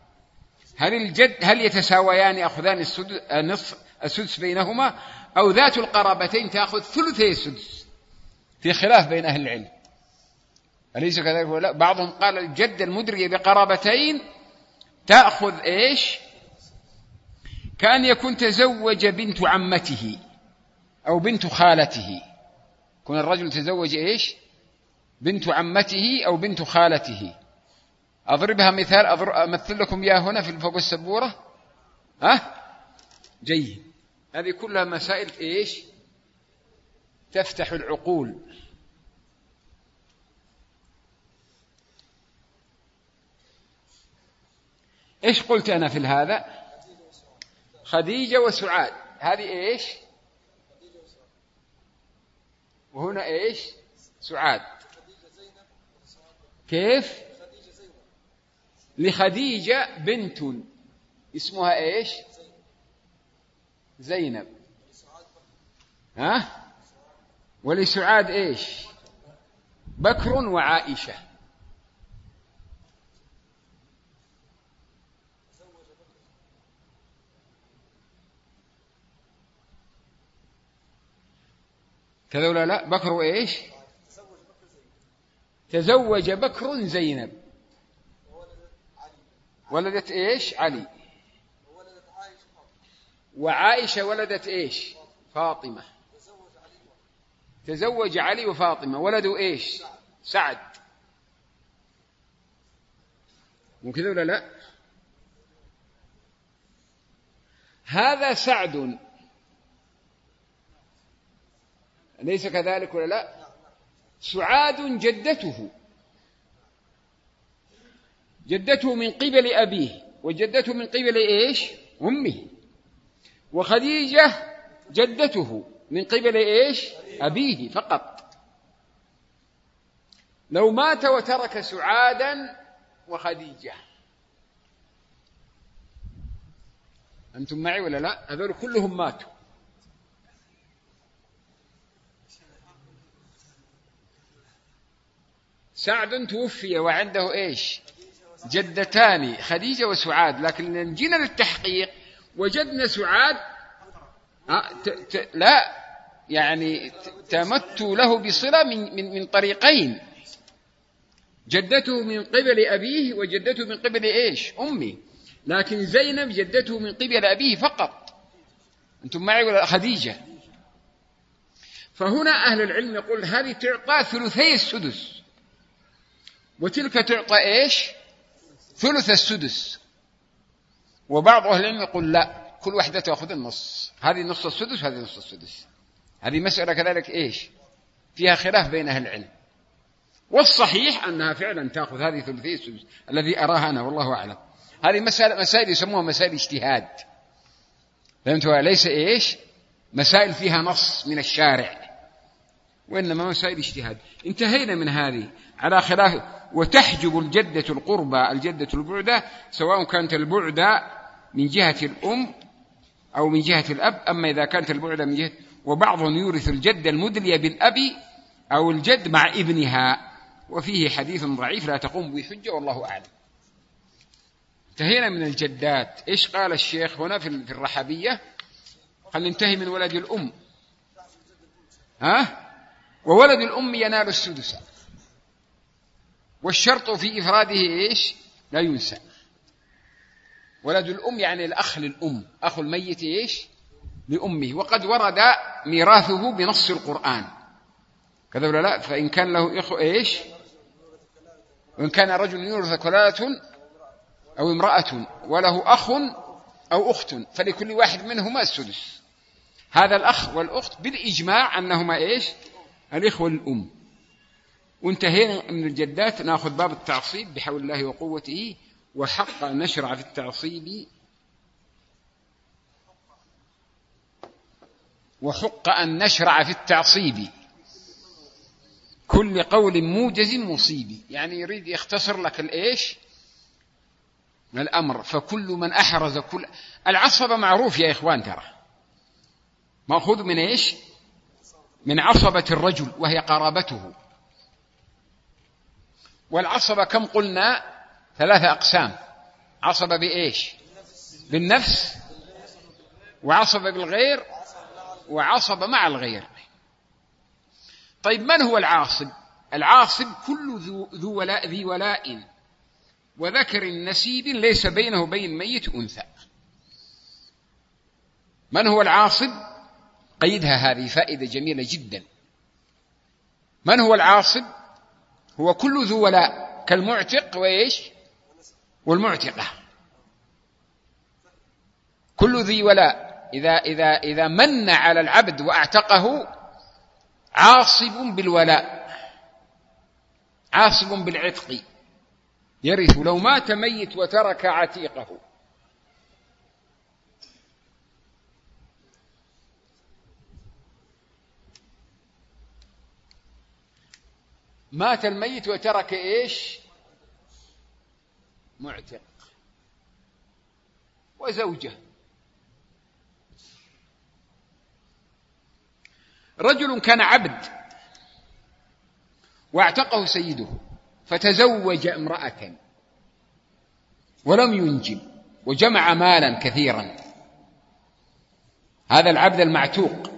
[SPEAKER 2] هل يتساويان يأخذان السدس بينهما، أو ذات القرابتين تأخذ ثلثي السدس؟ في خلاف بين أهل العلم، أليس كذلك ولا لا؟ بعضهم قال الجدة المدلية بقرابتين تأخذ إيش؟ كأن يكون تزوج بنت عمته أو بنت خالته، يكون الرجل تزوج إيش؟ بنت عمته أو بنت خالته. أضربها مثال، أمثل لكم إياه هنا في فوق السبورة. جيد. هذه كلها مسائل إيش؟ تفتح العقول. إيش قلت أنا في هذا؟ خديجة وسعاد، هذه إيش؟ وهنا إيش؟ سعاد. كيف؟ لخديجة بنت اسمها إيش؟ زينب. ولسعاد إيش؟ بكر وعائشة. كذا ولا لا؟ بكر وإيش؟ تزوج بكر زينب ولدت إيش؟ علي. وعائشة ولدت إيش؟ فاطمة. تزوج علي وفاطمة ولدوا إيش؟ سعد. وكذا ولا لا؟ هذا سعد، أليس كذلك ولا لا؟ سعاد جدته من قبل أبيه، وجدته من قبل إيش؟ أمه. وخديجة جدته من قبل إيش؟ أبيه فقط. لو مات وترك سعادا وخديجة، أنتم معي ولا لا؟ هذول كلهم ماتوا. سعد توفي وعنده إيش؟ جدتان، خديجة وسعاد. لكن جينا للتحقيق وجدنا سعاد لا يعني تمت له بصلة من طريقين، جدته من قبل أبيه وجدته من قبل إيش؟ أمي. لكن زينب جدته من قبل أبيه فقط. أنتم معي ولا خديجة؟ فهنا أهل العلم يقول هذه تعطى ثلثي السدس، وتلك تعطى إيش؟ ثلث السدس. وبعض أهل العلم يقول لا، كل واحدة تأخذ النص، هذه نص السدس هذه نص السدس. هذه مسألة كذلك إيش فيها خلاف بين أهل العلم، والصحيح أنها فعلا تأخذ هذه ثلثي السدس الذي أراها أنا والله أعلم. هذه مسائل يسموها مسائل اجتهاد، فهمتوا؟ ليس إيش مسائل فيها نص من الشارع، وإنما مسائل اجتهاد. انتهينا من هذه على خلاف. وتحجب الجدة القربى الجدة البعدة، سواء كانت البعدة من جهة الأم أو من جهة الأب. أما إذا كانت البعدة من جهة، وبعضهم يورث الجدة المدلية بالأب أو الجد مع ابنها، وفيه حديث ضعيف لا تقوم به حجة والله أعلم. انتهينا من الجدات. إيش قال الشيخ هنا في الرحبية؟ قال ننتهي من ولد الأم. وولد الأم ينال السدس، والشرط في إفراده إيش لا ينسى. ولد الأم يعني الأخ للأم، أخو الميت إيش لأمه، وقد ورد ميراثه بنص القرآن كذا ولا لا؟ فإن كان له إخوة إيش، وإن كان رجل يورث كلالة أو امرأة وله أخ أو أخت فلكل واحد منهما السدس. هذا الأخ والأخت بالإجماع أنهما إيش الإخوة الأم. وانتهينا من الجدات. نأخذ باب التعصيب بحول الله وقوته. وحق أن نشرع في التعصيب، وحق أن نشرع في التعصيب كل قول موجز مصيب. يعني يريد يختصر لك الإيش الأمر. فكل من أحرز كل العصبة معروف يا إخوان، ترى مأخوذ من إيش من عصبة الرجل وهي قرابته. والعصبة كم قلنا 3 أقسام: عصبة بإيش بالنفس، وعصبة بالغير، وعصبة مع الغير. طيب من هو العاصب؟ العاصب كل ذي ولاء وذكر نسيب ليس بينه وبين ميت أنثى. من هو العاصب؟ قيدها، هذه فائدة جميلة جدا. من هو العاصب؟ هو كل ذو ولاء كالمعتق وإيش والمعتقة. كل ذي ولاء إذا من على العبد وأعتقه عاصب بالولاء، عاصب بالعتق، يرث لو مات ميت وترك عتيقه. مات الميت وترك إيش معتق وزوجة. رجل كان عبد واعتقه سيده فتزوج امرأة ولم ينجب وجمع مالا كثيرا. هذا العبد المعتوق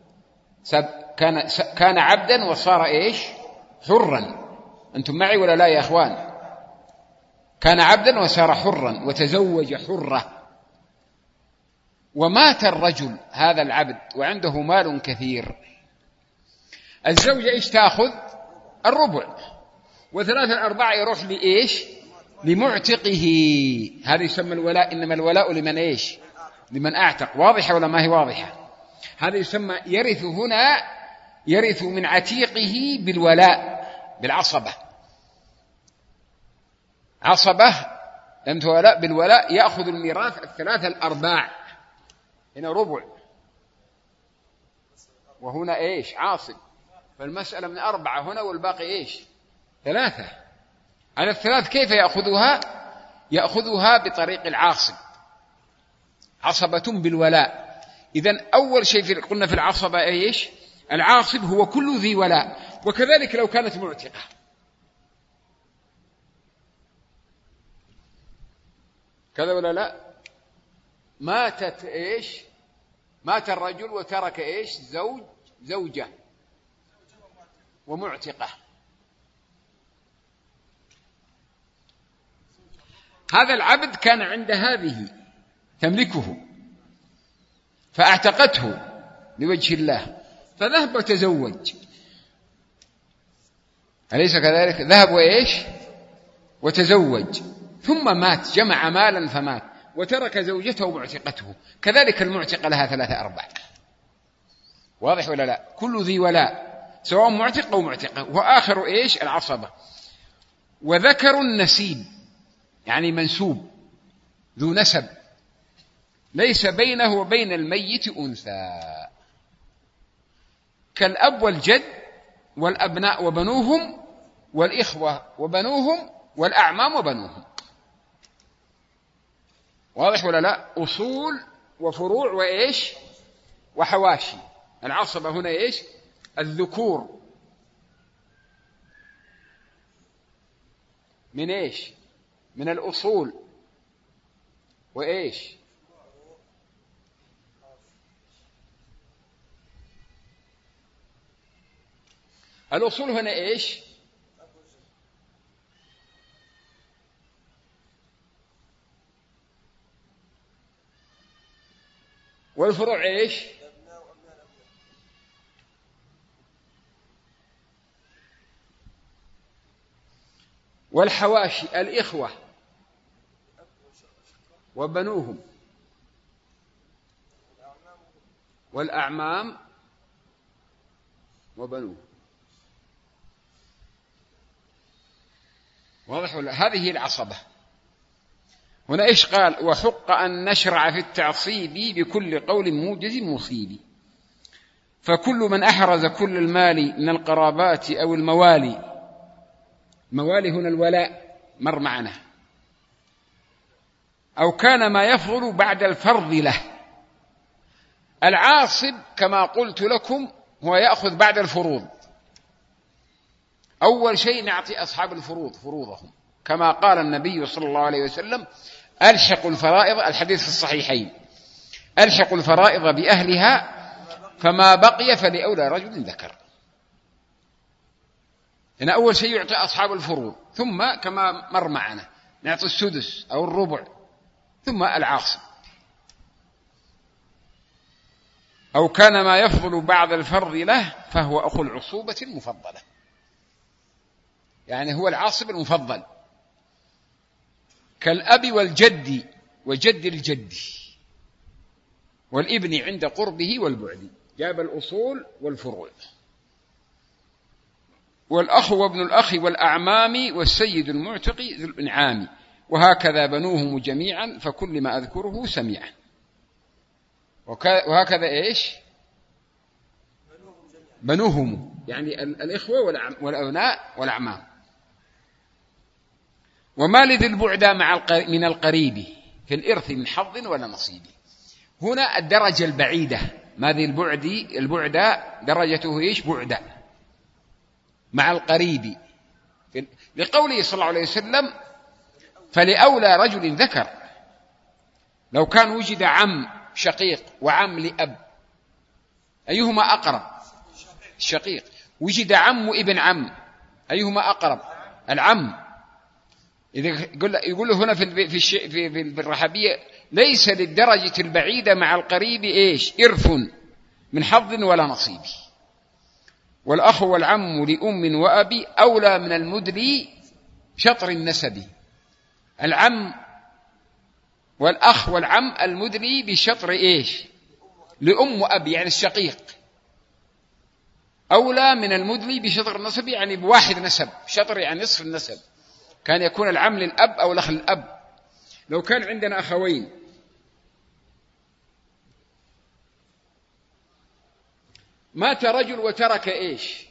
[SPEAKER 2] كان عبدا وصار إيش حرا. أنتم معي ولا لا يا أخوان؟ كان عبدا وصار حرا وتزوج حرة. ومات الرجل هذا العبد وعنده مال كثير. الزوجة إيش تأخذ؟ الربع، و3/4 يروح لإيش لمعتقه. هذا يسمى الولاء. إنما الولاء لمن إيش لمن أعتق. واضحة ولا ما هي واضحة؟ هذا يسمى يرث. هنا يرث من عتيقه بالولاء بالعصبة. عصبة لم تولاء بالولاء يأخذ الميراث 3/4. هنا ربع وهنا إيش عاصب. فالمسألة من 4 هنا والباقي إيش 3. على 3 كيف يأخذها؟ يأخذها بطريق العاصب، عصبة بالولاء. إذن أول شيء قلنا في العصبة إيش العاصب هو كل ذي ولاء. وكذلك لو كانت معتقة. كذا ولا لا؟ ماتت إيش مات الرجل وترك إيش زوجة ومعتقة. هذا العبد كان عند هذه تملكه فاعتقته لوجه الله فذهب وتزوج، أليس كذلك؟ ذهب وإيش وتزوج ثم مات، جمع مالا فمات. وترك زوجته معتقته، كذلك المعتقة لها 3 أرباع. واضح ولا لا؟ كل ذي ولاء سواء معتق أو معتقة. وآخر إيش؟ العصبة. وذكر النسيب يعني منسوب ذو نسب ليس بينه وبين الميت أنثى، كالأب والجد والأبناء وبنوهم والإخوة وبنوهم والأعمام وبنوهم. واضح ولا لا؟ أصول وفروع وإيش وحواشي. العصبة هنا إيش؟ الذكور من إيش؟ من الأصول وإيش؟ الأصول هنا إيش؟ والفروع إيش؟ والحواشي الإخوة وبنوهم والأعمام وبنوهم. واضح ولا؟ هذه العصبة. هنا إيش قال؟ وحق أن نشرع في التعصيب بكل قول موجز مصيب، فكل من أحرز كل المال من القرابات أو الموالي. موالي هنا الولاء مر معنا، أو كان ما يفضل بعد الفرض له. العاصب كما قلت لكم هو يأخذ بعد الفروض. أول شيء نعطي أصحاب الفروض فروضهم، كما قال النبي صلى الله عليه وسلم ألحق الفرائض، الحديث في الصحيحين، ألحق الفرائض بأهلها فما بقي فلأولى رجل ذكر. هنا أول شيء يعطي أصحاب الفروض، ثم كما مر معنا نعطي السدس أو الربع، ثم العاصب. أو كان ما يفضل بعد الفرض له فهو أخو العصوبة المفضلة، يعني هو العاصب المفضل، كالأب والجد وجد الجد والابن عند قربه والبعد. جاب الأصول والفروع. والأخ وابن الأخ والأعمام والسيد المعتق ذو الإنعام، وهكذا بنوهم جميعا فكل ما أذكره سميعا. وهكذا إيش؟ بنوهم يعني الإخوة والأبناء والأعمام. وما لذي البعد من القريب في الإرث من حظ ولا نصيب. هنا الدرجة البعيدة، ما ذي البعد درجته إيش؟ بعد مع القريب، لقوله صلى الله عليه وسلم فلأولى رجل ذكر. لو كان وجد عم شقيق وعم لأب أيهما أقرب؟ الشقيق. وجد عم وابن عم أيهما أقرب؟ العم. إذا يقول له هنا في الرحبية ليس للدرجة البعيدة مع القريب إيش؟ إرث من حظ ولا نصيب. والأخ والعم لأم وأبي أولى من المدلي شطر النسب. العم والأخ والعم المدلي بشطر إيش؟ لأم وأبي يعني الشقيق، أولى من المدلي بشطر النسب يعني بواحد نسب، شطر يعني نصف النسب. كان يكون العم للأب أو الأخ للأب. لو كان عندنا أخوين مات رجل وترك إيش؟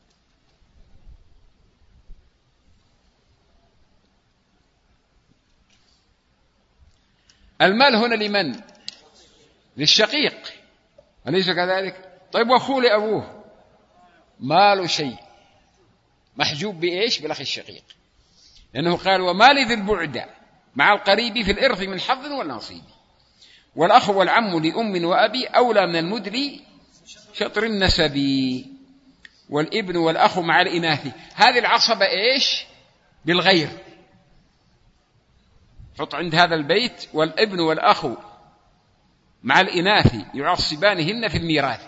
[SPEAKER 2] المال هنا لمن؟ للشقيق، أليس كذلك؟ طيب وأخوه لأبوه ماله شيء، محجوب بإيش؟ بالأخ الشقيق، لأنه قال وما لذي البعد مع القريب في الإرث من حظ والنصيب. والأخ والعم لأم وأبي أولى من المدلي شطر النسب. والابن والأخ مع الإناث. هذه العصبة إيش؟ بالغير. حط عند هذا البيت والابن والأخ مع الإناث يعصبانهن في الميراث.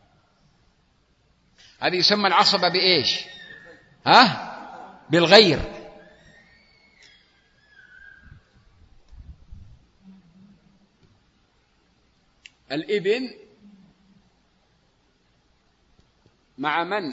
[SPEAKER 2] هذه يسمى العصبة بإيش؟ بالغير. الابن مع من؟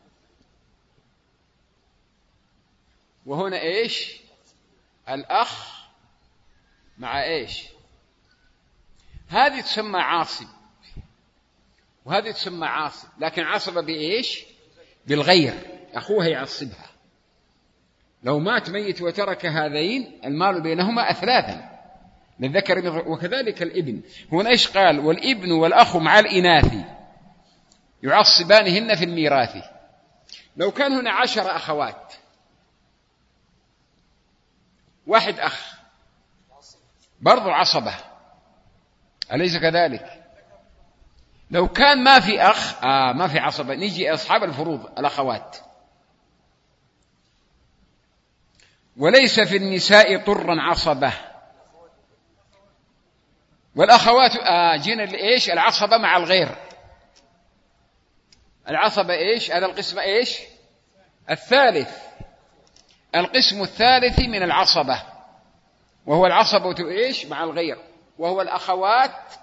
[SPEAKER 2] وهنا إيش؟ الأخ مع إيش؟ هذه تسمى عاصب وهذه تسمى عاصب، لكن عصبة بإيش؟ بالغير، أخوها يعصبها. لو مات ميت وترك هذين المال بينهما أثلاثا للذكر، وكذلك الابن. هنا إيش قال؟ والابن والأخ مع الإناث يعصبانهن في الميراث. لو كان هنا 10 أخوات، واحد أخ برضو عصبة، أليس كذلك؟ لو كان ما في أخ ما في عصبة، نيجي أصحاب الفروض الأخوات. وليس في النساء طرا عصبة، والأخوات جينا لإيش؟ العصبة مع الغير. العصبة إيش؟ هذا القسم إيش؟ الثالث، القسم الثالث من العصبة، وهو العصبة إيش؟ مع الغير، وهو الأخوات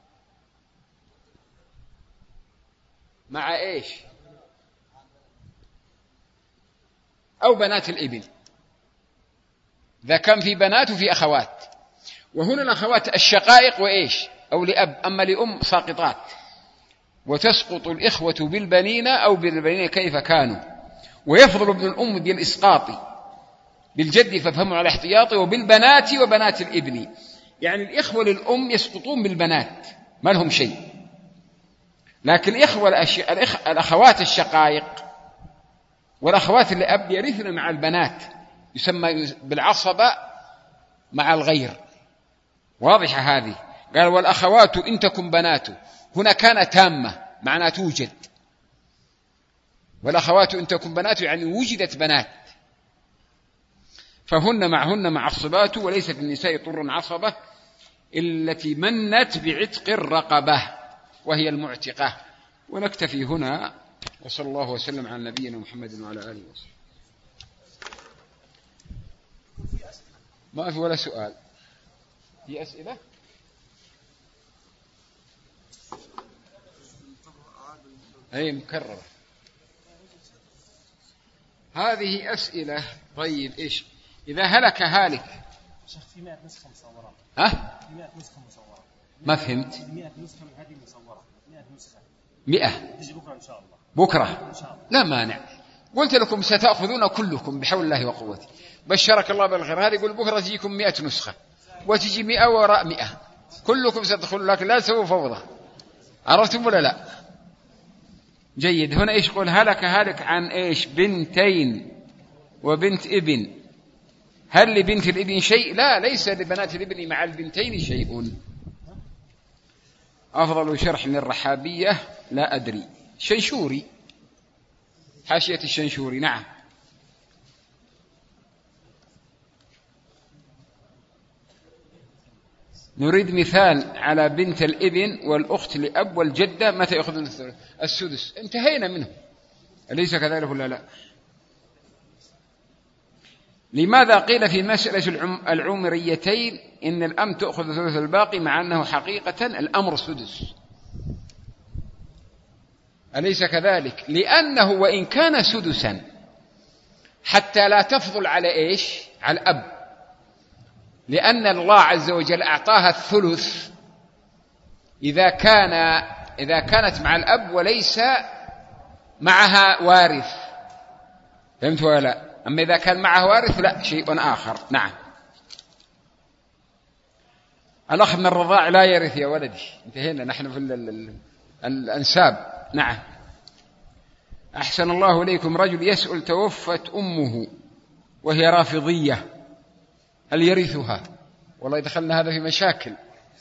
[SPEAKER 2] مع إيش؟ أو بنات الابن، إذا كان في بنات وفي أخوات. وهنا الأخوات الشقائق وإيش؟ أو لأب، أما لأم ساقطات. وتسقط الإخوة بالبنين أو بالبنين كيف كانوا، ويفضل ابن الأم بالإسقاط، بالجد فافهموا على احتياطي، وبالبنات وبنات الابن. يعني الإخوة للأم يسقطون بالبنات ما لهم شيء، لكن الأخوات الشقائق والأخوات لأب يرثن مع البنات، يسمى بالعصبة مع الغير. واضحة هذه؟ قال والأخوات إن تكن بنات، هنا كان تامة معناه توجد، والأخوات إن تكن بنات يعني وجدت بنات، فهن معهن معصبات. وليس في النساء طر عصبة التي منت بعتق الرقبة وهي المعتقة. ونكتفي هنا، وصلى الله وسلم على نبينا محمد وعلى آله وسلم. ما في ولا سؤال؟ في أسئلة؟ أي مكررة هذه أسئلة. طيب إيش إذا هلك هالك؟
[SPEAKER 3] شيخ في 100 نسخة مصورة.
[SPEAKER 2] في
[SPEAKER 3] 100 نسخة مصورة.
[SPEAKER 2] ما فهمت.
[SPEAKER 3] 100 نسخة من هذه مصورة. 100 نسخة.
[SPEAKER 2] 100
[SPEAKER 3] تجي بكرة إن شاء الله.
[SPEAKER 2] بكرة
[SPEAKER 3] إن شاء الله.
[SPEAKER 2] لا مانع. قلت لكم ستأخذون كلكم بحول الله وقوته. بشرك الله بالخير. هذا يقول بكرة تجيكم 100 نسخة وتجي 100 وراء 100، كلكم ستدخلون، لكن لا تسووا فوضى. عرفتم ولا لا؟ جيد. هنا إيش يقول؟ هلك هالك عن إيش؟ بنتين وبنت ابن. هل لبنت الابن شيء؟ لا، ليس لبنات الابن مع البنتين شيء. أفضل شرح للرحابية لا أدري. شنشوري، حاشية الشنشوري. نعم. نريد مثال على بنت الابن والأخت لأب والجدة متى يأخذون السدس. انتهينا منه، أليس كذلك ولا لا؟ لماذا قيل في مسألة العمريتين إن الأم تأخذ ثلث الباقي مع أنه حقيقة الأمر سدس؟ أليس كذلك؟ لأنه وإن كان سدسا حتى لا تفضل على إيش؟ على الأب، لأن الله عز وجل أعطاها الثلث إذا كانت مع الأب وليس معها وارث. فهمت ولا لا؟ أما إذا كان معها وارث لا، شيء آخر. نعم. الأخ من الرضاع لا يرث يا ولدي. انتهينا نحن في الأنساب. نعم. أحسن الله إليكم. رجل يسأل توفت أمه وهي رافضية، هل يرثها؟ والله دخلنا هذا في مشاكل.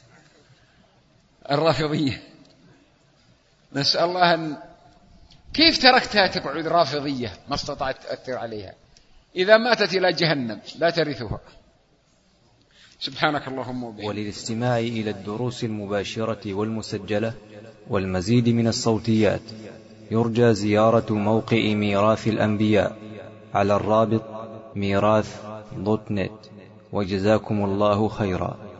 [SPEAKER 2] الرافضية نسأل الله كيف تركتها تقعد رافضية ما استطعت تأثر عليها؟ إذا ماتت إلى جهنم لا ترثها. سبحانك اللهم وبحمدك.
[SPEAKER 1] وللاستماع إلى الدروس المباشرة والمسجلة والمزيد من الصوتيات يرجى زيارة موقع ميراث الأنبياء على الرابط ميراث.net. وجزاكم الله خيرا.